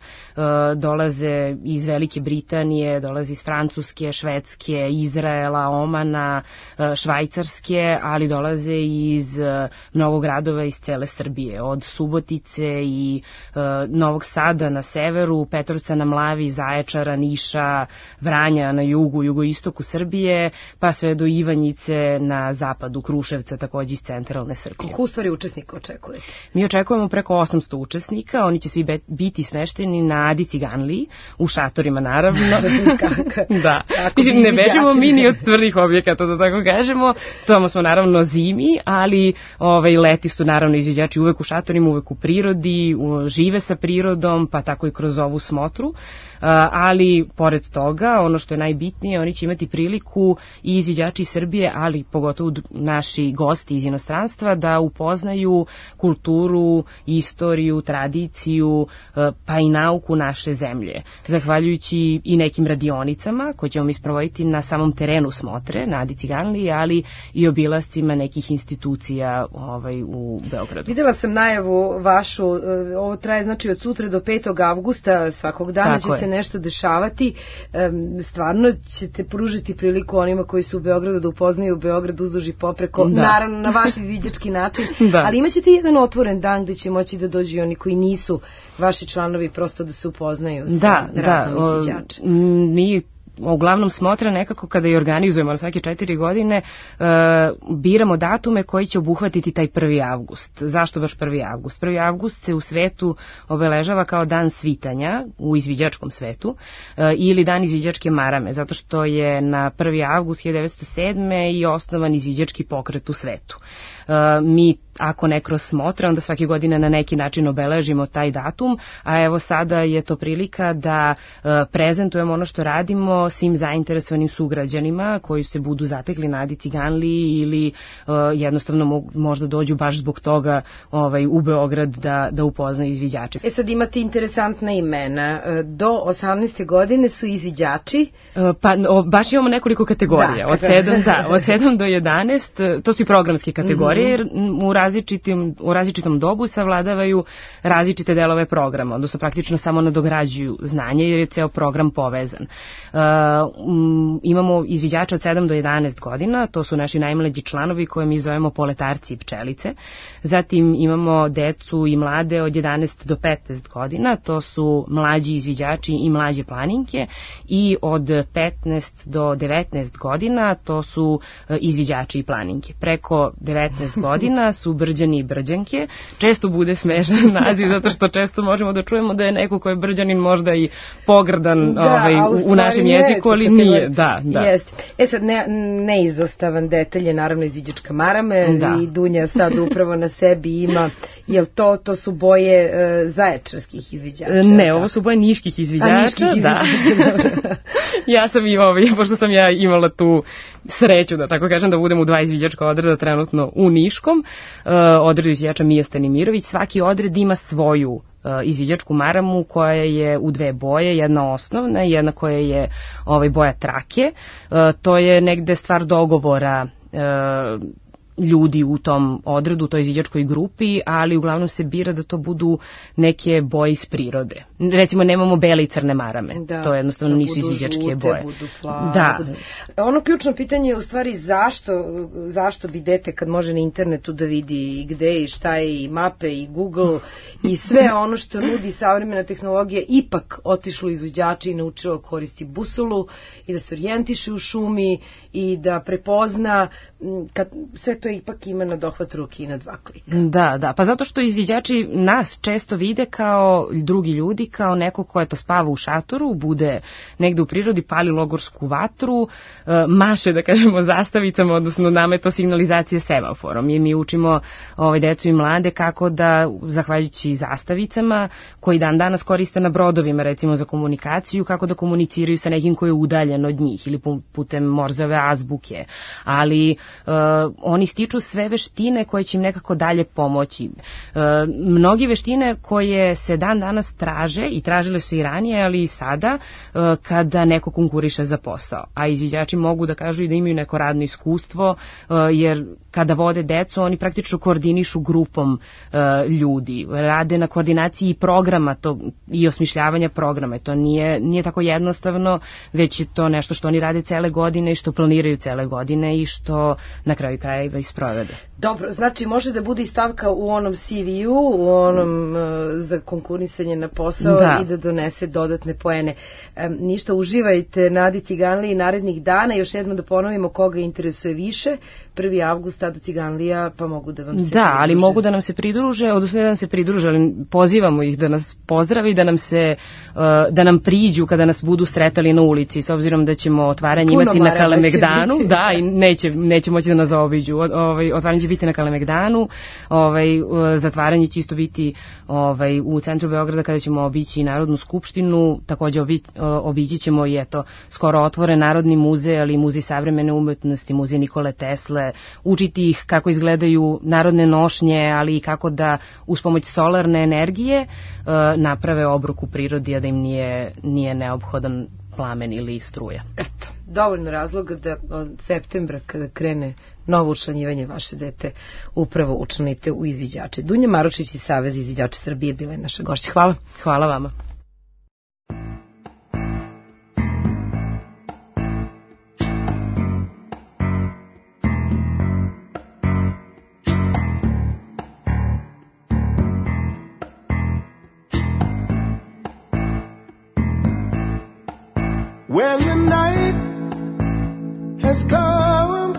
Dolaze iz Velike Britanije, dolaze iz Francuske, Švedske, Izraela, Omana, Švajcarske, ali dolaze iz mnogo gradova iz cele Srbije, od Subotice i e, Novog Sada na severu, Petrovca na Mlavi, Zaječara, Niša, Vranja na jugu, jugoistoku Srbije, pa sve do Ivanjice na zapadu, Kruševca, takođe iz centralne Srbije. Koliko u stvari učesnika očekujete? Mi očekujemo preko osamsto učesnika, oni će svi be, biti smešteni na Adi Ciganliji, u šatorima naravno. Da, mislim, ne bežimo mi ni od tvrdih objekata, da tako kažemo, tamo smo naravno zimi, ali Ovaj, leti su naravno izviđači uvek u šatorima, uvek u prirodi, u, žive sa prirodom, pa tako i kroz ovu smotru. Uh, ali pored toga, ono što je najbitnije, oni će imati priliku i izviđači iz Srbije, ali pogotovo naši gosti iz inostranstva, da upoznaju kulturu, istoriju, tradiciju, uh, pa i nauku naše zemlje. Zahvaljujući i nekim radionicama koje ćemo mi sprovoditi na samom terenu smotre, na Adi Ciganliji, ali i obilascima nekih institucija ovaj, u Beogradu. Videla sam najavu vašu, ovo traje znači od sutra do petog avgusta, svakog dana tako će je. se nešto dešavati. Stvarno ćete pružiti priliku onima koji su u Beogradu da upoznaju Beograd uzduž i popreko, da. Naravno na vaš izviđački način, da. Ali imaćete jedan otvoren dan gde će moći da dođu oni koji nisu vaši članovi, prosto da se upoznaju sa da, radom da, izviđača. Mi uglavnom smotra nekako kada je organizujemo na svake četiri godine, e, biramo datume koji će obuhvatiti taj prvi avgust. Zašto baš prvi avgust? Prvi avgust se u svetu obeležava kao dan svitanja u izviđačkom svetu e, ili dan izviđačke marame, zato što je na prvi avgust hiljadu devetsto sedme i osnovan izviđački pokret u svetu. E, mi ako ne kroz smotre, onda svake godine na neki način obeležimo taj datum, a evo sada je to prilika da e, prezentujemo ono što radimo svim zainteresovanim sugrađanima koji se budu zatekli na Adi Ciganliji ili e, jednostavno mo, možda dođu baš zbog toga ovaj, u Beograd da, da upoznaju izviđače. E sad imate interesantna imena. Do osamnaeste godine su izviđači? E, pa o, baš imamo nekoliko kategorija. Da, od sedam, da, od sedam do jedanaest, to su i programske kategorije, jer u različitim, u različitom dobu savladavaju različite delove programa, odnosno praktično samo nadograđuju znanje jer je ceo program povezan. Uh, um, imamo izviđača od sedam do jedanaest godina, to su naši najmlađi članovi koje mi zovemo poletarci i pčelice. Zatim imamo decu i mlade od jedanaest do petnaest godina, to su mlađi izviđači i mlađe planinke, i od petnaest do devetnaest godina to su uh, izviđači i planinke. Preko devetnaest godina su brđani i brđanke. Često bude smešan naziv zato što često možemo da čujemo da je neko ko je brđanin možda i pogrdan da, ovaj, u, u našem jeziku, ali nije. Da, da. Jest. E sad, ne, neizostavan detalj je naravno izviđačka marame, da. I Dunja sad upravo na sebi ima Jel to, to su boje uh, zaječarskih izviđača? Ne, ovo su boje niških izviđača. A, niških izviđača, da. Ja sam i ovaj, pošto sam ja imala tu sreću, da tako kažem, da budem u dva izviđačka odreda trenutno u Niškom, uh, odredu izviđača Mija Stanimirović. Svaki odred ima svoju uh, izviđačku maramu koja je u dve boje, jedna osnovna i jedna koja je ovaj, boja trake. Uh, to je negde stvar dogovora uh, ljudi u tom odredu, u toj izviđačkoj grupi, ali uglavnom se bira da to budu neke boje iz prirode. Recimo, nemamo bele i crne marame. Da, to jednostavno da nisu izviđačke žute, boje. Budu plave, da. Budu... Ono ključno pitanje je u stvari zašto, zašto bi dete kad može na internetu da vidi gde i šta je i mape i Google i sve ono što nudi savremena tehnologija ipak otišlo izviđači i naučilo koristi busolu i da se orijentiše u šumi i da prepozna kad sve to ipak ima na dohvat ruke i na dva klika. Da, da, pa zato što izviđači nas često vide kao drugi ljudi, kao neko ko je to spava u šatoru, bude negde u prirodi, pali logorsku vatru, maše, da kažemo, zastavicama, odnosno nama je to signalizacija semaforom. I mi učimo ovaj, decu i mlade kako da, zahvaljujući zastavicama, koji dan danas koriste na brodovima, recimo za komunikaciju, kako da komuniciraju sa nekim koji je udaljen od njih ili putem Morzove azbuke. Ali uh, oni stiču sve veštine koje će im nekako dalje pomoći. Uh, mnogi veštine koje se dan danas traže i tražile su i ranije, ali i sada uh, kada neko konkuriše za posao. A izviđači mogu da kažu i da imaju neko radno iskustvo, uh, jer kada vode decu, oni praktično koordinišu grupom uh, ljudi. Rade na koordinaciji programa to, i osmišljavanja programa. To nije, nije tako jednostavno, već je to nešto što oni rade cele godine i što planiraju cele godine i što na kraju krajeva isprovede. Dobro, znači može da bude i stavka u onom C V U, u onom uh, za konkurisanje na posao da. I da donese dodatne poene. Um, ništa, uživajte Nadi Ciganliji narednih dana. Još jednom da ponovimo koga interesuje više. prvi avgust, tada Ciganlija, pa mogu da vam se da, pridruže. Ali mogu da nam se pridruže, odnosno da nam se pridruže, ali pozivamo ih da nas pozdravi, da nam se, uh, da nam priđu kada nas budu sretali na ulici, s obzirom da ćemo otvaranje Puno imati na Kalemegdanu, da, i neće, neće moći da nas zaobiđu. Ovaj, otvaranje će biti na Kalemegdanu, ovaj, uh, zatvaranje će isto biti ovaj, u centru Beograda kada ćemo obići Narodnu skupštinu, takođe obi, uh, obići ćemo i eto, skoro otvoren Narodni muzej, ali i Muzej savremene umetnosti, Muzej Nikole Tesle, učiti ih kako izgledaju narodne nošnje, ali i kako da uz pomoć solarne energije uh, naprave obrok u prirodi, a da im nije, nije neophodan plamen ili struja. Eto, dovoljno razloga da od septembra kada krene novo učlanjivanje vaše dete upravo učlanite u izviđače. Dunja Marušić iz Saveza izviđača Srbije bila je naša gošća. Hvala. Hvala vama. When the night has come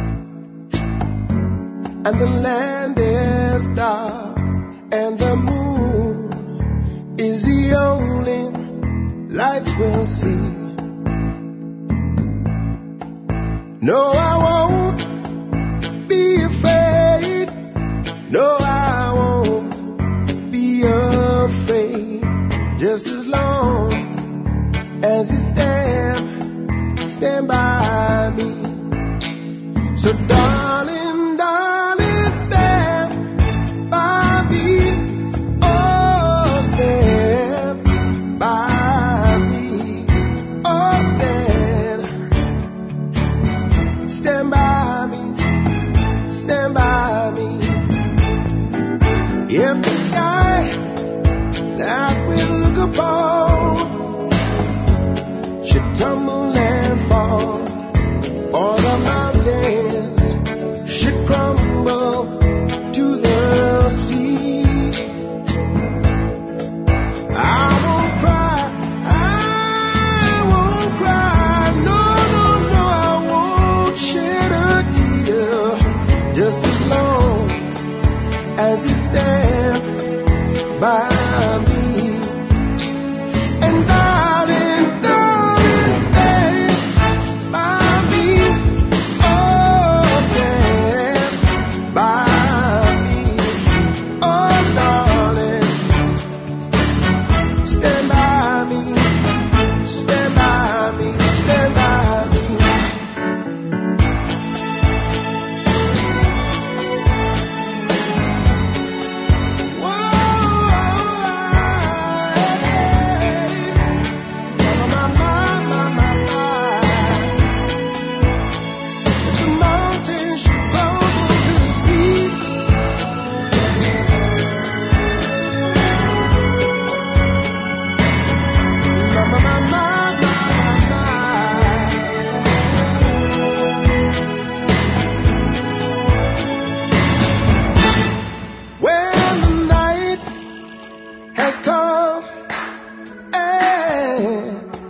and the land is dark and the moon is the only light we'll see. No, I won't be afraid. No, I won't be afraid. Just as long as you stand, stand by me. So darling, darling, stand by me. Oh, stand by me. Oh, stand. Stand by me. Stand by me. If the sky that we look upon should tumble and fall, or the mountains should crumble to the sea, I won't cry, I won't cry, no, no, no, I won't shed a tear, just as long as you stand by me. And darling, darling, stand by me. Oh, stand by me. Oh,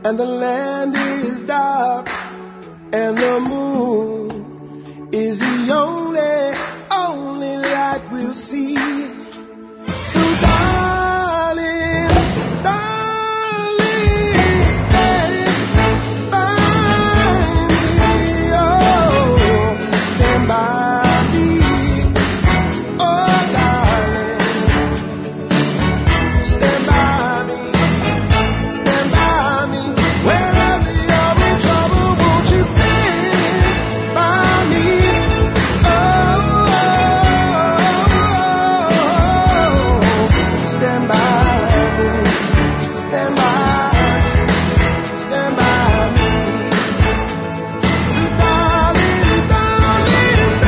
and the land is dark, and the moon is the only, only light we'll see. So darling, darling, stand by me, oh, stand by me, oh darling, stand by me, stand by me, wherever you're in trouble, won't you stand by me, oh, stand by me, stand by me, stand by me, so darling, darling,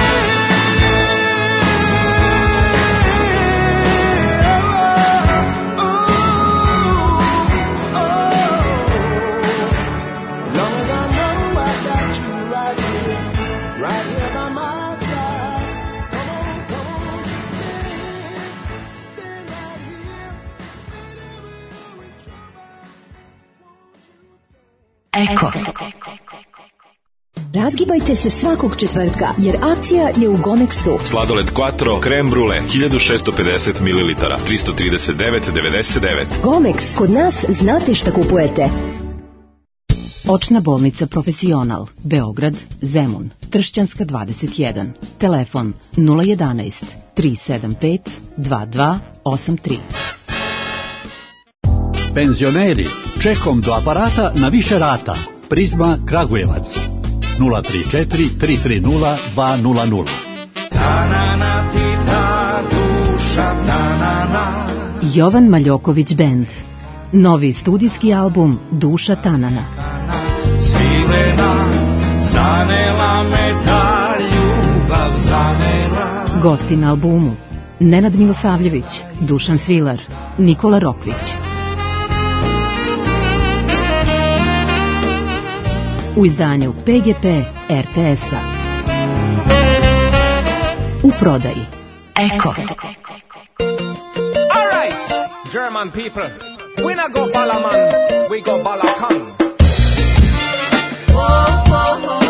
long as I know I got you right here, right here by my side. Come on, come on, stand, stand right here. Eko. Razgibajte se svakog četvrtka, jer akcija je u Gomexu. Sladoled Quattro, krem brule, hiljadu šessto pedeset mililitara, tristo trideset devet devedeset devet. Gomex, kod nas znate šta kupujete. Očna bolnica Profesional, Beograd, Zemun, Tršćanska dvadeset jedan. Telefon nula jedanaest tri sedam pet dva dva osam tri. Penzioneri, čekom do aparata na više rata. Prizma Kragujevac. nula tri četiri tri tri nula dva nula nula. Tanana ti ta duša, tanana. Jovan Maljoković Band. Novi studijski album Duša Tanana. Svilena, zanela me ta ljubav, zanela. Gosti na albumu Nenad Milosavljević, Dušan Svilar, Nikola Rokvić. U izdanju P G P R T S-a. U prodaji Eko. All right, German people, we not go Balaman, we go Balakan. Whoa, whoa, whoa.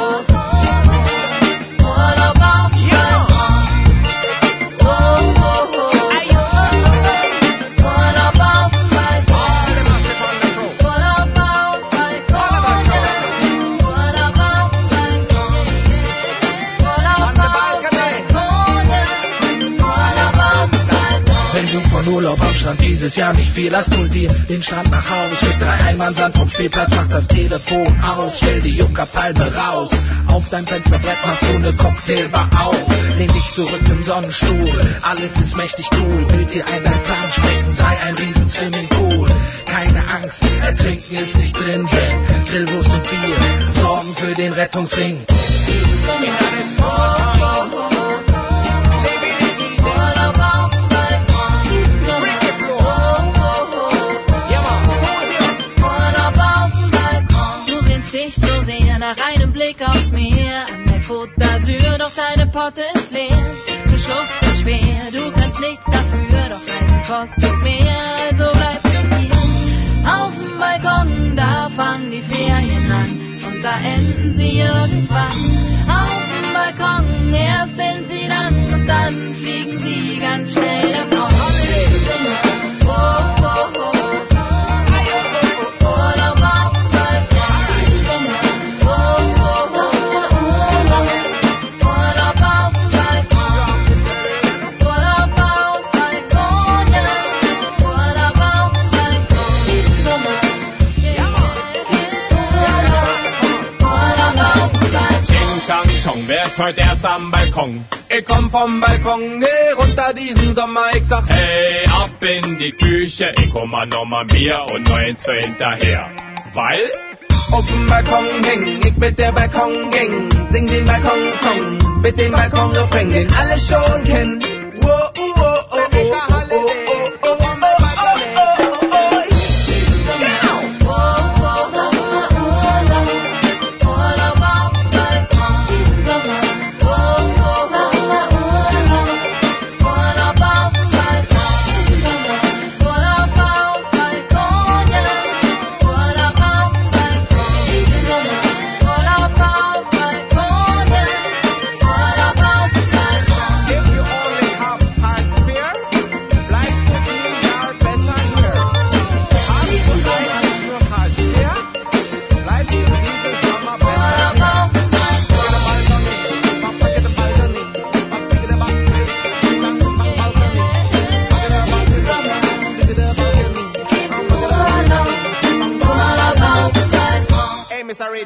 Urlaub am Strand, dieses Jahr nicht viel, lass hol dir den Strand nach Haus. Mit drei Einmannsand vom Spielplatz, mach das Telefon aus. Stell die Juckerpalme raus, auf dein Fensterbrett machst du ne Cocktailbar auf. Lehn dich zurück im Sonnenstuhl, alles ist mächtig cool. Bild dir ein, dein Plan schmecken, sei ein riesen Swimmingpool. Keine Angst, ertrinken ist nicht drin, Gin, Grillwurst und Bier, sorgen für den Rettungsring. Nach einem Blick aus mir an der Côte d'Azur, doch deine Potte ist leer. Du schufst schwer, du kannst nichts dafür, doch Reisen kostet mehr, also bleibst du hier. Auf dem Balkon, da fangen die Ferien an und da enden sie irgendwann. Auf dem Balkon, erst sind sie lang und dann fliegen sie ganz schnell davon. Oh, oh, oh. Wer ist heute erst am Balkon? Ich komm vom Balkon, nee, runter diesen Sommer. Ich sag, hey, ab in die Küche. Ich komm mal noch mal Bier und neunz für hinterher. Weil auf dem Balkon häng ich mit der Balkon-Gang. Sing den Balkon-Song mit dem Balkon-Refrain, den alle schon kennen. Wow, oh, oh, oh, oh, oh, oh, oh.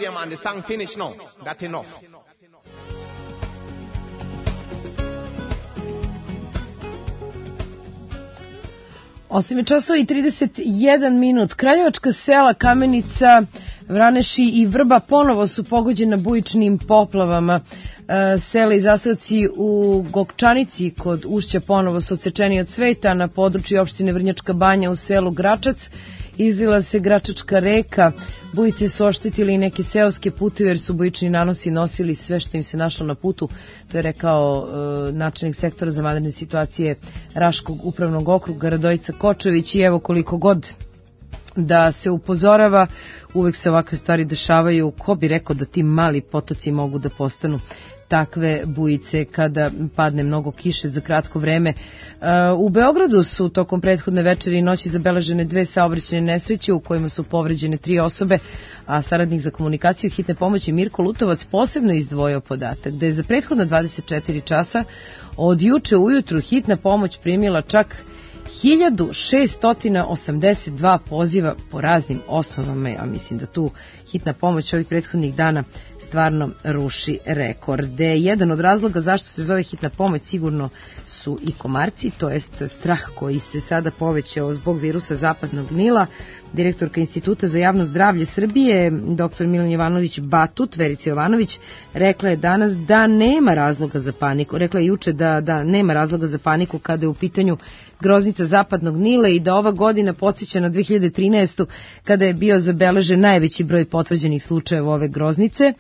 there, man. The song finished now. That's enough. osam časova i trideset jedan minut. Kraljevačka sela Kamenica, Vraneši i Vrba ponovo su pogođena bujičnim poplavama. Sela i zaseoci u Gokčanici kod Ušća ponovo su odsečeni od sveta. Na području opštine Vrnjačka Banja u selu Gračac izlila se Gračačka reka. Bujice su oštetili i neke seoske puteve jer su bujični nanosi nosili sve što im se našlo na putu. To je rekao e, načelnik sektora za vanredne situacije Raškog upravnog okruga Radojica Kočević. I evo, koliko god da se upozorava, uvek se ovakve stvari dešavaju. Ko bi rekao da ti mali potoci mogu da postanu takve bujice kada padne mnogo kiše za kratko vreme. U Beogradu su tokom prethodne večeri i noći zabeležene dve saobraćajne nesreće u kojima su povređene tri osobe, a saradnik za komunikaciju hitne pomoći Mirko Lutovac posebno izdvojio podatak da je za prethodno dvadeset četiri časa od juče ujutru hitna pomoć primila čak hiljadu šesto osamdeset dva poziva po raznim osnovama. Ja mislim da tu hitna pomoć ovih prethodnih dana stvarno ruši rekorde. Jedan od razloga zašto se zove hitna pomoć sigurno su i komarci, to jest strah koji se sada povećao zbog virusa zapadnog Nila. Direktorka Instituta za javno zdravlje Srbije, doktor Milan Jovanović Batut, Verica Jovanović, rekla je danas da nema razloga za paniku. Rekla je juče da, da nema razloga za paniku kada je u pitanju groznica zapadnog Nila i da ova godina podsjeća na dve hiljade trinaestu kada je bio zabeležen najveći broj potvrđenih slučajeva ove groznice.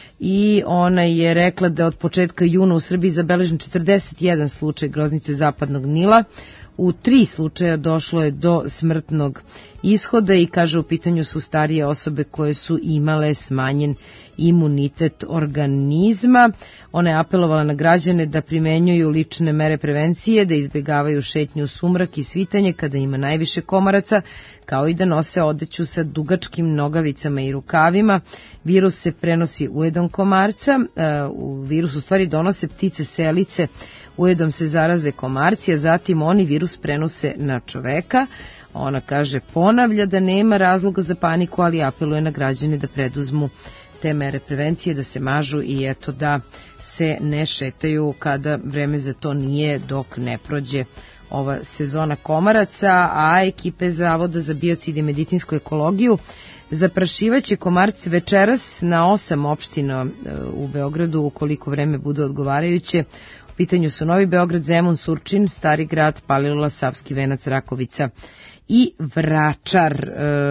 I ona je rekla da od početka juna u Srbiji zabeležen četrdeset jedan slučaj groznice zapadnog Nila. U tri slučaja došlo je do smrtnog ishoda i kaže u pitanju su starije osobe koje su imale smanjen imunitet organizma. Ona je apelovala na građane da primenjuju lične mere prevencije, da izbjegavaju šetnju u sumrak i svitanje kada ima najviše komaraca, kao i da nose odeću sa dugačkim nogavicama i rukavima. Virus se prenosi ujedom komarca, u virus u stvari donose ptice selice, ujedom se zaraze komarci, a zatim oni virus prenose na čoveka. Ona kaže, ponavlja da nema razloga za paniku, ali apeluje na građane da preduzmu te mere prevencije, da se mažu i eto da se ne šetaju kada vreme za to nije, dok ne prođe ova sezona komaraca. A ekipe Zavoda za biocid i medicinsku ekologiju zaprašivaće komarci večeras na osam opština u Beogradu ukoliko vreme bude odgovarajuće. U pitanju su Novi Beograd, Zemun, Surčin, Stari grad, Palilula, Savski venac, Rakovica i Vračar.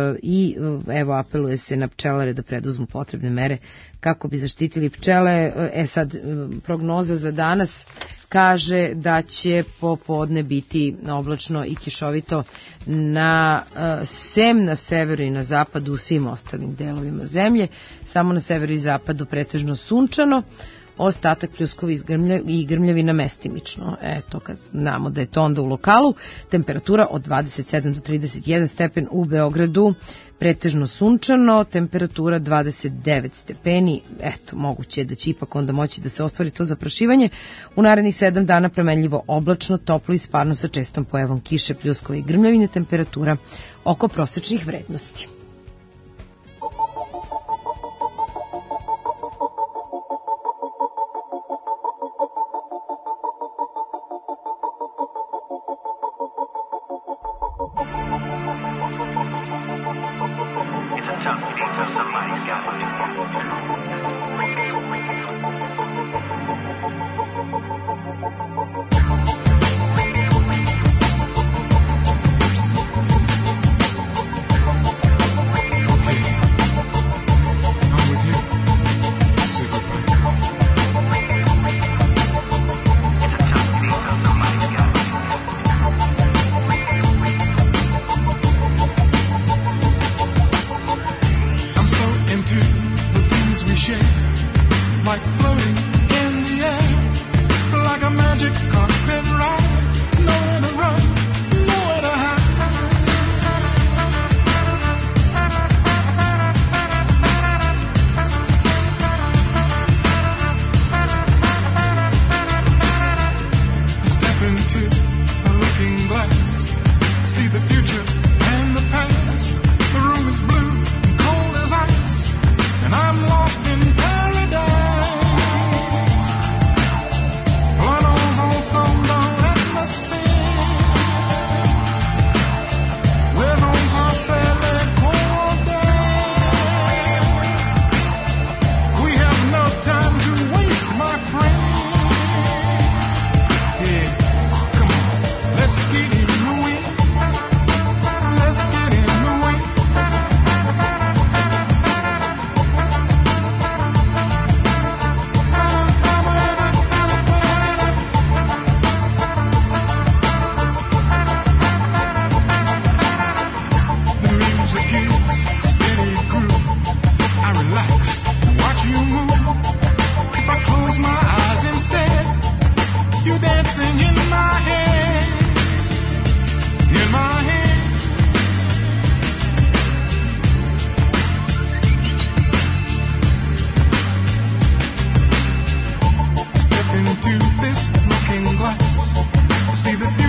I evo, apeluje se na pčelare da preduzmu potrebne mere kako bi zaštitili pčele. E sad, prognoza za danas kaže da će popodne biti oblačno i kišovito na sem na severu i na zapadu u svim ostalim delovima zemlje. Samo na severu i zapadu pretežno sunčano, ostatak pljuskovi i grmljavi na mestimično. Eto, kad znamo da je to onda u lokalu, temperatura od dvadeset sedam do trideset jedan stepen u Beogradu, pretežno sunčano, temperatura dvadeset devet stepeni, eto, moguće je da će ipak onda moći da se ostvari to zaprašivanje. U narednih sedam dana promenljivo oblačno, toplo i sparno sa čestom pojavom kiše, pljuskova i grmljavine, temperatura oko prosečnih vrednosti.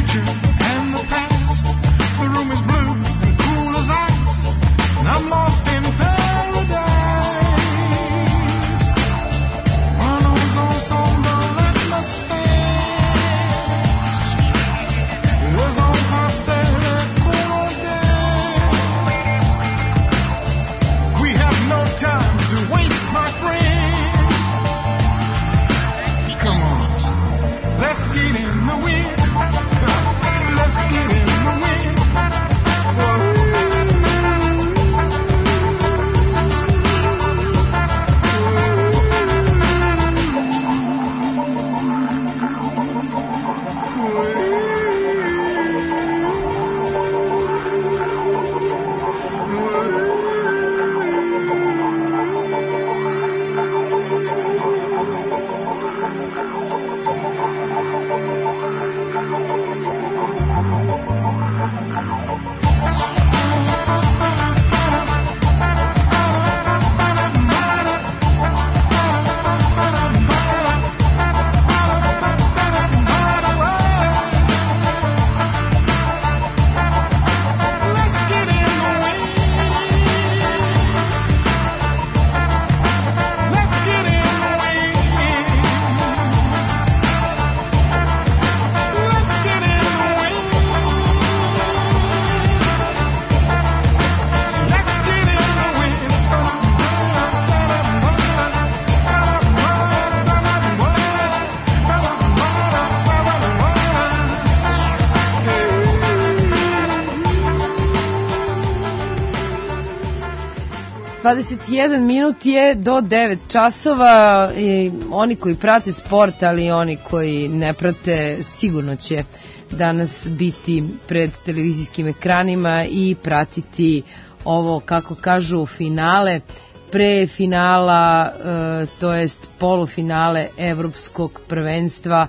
future and the past. The room is blue and cool as ice, and I'm lost in paradise. Run ozone song, don't let me spare. Les hommes passaient le cours d'air. We have no time to waste, my friend. Come on, let's get in the wind. Let's get in the wind. dvadeset jedan minut je do devet časova i oni koji prate sport, ali i oni koji ne prate, sigurno će danas biti pred televizijskim ekranima i pratiti ovo, kako kažu, finale, pre finala, e, to jest polufinale evropskog prvenstva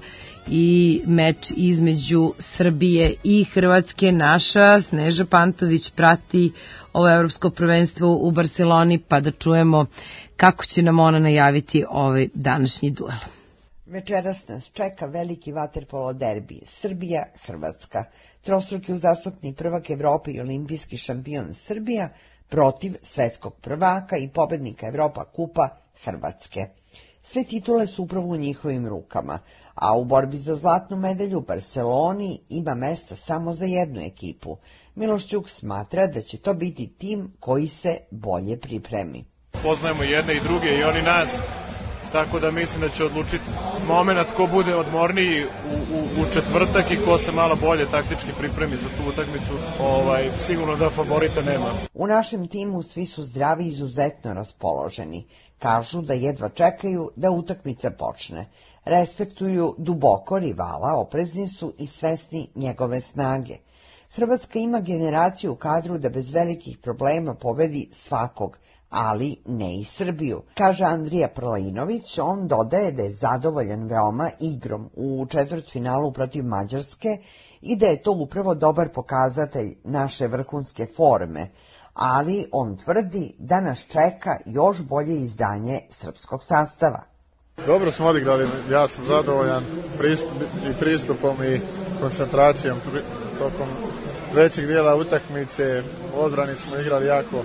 i meč između Srbije i Hrvatske. Naša Sneža Pantović prati ovo evropsko prvenstvo u Barceloni, pa da čujemo kako će nam ona najaviti ovaj današnji duel. Večeras nas čeka veliki vaterpolo derbi Srbija-Hrvatska. Trostruki uzastopni prvak Evrope i olimpijski šampion Srbija protiv svetskog prvaka i pobednika Evropa kupa Hrvatske. Sve titule su upravo u njihovim rukama, a u borbi za zlatnu medalju u Barceloni ima mesta samo za jednu ekipu. Miloš Ćuk smatra da će to biti tim koji se bolje pripremi. Poznajemo jedne i druge i oni nas, tako da mislim da će odlučiti moment ko bude odmorniji u, u, u četvrtak i ko se malo bolje taktički pripremi za tu utakmicu. Ovaj, sigurno da favorita nema. U našem timu svi su zdravi i izuzetno raspoloženi. Kažu da jedva čekaju da utakmica počne. Respektuju duboko rivala, oprezni su i svesni njegove snage. Hrvatska ima generaciju u kadru da bez velikih problema pobedi svakog, ali ne i Srbiju. Kaže Andrija Prlinović, on dodaje da je zadovoljan veoma igrom u četvrtfinalu protiv Mađarske i da je to upravo dobar pokazatelj naše vrhunske forme, ali on tvrdi da nas čeka još bolje izdanje srpskog sastava. Dobro smo odigrali, ja sam zadovoljan pristup, i pristupom i koncentracijom tokom većeg dijela utakmice. U odbrani smo igrali jako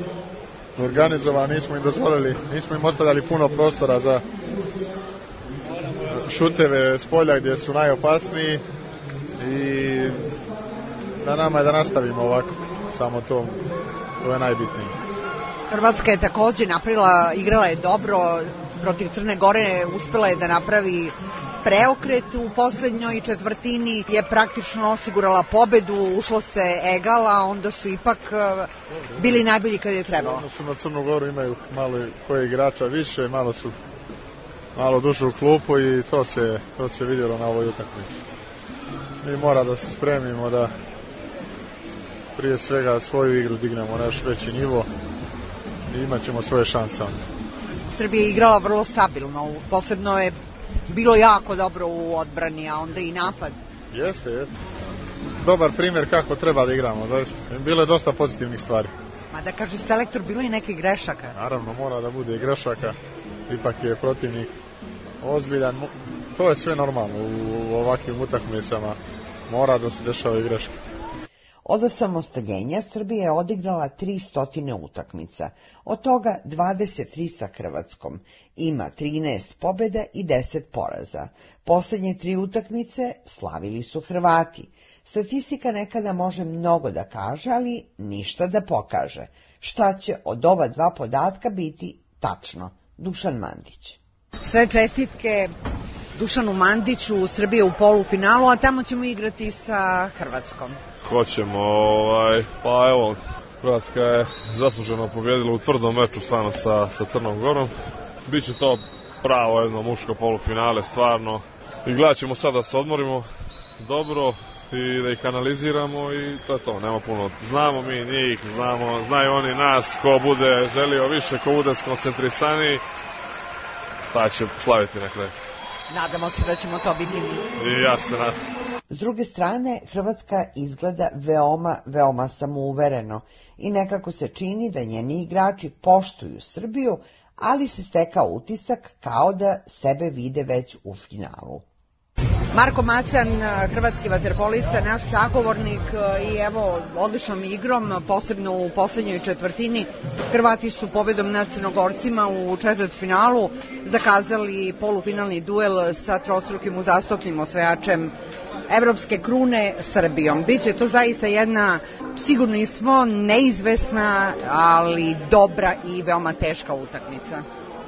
organizovano, nismo im dozvolili, nismo im ostavljali puno prostora za šuteve s polja gdje su najopasniji i na nama je da nastavimo ovako, samo to, to je najbitnije. Hrvatska je također napravila, igrala je dobro protiv Crne Gore, uspjela je da napravi preokret u posljednjoj četvrtini, je praktično osigurala pobedu, ušlo se egala, onda su ipak bili najbolji kad je trebalo. Ono su na Crnu Goru imaju malo koje igrača više, malo su malo dušu u klupu i to se, to se vidjelo na ovoj utakmici. Mi mora da se spremimo da prije svega svoju igru dignemo na još veći nivo i imat ćemo svoje šanse. Srbija je igrala vrlo stabilno, posebno je bilo jako dobro u odbrani, a onda i napad. Jeste, jeste. Dobar primjer kako treba da igramo. Bilo je dosta pozitivnih stvari. Ma da kaže selektor, bilo je neke grešaka. Naravno, mora da bude i grešaka. Ipak je protivnik ozbiljan. To je sve normalno u ovakvim utakmicama. mora da se dešavaju greške. Od osamostaljenja Srbija je odigrala tristo utakmica, od toga dvadeset tri sa Hrvatskom, ima trinaest pobjeda i deset poraza. Posljednje tri utakmice slavili su Hrvati. Statistika nekada može mnogo da kaže, ali ništa da pokaže. Šta će od ova dva podatka biti tačno? Dušan Mandić. Sve čestitke Dušanu Mandiću, u Srbije u polufinalu, a tamo ćemo igrati sa Hrvatskom. Hoćemo, ovaj, pa evo, Hrvatska je zasluženo pobjedila u tvrdom meču stvarno sa, sa Crnom Gorom. Biće to pravo jedno muško polufinale, stvarno. I gledat ćemo sad da se odmorimo dobro i da ih analiziramo i to je to, nema puno. Znamo mi njih, znamo, znaju oni nas, ko bude želio više, ko bude skoncentrisaniji, taj će slaviti na kraju. Nadamo se da ćemo to biti. I ja se nadam. S druge strane, Hrvatska izgleda veoma, veoma samouvereno i nekako se čini da njeni igrači poštuju Srbiju, ali se stekao utisak kao da sebe vide već u finalu. Marko Macan, hrvatski vaterpolista, naš sagovornik i evo odličnom igrom, posebno u poslednjoj četvrtini. Hrvati su pobedom nad Crnogorcima u četvrtfinalu zakazali polufinalni duel sa trostrukim uzastopnim osvajačem evropske krune Srbijom. Biće to zaista jedna, sigurni smo, neizvesna, ali dobra i veoma teška utakmica.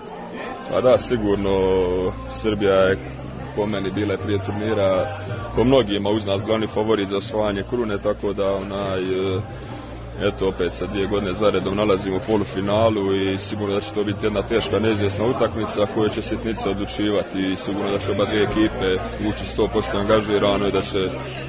Pa da, sigurno Srbija je po meni bila prije turnira po mnogima uz nas glavni favorit za osvajanje krune, tako da onaj, eto opet sa dvije godine zaredom nalazimo u polufinalu i sigurno da će to biti jedna teška neizvjesna utakmica koju će sitnice odlučivati i sigurno da će oba dvije ekipe ući sto posto angažirano i da će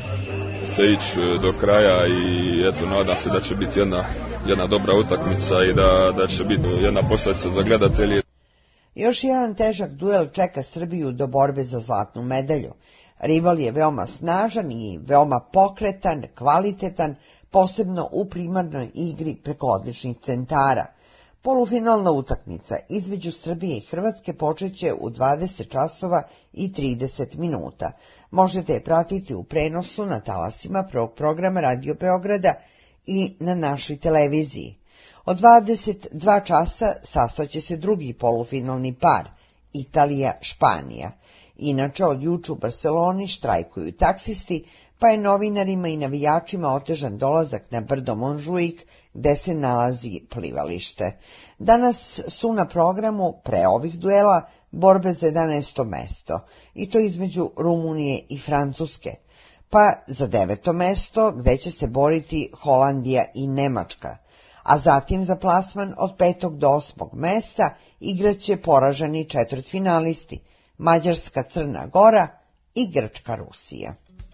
se ići do kraja i eto nadam se da će biti jedna, jedna dobra utakmica i da, da će biti jedna posljedica za gledatelje. Još jedan težak duel čeka Srbiju do borbe za zlatnu medalju. Rival je veoma snažan i veoma pokretan, kvalitetan, posebno u primarnoj igri preko odličnih centara. Polufinalna utakmica između Srbije i Hrvatske počeće u dvadeset časova i trideset minuta. Možete je pratiti u prenosu na talasima prvog programa Radio Beograda i na našoj televiziji. Od dvadeset dva časa sastaće se drugi polufinalni par, Italija-Španija. Inače, od juče u Barceloni štrajkuju taksisti, pa je novinarima i navijačima otežan dolazak na brdo Monžuik, gde se nalazi plivalište. Danas su na programu, pre ovih duela, borbe za jedanaesto mesto, i to između Rumunije i Francuske, pa za deveto mesto, gde će se boriti Holandija i Nemačka, a zatim za plasman od petog do osmog mesta igraće poraženi četvrtfinalisti Mađarska, Crna Gora i Grčka, Rusija.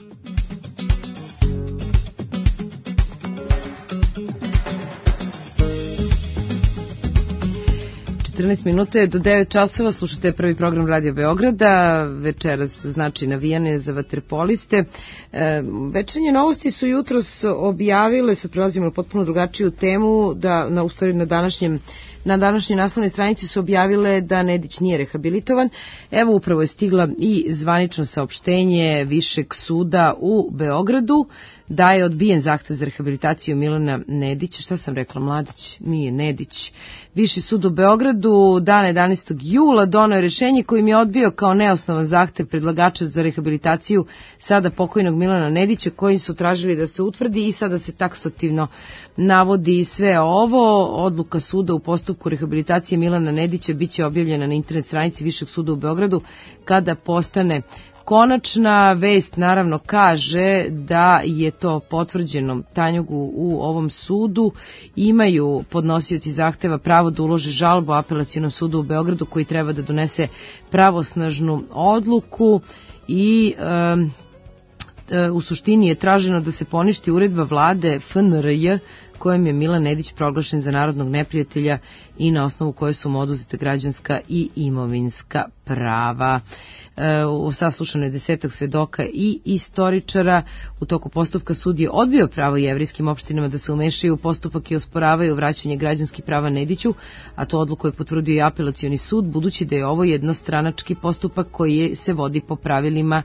četrnaest minuta do devet časova, slušate prvi program Radio Beograda, večeras znači navijane za vaterpoliste. E, večernje novosti su jutros objavile, sad prelazimo na potpuno drugačiju temu, da na, u stvari na današnjem Na današnjoj naslovnoj stranici su objavile da Nedić nije rehabilitovan. Evo upravo je stigla i zvanično saopštenje Višeg suda u Beogradu da je odbijen zahtev za rehabilitaciju Milana Nedića. Šta sam rekla, Mladić? Nije, Nedić. Viši sud u Beogradu dana jedanaestog jula doneo je rešenje kojim je odbio kao neosnovan zahtev predlagača za rehabilitaciju sada pokojnog Milana Nedića, kojim su tražili da se utvrdi i sada se taksativno navodi sve ovo. Odluka suda u postupku rehabilitacije Milana Nedića biće objavljena na internet stranici Višeg suda u Beogradu kada postane konačna. Vest naravno kaže da je to potvrđeno Tanjugu u ovom sudu. Imaju podnosioci zahteva pravo da ulože žalbu Apelacionom sudu u Beogradu koji treba da donese pravosnažnu odluku i um, u suštini je traženo da se poništi uredba vlade F N R J kojim je Milan Nedić proglašen za narodnog neprijatelja i na osnovu koje su mu oduzeta građanska i imovinska prava. E, u saslušano je desetak svedoka i istoričara. U toku postupka sud je odbio pravo jevrijskim opštinama da se umešaju u postupak i osporavaju vraćanje građanskih prava Nediću, a to odluku je potvrdio i apelacioni sud, budući da je ovo jednostranački postupak koji se vodi po pravilima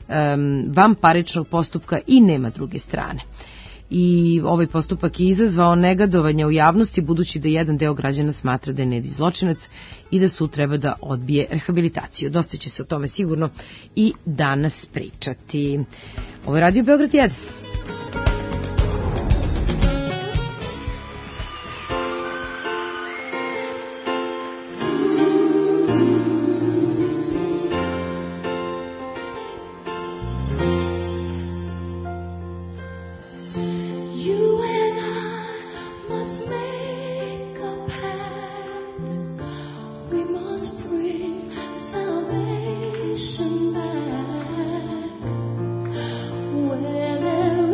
um, vanparničnog postupka i nema druge strane. I ovaj postupak je izazvao negodovanja u javnosti budući da jedan deo građana smatra da je Nedić zločinac i da sud treba da odbije rehabilitaciju. Dosta će se o tome sigurno i danas pričati. Ovo je Radio Beograd jedan. Wherever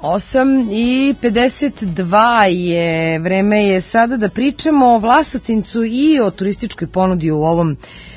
osam i pedeset dva je, vreme je sada da pričamo o Vlasotincu i o turističkoj ponudi u ovom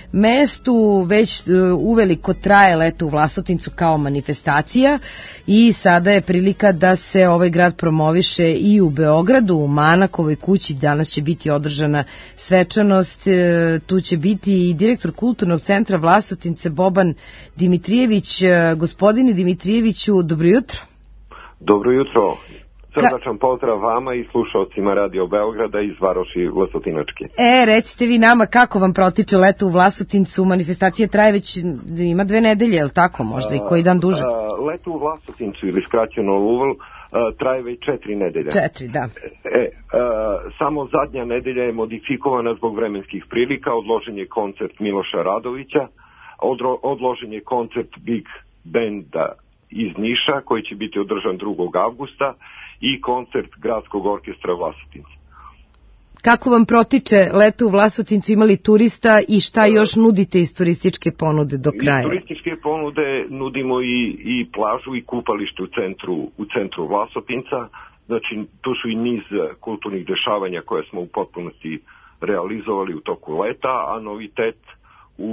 mestu. Već uveliko traje leto u Vlasotincu kao manifestacija i sada je prilika da se ovaj grad promoviše i u Beogradu, u Manakovoj kući. Danas će biti održana svečanost, tu će biti i direktor Kulturnog centra Vlasotince Boban Dimitrijević. Gospodine Dimitrijeviću, dobro jutro. Dobro jutro. Srdačan pozdrav vama i slušalcima Radio Beograda iz Varoši Vlasotinačke. E, recite vi nama kako vam protiče leto u Vlasotincu, manifestacija traje već, ima dve nedelje, je li tako, možda i koji dan duže? A, a, leto u Vlasotincu ili skraćeno Luval traje već četiri nedelje. Četiri, da. E, a, samo zadnja nedelja je modifikovana zbog vremenskih prilika, odložen je koncert Miloša Radovića, odro, odložen je koncert Big Banda iz Niša koji će biti održan drugog avgusta i koncert Gradskog orkestra Vlasotinca. Kako vam protiče leto u Vlasotincu, imali turista i šta još nudite iz turističke ponude do kraja? Iz turističke ponude nudimo i, i plažu i kupalište u centru, u centru Vlasotinca. Znači, tu su i niz kulturnih dešavanja koje smo u potpunosti realizovali u toku leta, a novitet u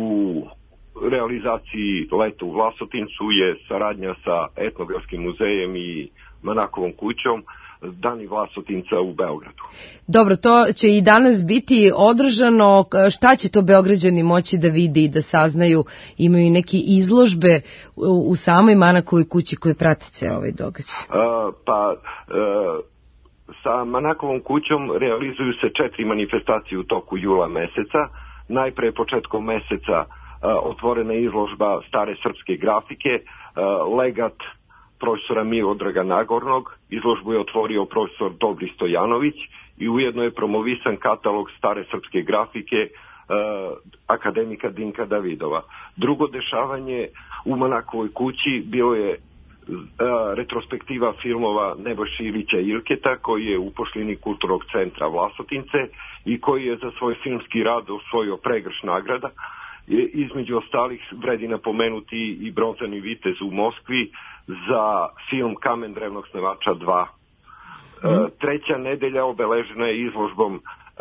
realizaciji leta u Vlasotincu je saradnja sa Etnografskim muzejem i Manakovom kućom, Dani Vlasotinca u Beogradu. Dobro, to će i danas biti održano. Šta će to Beograđani moći da vide i da saznaju? Imaju neke izložbe u, u samoj Manakovoj kući koje pratice ovaj događaj? Uh, pa, uh, sa Manakovom kućom realizuju se četiri manifestacije u toku jula meseca. Najpre početkom meseca uh, otvorena izložba stare srpske grafike, uh, legat profesora Miodraga Nagornog, izložbu je otvorio profesor Dobri Stojanović i ujedno je promovisan katalog stare srpske grafike uh, akademika Dinka Davidova. Drugo dešavanje u Manakovoj kući bilo je uh, retrospektiva filmova Nebojše Ilića Ilketa, koji je upošljeni Kulturnog centra Vlasotince i koji je za svoj filmski rad osvojio pregrš nagrada. Između ostalih vredi napomenuti i bronzani vitez u Moskvi za film Kamen drevnog snevača dva. Mm. E, treća nedelja obeležena je izložbom e,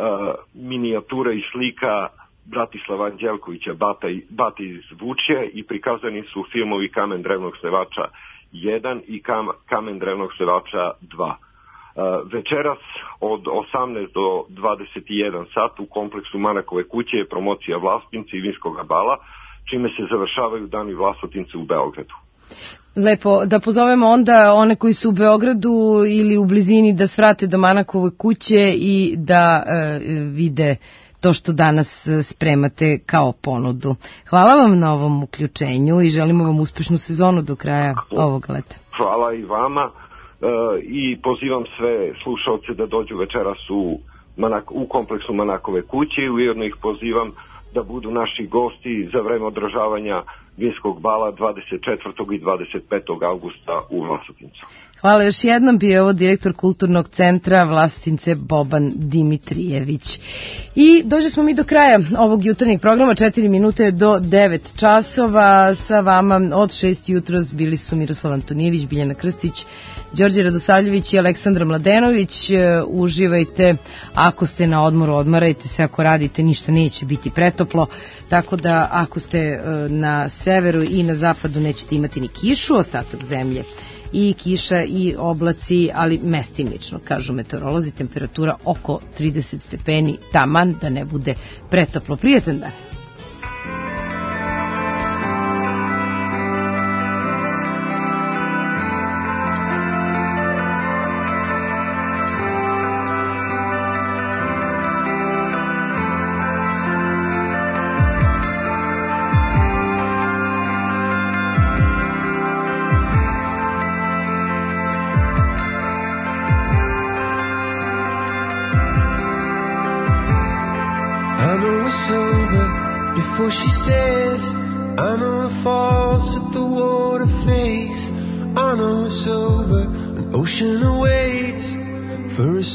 minijatura i slika Bratislava Anđelkovića Bata, Bata iz Vučje i prikazani su filmovi Kamen drevnog snevača jedan i Kam, Kamen drevnog snevača dva. Uh, večeras od osamnaest do dvadeset jedan sat u kompleksu Manakove kuće je promocija Vlasotinca i vinskog bala, čime se završavaju dani Vlasotinca u Beogradu. Lepo, da pozovemo onda one koji su u Beogradu ili u blizini da svrate do Manakove kuće i da uh, vide to što danas spremate kao ponudu. Hvala vam na ovom uključenju i želimo vam uspešnu sezonu do kraja ovog leta. Hvala i vama. Uh, i pozivam sve slušalce da dođu večeras u, Manak, u kompleksu Manakove kuće i ujedno ih pozivam da budu naši gosti za vreme održavanja vinskog bala dvadeset četvrtog i dvadeset petog avgusta u Vlasotincu. Hvala još jednom, bio je ovo direktor Kulturnog centra Vlasotince Boban Dimitrijević. I došli smo mi do kraja ovog jutarnjeg programa, četiri minute do devet časova. Sa vama od šest jutros bili su Miroslav Antonijević, Biljana Krstić, Đorđe Radosavljević i Aleksandra Mladenović. Uživajte, ako ste na odmoru, odmarajte se, ako radite ništa neće biti pretoplo, tako da ako ste na severu i na zapadu nećete imati ni kišu, ostatak zemlje i kiša i oblaci, ali mestimično, kažu meteorolozi, temperatura oko trideset stepeni, taman da ne bude pretoplo. Prijatan dan. She says, I know it falls at the water face. I know it's over, an ocean awaits for a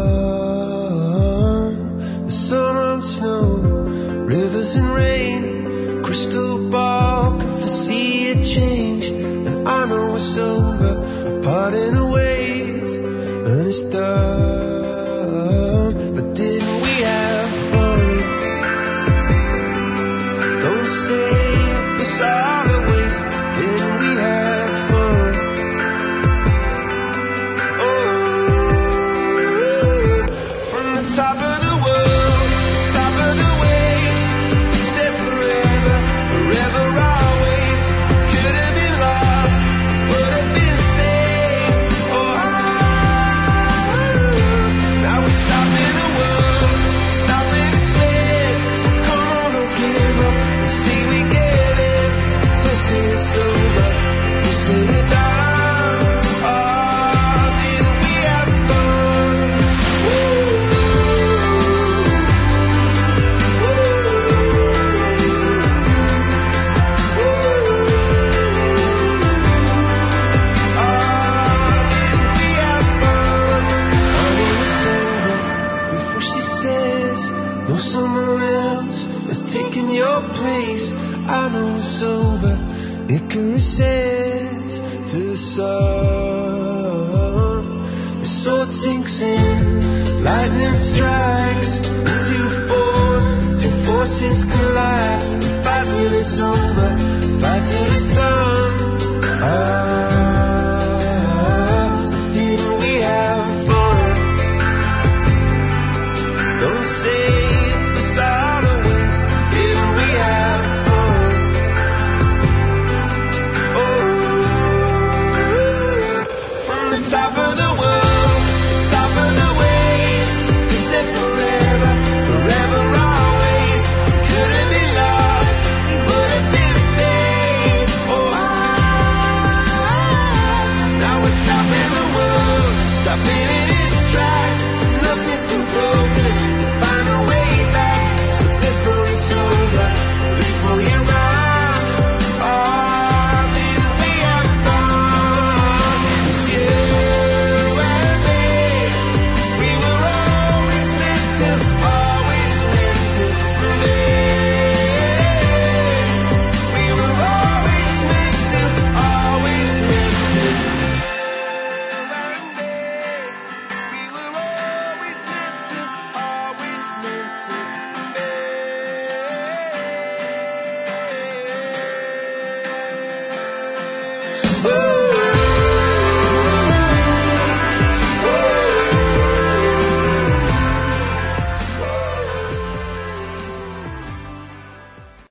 storm. The sun on snow, rivers and rain, crystal ball can foresee a change. And I know it's over, parting away. says to the sun, the sword sinks in, lightning strikes.